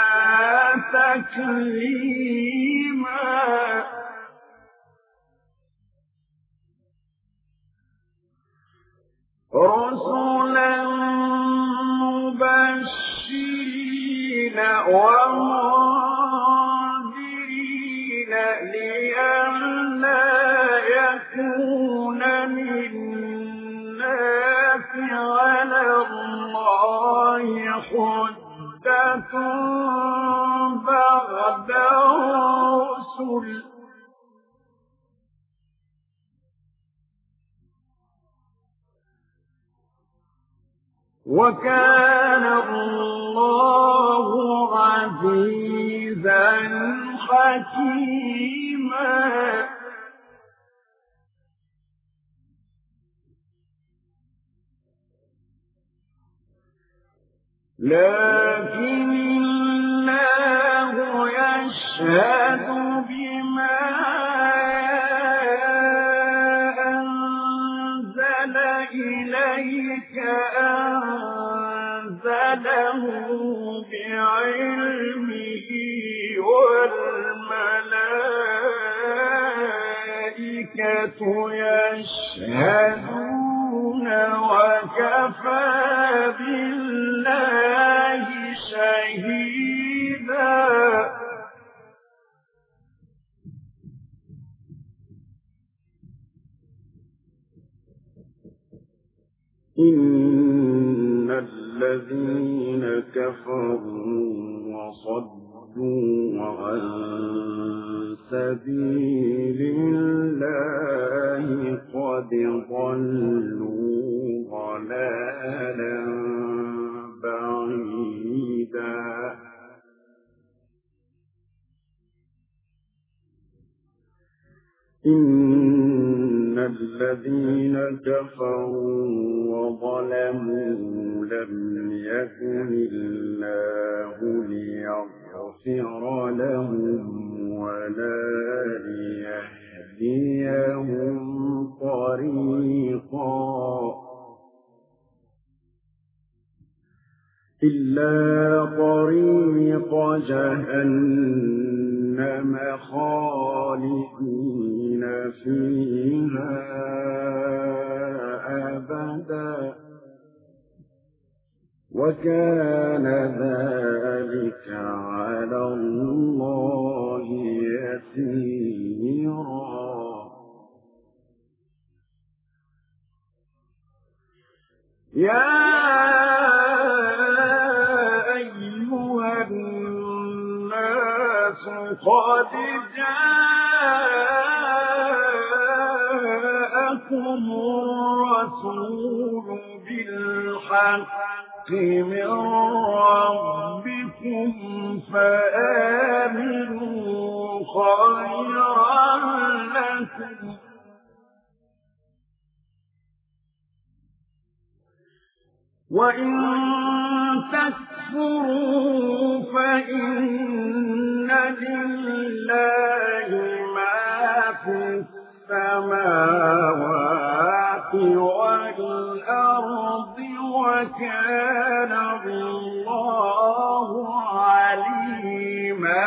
تكليما رسلا مبشرين ومنذرين لئلا يكون للناس على الله حجة بعد الرسل وكان الله عزيزا حكيما لكن الله يشهد بما أنزل إليك أنزله بعلمه والملائكة يشهدون وكفى بالله شهيدا إن الذين كفروا وصدوا عن سبيل الله قد ضلوا ضلالا بعيدا إن الذين كفروا وظلموا لم يكن الله ليغفر لهم ولا ليهديهم طريقا إلا طريق جهنم خالدين فيها أبدا وكان ذلك على الله يسيرا يا أيها الناس قد جاءكم الرسول بالحق من ربكم فآمنوا خيرا وإن تكفروا فإن لله ما في السماوات والأرض وكان الله عليما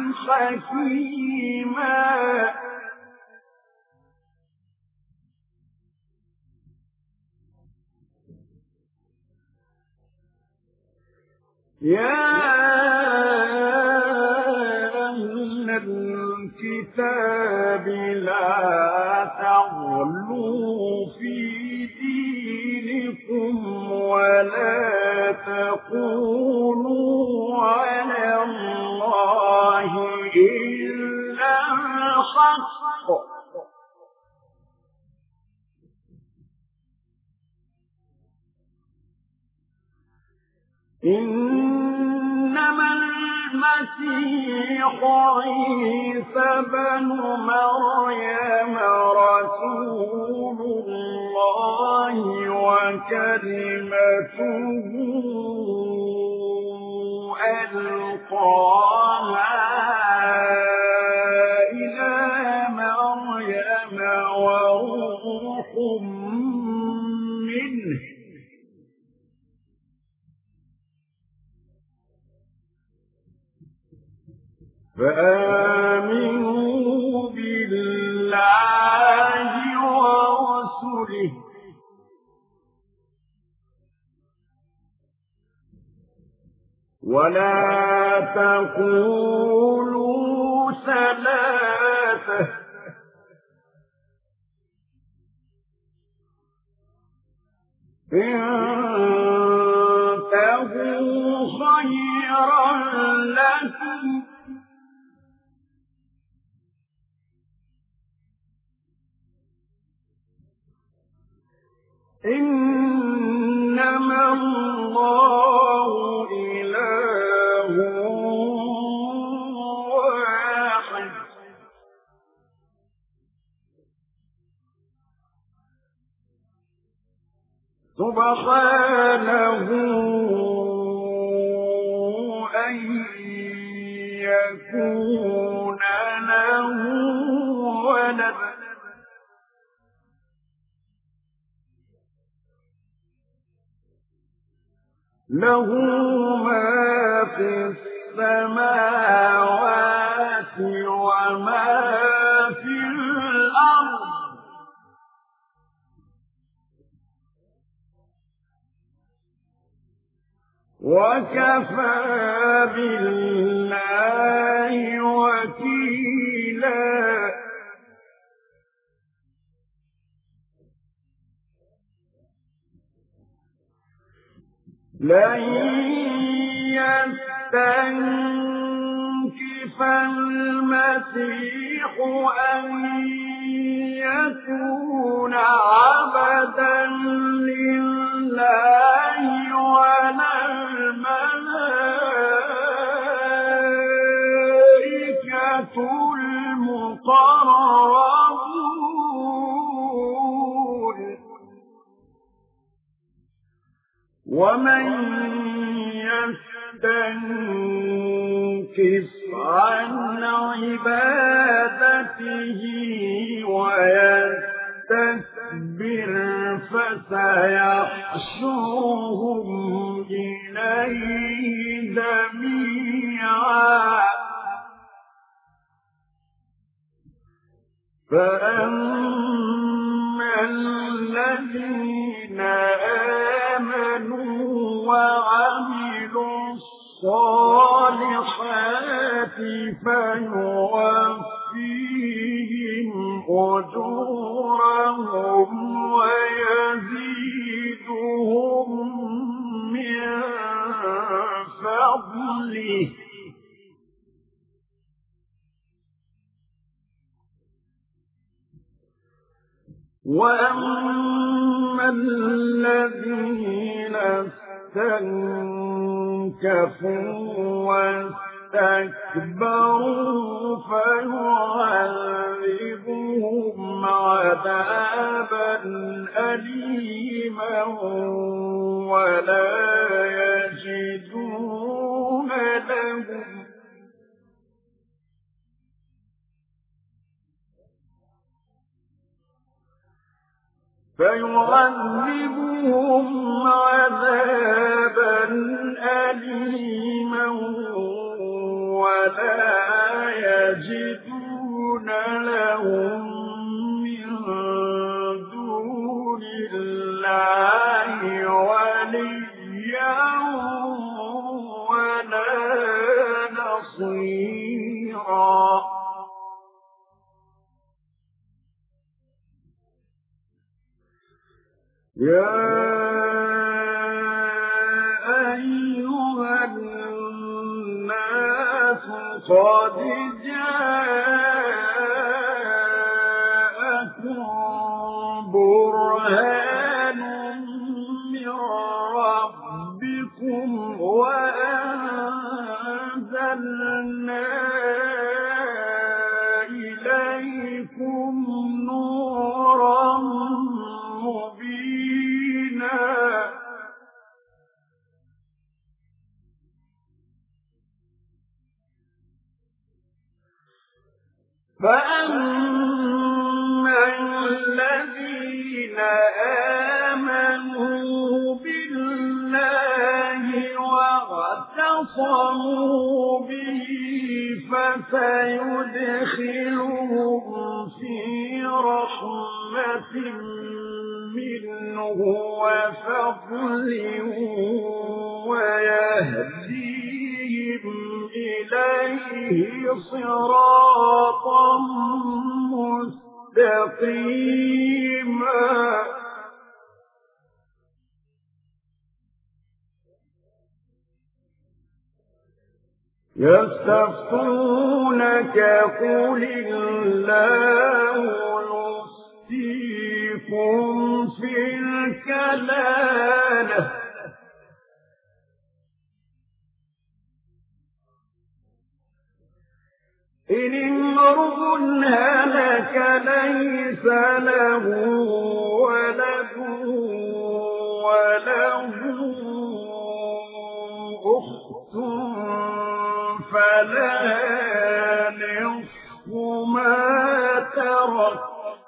حكيما. يا أهل الكتاب لا تغلوا في دينكم ولا تقولوا على الله إلا الحق إنما المسيح عيسى بن مريم رسول الله وكلمته ألقاها إلى مريم وروح منه فآمنوا بالله ورسله ولا تقولوا ثلاثة انتهوا خيرا لكم إنما الله إله واحد سبحانه أن يكون له ولد له ما في السماوات وما في الأرض وكفى بالله وكيلا. لن يستنكف المسيح أن يكون عبدا لله ولا الملائكة المقربون ومن يستنكف عن عبادته ويستكبر فسيحشرهم إليه جميعا فأما الذين آمنوا وعملوا الصالحات فيوفيهم أجورهم ويزيدهم من فضله وأما الذين استنكفوا اسْتَكْبَرُوا فَيُعَذِّبُهُمْ عَذَابًا أَلِيمًا وَلَا يَجِدُونَ لَهُمْ فيعذبهم عذابا أليما ولا يجدون لهم من دون الله وليا ولا نصيرا يا أيها الناس قد جاءكم برهان من ربكم وأنزلنا إليكم نورا مبينا فأما الذين آمنوا بالله واعتصموا به فسيدخلهم في رحمة منه وفضل ويهديهم إليه صراطا مستقيما يستفتونك قل الله يفتيكم في الكلالة إن امرؤ هلك ليس له ولد وله أخت فلها نصف ما ترك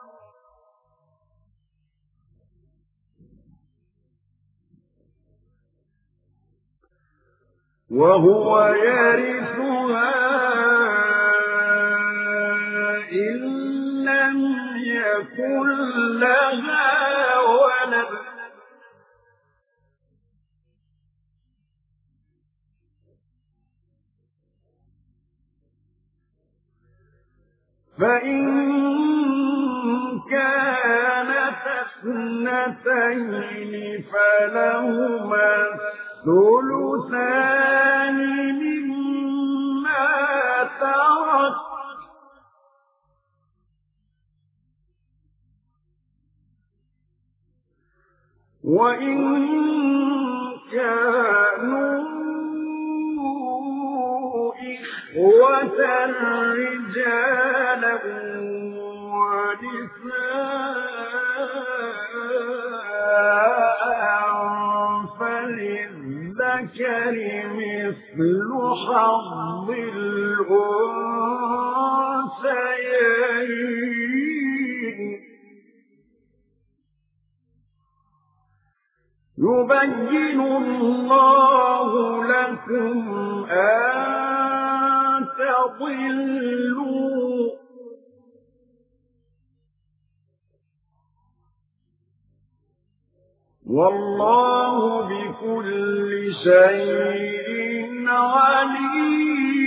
وهو يرثها إن لم يكن لها ولد فإن كانت اثنتين فلهما الثلثان مما ترك وإن كانوا إخوة رجالا ونساء فللذكر مثل حظ الأنثيين يبين الله لكم أن تضلوا والله بكل شيء عليم